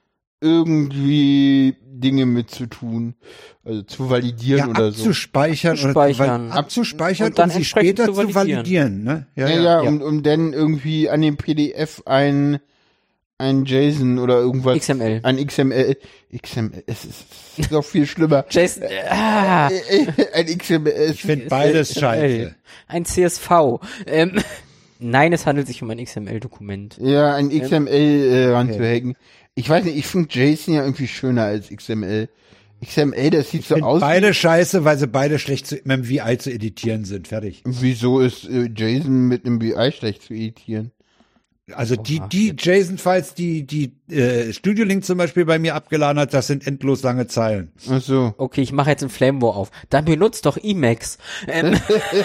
irgendwie Dinge mitzutun, also zu validieren Ja, oder so. abzuspeichern, Abzuspeichern. oder zu, abzuspeichern, Und dann um sie entsprechend später zu zu validieren. Ne? Ja, ja, Um, um dann irgendwie an dem P D F ein ein JSON oder irgendwas. X M L. Ein X M L. X M L, es ist, es ist noch viel schlimmer. Jason, ah, Ein X M L. Ich finde beides X M L. scheiße. Ein C S V. Ähm, nein, es handelt sich um ein X M L-Dokument. Ja, ein X M L äh, ranzuhängen. Ich weiß nicht, ich finde JSON ja irgendwie schöner als X M L. X M L, das sieht so Find aus. beide scheiße, weil sie beide schlecht zu, mit dem V I zu editieren sind. Fertig. Wieso ist äh, JSON mit einem V I schlecht zu editieren? Also die, die JSON-Files, die, die äh, Studio Link zum Beispiel bei mir abgeladen hat, das sind endlos lange Zeilen. Ach so. Okay, ich mache jetzt ein Flamewar auf. Dann benutzt doch Emacs. Ähm,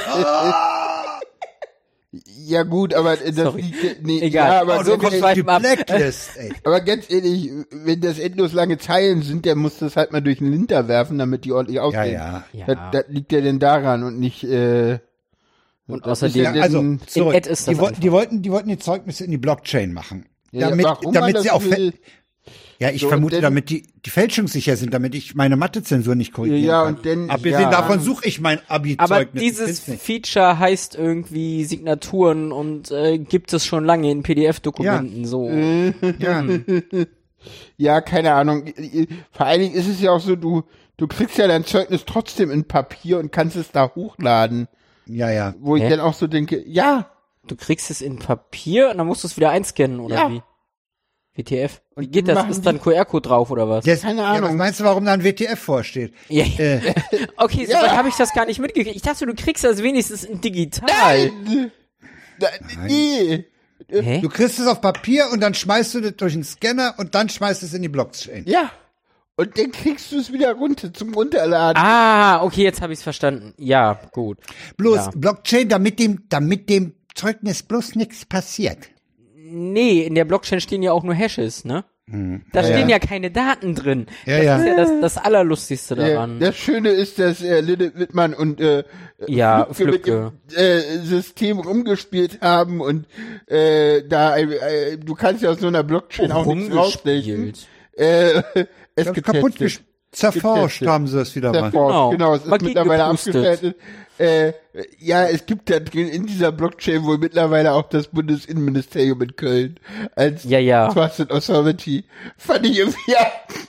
Ja gut, aber äh, das Sorry. liegt, nee, Egal. Ja, aber, Oh, so wenn- kommt wenn- weit- die ab. Blacklist, ey. aber ganz ehrlich, wenn das endlos lange Zeilen sind, der muss das halt mal durch den Linter werfen, damit die ordentlich Ja, aussehen. ja. ja. Das, das liegt ja denn daran und nicht, äh, Und das außerdem- ist Ja, ja also denn- zurück. Ad ist das die, wollten, einfach. die wollten, die wollten die Zeugnisse in die Blockchain machen, ja, damit, warum man damit das sie auch, will, fä- ja, ich So, vermute, denn- damit die, die fälschungssicher sind, damit ich meine Mathezensur nicht korrigieren Ja, kann. und denn- Abgesehen ja. davon suche ich mein Aber Abi-Zeugnis. ich dieses find's nicht. Feature heißt irgendwie Signaturen und äh, gibt es schon lange in P D F-Dokumenten. So. Ja. ja, keine Ahnung. Vor allen Dingen ist es ja auch so, du, du kriegst ja dein Zeugnis trotzdem in Papier und kannst es da hochladen. ja, ja. Wo ich Hä? dann auch so denke, ja, Du kriegst es in Papier und dann musst du es wieder einscannen, oder Ja. wie? W T F? Wie Und geht die das? machen Ist da ein die- Q R-Code drauf oder was? Das, Keine Ja, was Ahnung. meinst du, warum da ein W T F vorsteht? Ja. Äh, Okay, so Ja. weit habe ich das gar nicht mitgekriegt. Ich dachte, du kriegst das wenigstens in digital. nein, Na, nee. Hä? du kriegst es auf Papier und dann schmeißt du das durch einen Scanner und dann schmeißt es in die Blockchain. Ja. Und dann kriegst du es wieder runter zum Runterladen. Ah, okay, jetzt habe ich es verstanden. Ja, gut. Bloß Ja. Blockchain, damit dem, damit dem Zeugnis bloß nichts passiert. Nee, in der Blockchain stehen ja auch nur Hashes, ne? Da Ja, stehen ja. ja. keine Daten drin. Ja, das ja. ist ja das, das Allerlustigste Äh, daran. das Schöne ist, dass äh, Lilith Wittmann und äh, Ja, Flügge mit dem äh, System rumgespielt haben und äh, da äh, du kannst ja aus so einer Blockchain auch nichts rausstechen. Rumgespielt. Äh, es Das getestet. kaputt ges- zerforscht Getestet. haben sie es wieder mal. Zerforscht, Genau. genau. Es ist Magie mittlerweile gepustet. abgefertigt. Äh, ja, es gibt da drin in dieser Blockchain wohl mittlerweile auch das Bundesinnenministerium in Köln als Ja, ja. Trusted Authority. Fand ich irgendwie, ja,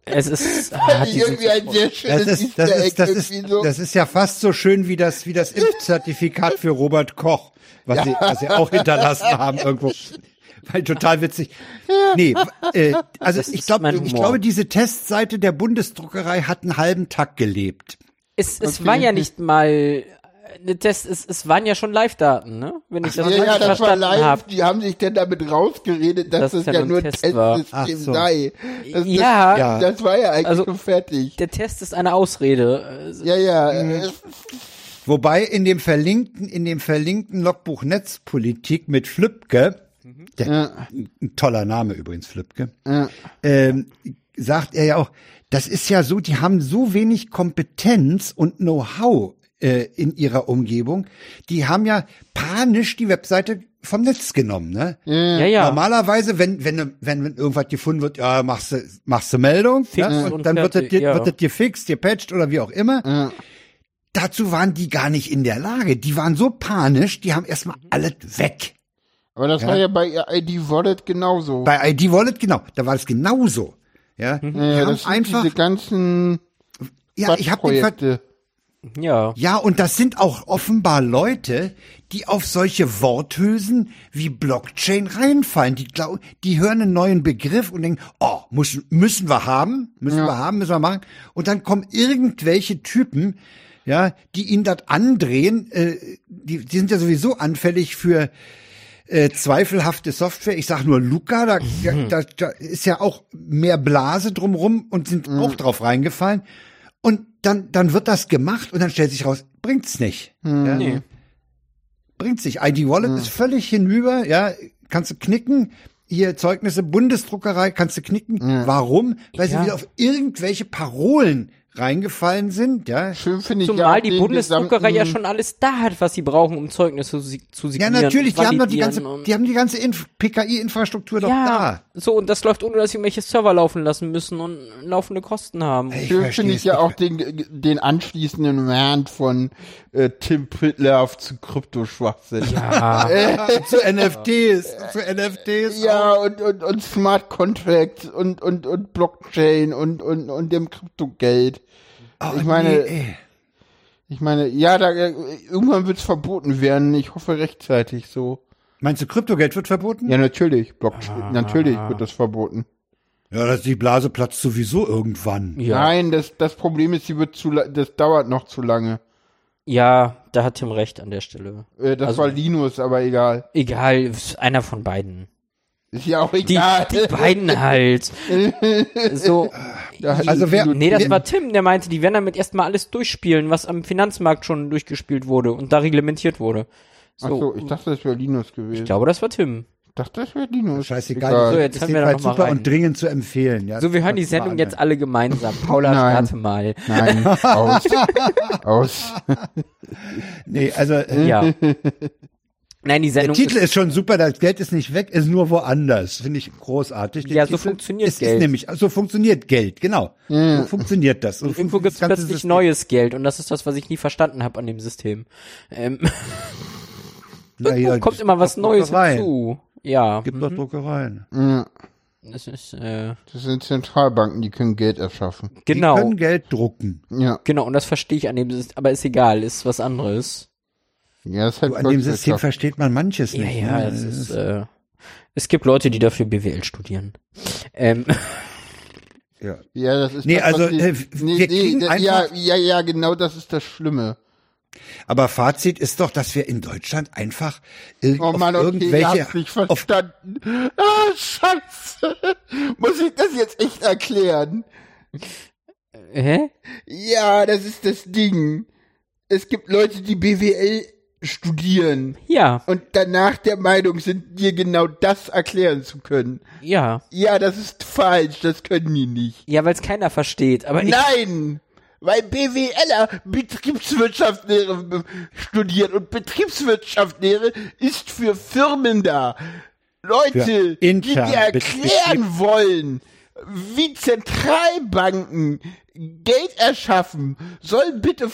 Es ist, ah, die sind irgendwie ein sehr Das schönes ist, das Easter ist, das Egg ist, irgendwie so. das ist ja fast so schön wie das, wie das Impfzertifikat für Robert Koch, was sie, was sie auch hinterlassen haben irgendwo. Weil total witzig. Nee, äh, also Das ich ist glaube, mein ich Humor. glaube, diese Testseite der Bundesdruckerei hat einen halben Tag gelebt. Es, es Okay. war ja nicht mal eine Test, es, es waren ja schon Live-Daten, ne? Wenn ich das Ja, ja, richtig das war verstanden live. habe. Die haben sich denn damit rausgeredet, dass Dass das es ja ja nur nur ein ein Test war. Testsystem Ach so. sei. Das, Ja, Ja. das, das war ja eigentlich Also- schon fertig. der Test ist eine Ausrede. Ja, ja. äh, Wobei in dem verlinkten, in dem verlinkten Logbuch Netzpolitik mit Flübke, der, Ja. ein toller Name übrigens, Flübke, Ja. ähm, sagt er ja auch, das ist ja so, die haben so wenig Kompetenz und Know-how äh, in ihrer Umgebung, die haben ja panisch die Webseite vom Netz genommen, ne? Ja, ja. Normalerweise, wenn, wenn, wenn, wenn irgendwas gefunden wird, ja, machst du, machst du Meldung, Fix ja, und, und dann wird das, fertig, dir, ja. wird das gefixt, gepatcht oder wie auch immer. Ja. Dazu waren die gar nicht in der Lage. Die waren so panisch, die haben erstmal alles weg. Aber das Ja. war ja bei I D Wallet genauso. Bei I D Wallet, genau, da war es genauso. Ja, die ja, haben das sind einfach, diese ganzen ja, ich habe den Ver Projekte. Ja. ja, und das sind auch offenbar Leute, die auf solche Worthülsen wie Blockchain reinfallen. Die glauben, die hören einen neuen Begriff und denken, oh, muss, müssen wir haben, müssen Ja. wir haben, müssen wir machen. Und dann kommen irgendwelche Typen, ja, die ihnen das andrehen. Äh, die, die sind ja sowieso anfällig für äh, zweifelhafte Software. Ich sag nur Luca, da, Mhm. da, da ist ja auch mehr Blase drumrum und sind Mhm. auch drauf reingefallen. Und dann, dann wird das gemacht und dann stellt sich raus, bringt's nicht. Mhm. Ja, Nee. bringt's nicht. I D Wallet ist völlig hinüber, ja, kannst du knicken. Hier Zeugnisse Bundesdruckerei, kannst du knicken. Warum? Weil Ja. sie wieder auf irgendwelche Parolen reingefallen sind, ja. Schön finde ich ja Zumal auch die den Bundesdruckerei ja gesamten- schon alles da hat, was sie brauchen, um Zeugnisse zu, si- zu Ja, signieren. natürlich, und die haben doch die validieren ganze, und- die haben die ganze Inf- P K I-Infrastruktur doch ja, da. so, und das läuft ohne, dass sie irgendwelche Server laufen lassen müssen und laufende Kosten haben. Ich Schön versteh's finde ich ja nicht. auch den, den anschließenden Rant von äh, Tim Pritloff zu Kryptoschwachsinn. Ja, zu N F Ts, zu N F Ts. Ja, und, und, und Smart Contracts und, und, und Blockchain und, und, und dem Kryptogeld. Oh, ich meine, nee, ey. ich meine, ja, da, äh, irgendwann wird es verboten werden. Ich hoffe rechtzeitig so. Meinst du, Kryptogeld wird verboten? Ja, natürlich. Blockchain, natürlich wird das verboten. Ja, das, die Blase platzt sowieso irgendwann. ja, Nein, das, das Problem ist, die wird zu, la- das dauert noch zu lange. ja, da hat Tim recht an der Stelle. Äh, das Also- war Linus, aber egal. Egal, einer von beiden. Ist ja auch Die, egal. die beiden halt. So. Da hat Also die- wer- Nee, das wer- war Tim, der meinte, die werden damit erstmal alles durchspielen, was am Finanzmarkt schon durchgespielt wurde und da reglementiert wurde. Ach So, so, ich dachte, das wäre Linus gewesen. ich glaube, das war Tim. Ich dachte, das wäre Linus. Scheißegal. Egal. So, jetzt ist hören wir da jedenfalls noch mal super rein. und dringend zu empfehlen. Ja, So, wir hören die Das war Sendung eine- jetzt alle gemeinsam. Paula, Nein. starte mal. Nein, aus. aus. Nee, also äh, Ja. Nein, die der Sendung Titel ist, ist schon super, das Geld ist nicht weg, ist nur woanders. Finde ich großartig. Der Ja, so Titel funktioniert ist, Geld. Ist nämlich, so funktioniert Geld, genau. So funktioniert das. So irgendwo funktioniert gibt's das ganze plötzlich System. neues Geld und das ist das, was ich nie verstanden habe an dem System. Ähm, Ja, hier, kommt es immer gibt was doch Neues Druckereien. hinzu. Ja, Gibt doch Druckereien. Ja, das ist, äh, das sind Zentralbanken, die können Geld erschaffen. genau. Die können Geld drucken. Ja, Genau, und das verstehe ich an dem System, aber ist egal, ist was anderes. ja, das ist halt Du, an dem System Volkswirtschaft. versteht man manches Ja, nicht. ja, ne? es ist, äh, es gibt Leute, die dafür B W L studieren. Ähm, ja. Ja, das ist Nee, das, also, was die- äh, wir kriegen da- einfach- ja, ja, ja, genau, das ist das Schlimme. Aber Fazit ist doch, dass wir in Deutschland einfach irg Oh Mann, auf okay, ihr irgendwelche habt's nicht auf, verstanden. Ah, scheiße. Muss ich das jetzt echt erklären? hä? Ja, das ist das Ding. Es gibt Leute, die B W L studieren Ja, und danach der Meinung sind, dir genau das erklären zu können. ja. Ja, das ist falsch, das können die nicht. Ja, weil es keiner versteht, aber ich, Nein! Weil BWLer Betriebswirtschaftslehre studieren und Betriebswirtschaftslehre ist für Firmen da. Leute, Für die intern dir erklären wollen, wie Zentralbanken Geld erschaffen, sollen bitte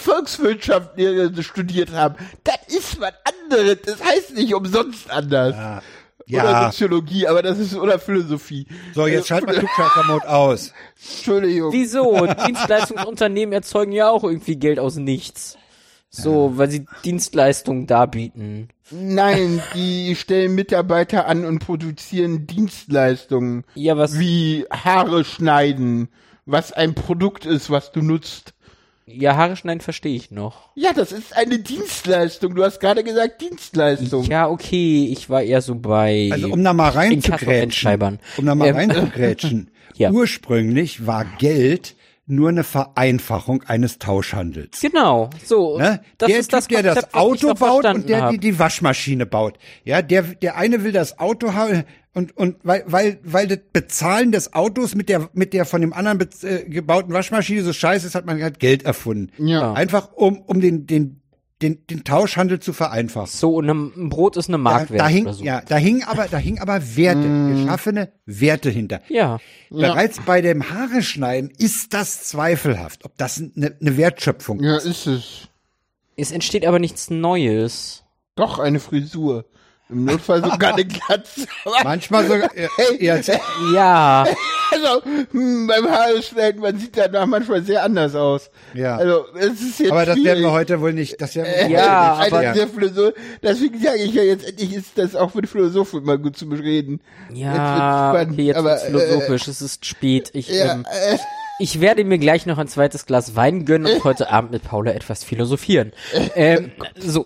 Volkswirtschaftslehre studiert haben. Das ist was anderes, das heißt nicht umsonst anders. Ja. Ja. Oder Soziologie, aber das ist, oder Philosophie. So, jetzt schalt mal Klugscheißer-Mode aus. Entschuldigung. Wieso? Dienstleistungsunternehmen erzeugen ja auch irgendwie Geld aus nichts. So, weil sie Dienstleistungen darbieten. Nein, die stellen Mitarbeiter an und produzieren Dienstleistungen. Ja, was? Wie Haare schneiden, was ein Produkt ist, was du nutzt. Ja, Haare schneiden verstehe ich noch. Ja, das ist eine Dienstleistung. Du hast gerade gesagt Dienstleistung. Ja, okay, ich war eher so bei Also um da mal reinzugrätschen, Inkasso-Endschreibern. um da mal Ähm, reinzugrätschen. Ja. Ursprünglich war Geld nur eine Vereinfachung eines Tauschhandels. Genau, so. Ne? Das der ist Typ, das der Konzept, das was ich Auto noch baut verstanden und der hab. die, die Waschmaschine baut. Ja, der, der eine will das Auto haben und, und weil, weil, weil das Bezahlen des Autos mit der, mit der von dem anderen bez- äh, gebauten Waschmaschine so scheiße ist, hat man halt Geld erfunden. Ja. Einfach um, um den, den, den, den Tauschhandel zu vereinfachen. So, und ein Brot ist eine Da, Marktwert da hing, oder so. ja, da hing aber, da hing aber Werte, geschaffene Werte hinter. Ja. Bereits bei dem Haare schneiden ist das zweifelhaft, ob das eine, eine Wertschöpfung Ja, ist. ist es. Es entsteht aber nichts Neues. Doch, eine Frisur. Im Notfall sogar eine Glatze. Manchmal sogar, ja, ja, Ja. Also, hm, beim Haarschneiden, man sieht danach manchmal sehr anders aus. Ja. Also, es ist jetzt aber das werden schwierig. wir heute wohl nicht, das werden wir heute Ja, nicht. aber- Eine der Philosoph- Deswegen sage ich ja jetzt endlich, ist das auch für die Philosophen immer gut zu bereden. Ja, Jetzt wird's spannend, okay, jetzt aber, wird's philosophisch, es ist spät. Ich, Ja, ähm, äh, ich werde mir gleich noch ein zweites Glas Wein gönnen und heute Abend mit Paula etwas philosophieren. Ähm, so.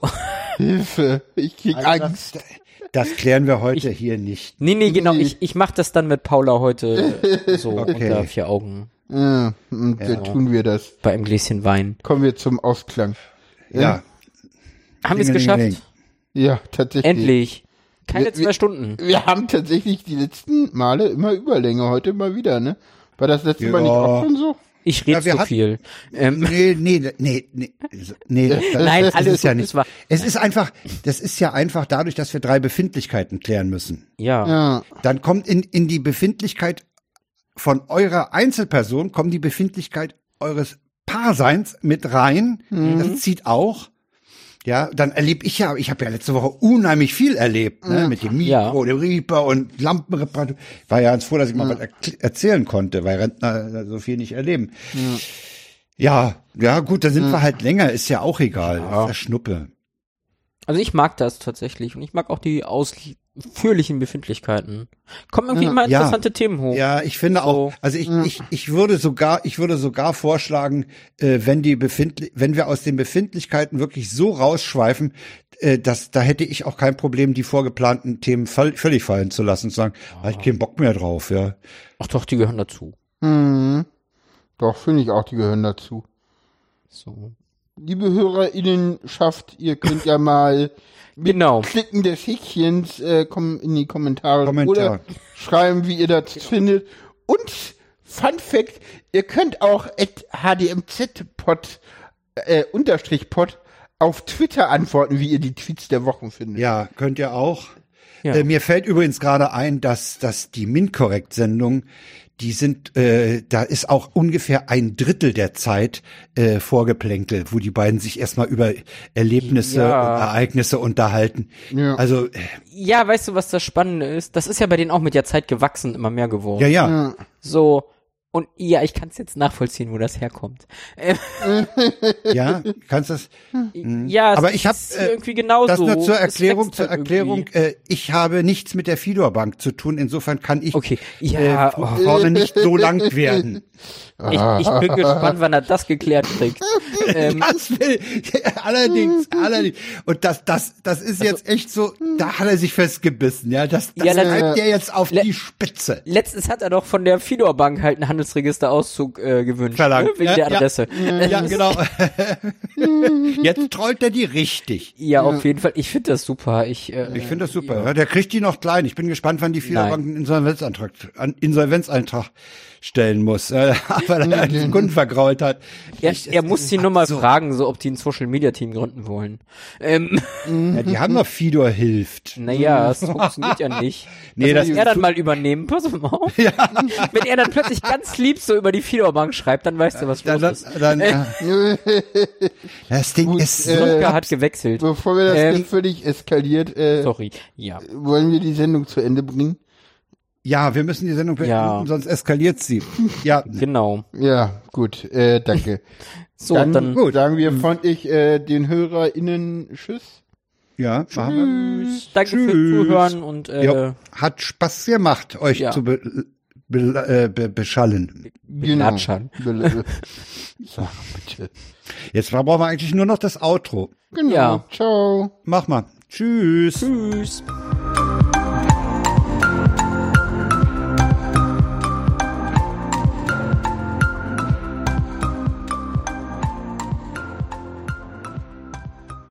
Hilfe, ich krieg Also Angst. das, das klären wir heute hier nicht. Nee, nee, genau, ich, ich mach das dann mit Paula heute äh, so Okay. unter vier Augen Ja, und dann tun wir das. bei einem Gläschen Wein. Kommen wir zum Ausklang. Ja. Haben wir es Dingelingeling. geschafft? Ja, tatsächlich. Endlich. Keine Wir- zwei wir- Stunden. Wir haben tatsächlich die letzten Male immer Überlänge, heute mal wieder, ne? War das letzte Mal Ja. nicht auch schon so? Ich rede Ja, wir zu hatten- viel. Ähm, Nee, nee, nee, nee, nee, das, Nein, das alles ist ja gut, nicht. es war- Es ist einfach, das ist ja einfach dadurch, dass wir drei Befindlichkeiten klären müssen. ja. Ja. Dann kommt in, in die Befindlichkeit von eurer Einzelperson, kommt die Befindlichkeit eures Paarseins mit rein. Das zieht auch. Ja, dann erlebe ich ja, ich habe ja letzte Woche unheimlich viel erlebt, ne, mit dem Mikro, Ja. dem Reaper und Lampenreparatur. War ja ganz froh, dass ich mal was erkl- erzählen konnte, weil Rentner so viel nicht erleben. Ja, ja, gut, da sind wir halt länger, ist ja auch egal. Das ist ja Schnuppe. Also ich mag das tatsächlich und ich mag auch die ausführlichen Befindlichkeiten. Kommen irgendwie immer Ja. interessante Themen hoch. Ja, ich finde So. auch, also ich, ich, ich würde sogar, ich würde sogar vorschlagen, äh, wenn die Befindli wenn wir aus den Befindlichkeiten wirklich so rausschweifen, äh, dass, da hätte ich auch kein Problem, die vorgeplanten Themen voll, völlig fallen zu lassen und zu sagen, ah, ich keinen Bock mehr drauf, ja. Ach doch, die gehören dazu. Mhm. Doch, finde ich auch, die gehören dazu. So. Liebe HörerInnenschaft, ihr könnt ja mal mit Genau. Klicken des Häkchens äh, kommen in die Kommentare Kommentar. oder schreiben, wie ihr das findet. Und Fun Fact, ihr könnt auch at hdmzpod äh, unterstrich pod auf Twitter antworten, wie ihr die Tweets der Wochen findet. Ja, könnt ihr auch. Ja. Äh, mir fällt übrigens gerade ein, dass, dass die MinCorrect-Sendung, die sind, äh, da ist auch ungefähr ein Drittel der Zeit äh, vorgeplänkelt, wo die beiden sich erstmal über Erlebnisse Ja. und Ereignisse unterhalten. Ja. Also, äh, Ja, weißt du, was das Spannende ist? Das ist ja bei denen auch mit der Zeit gewachsen, immer mehr geworden. ja, ja. Ja. So. Und ja, ich kann es jetzt nachvollziehen, wo das herkommt. Ähm, Ja, kannst das. ja, es Aber ich hab, ist äh, irgendwie genauso. Das nur zur Es Erklärung, wächst zur halt Erklärung. irgendwie. Äh, ich habe nichts mit der Fidor-Bank zu tun. Insofern kann ich Okay, ja, äh, oh. vorne nicht so lang werden. Ich, ich bin gespannt, wann er das geklärt kriegt. ähm, Das will, allerdings, allerdings. Und das, das, das ist jetzt echt so, da hat er sich festgebissen, ja. Das, das Ja, das- treibt er jetzt auf Le- die Spitze. Letztens hat er doch von der Fidor Bank halt einen Handelsregisterauszug äh, gewünscht, Verlangt. ne? Wegen Ja, der ja. Adresse. Ja, genau. Jetzt trollt er die richtig. Ja, auf jeden Fall. Ich finde das super. Ich, äh, Ich finde das super. Ja, der kriegt die noch klein. Ich bin gespannt, wann die Fidor-Bank einen Insolvenzantrag, einen Insolvenzeintrag stellen muss, äh, weil er einen Kunden vergrault hat. er, Ich- er muss sie nur mal So. fragen, so ob die ein Social-Media-Team gründen wollen. Ähm, Ja, die haben noch Fidor hilft. naja, das funktioniert ja nicht. Nee, das das muss er dann mal übernehmen. Pass mal auf. Wenn er dann plötzlich ganz lieb so über die Fidor-Bank schreibt, dann weißt du, was Dann, los dann, ist. dann, das Ding Gut, ist so. äh, Rüttger hat gewechselt. Bevor wir das Ähm, Ding völlig eskaliert, äh, Sorry. Ja. wollen wir die Sendung zu Ende bringen? Ja, wir müssen die Sendung beenden, Ja. sonst eskaliert sie. Ja, Genau. Ja, gut, äh, danke. So, dann, dann gut, sagen wir von ich äh, den HörerInnen Tschüss. ja, machen wir. Tschüss. Danke fürs Tschüss. Zuhören und äh, Ja, hat Spaß gemacht, euch Ja. zu be, be, äh, be, beschallen. Belatschern. Genau. Be- Sag bitte. Jetzt brauchen wir eigentlich nur noch das Outro. Genau. Ja. Ciao. Mach mal. Tschüss. Tschüss.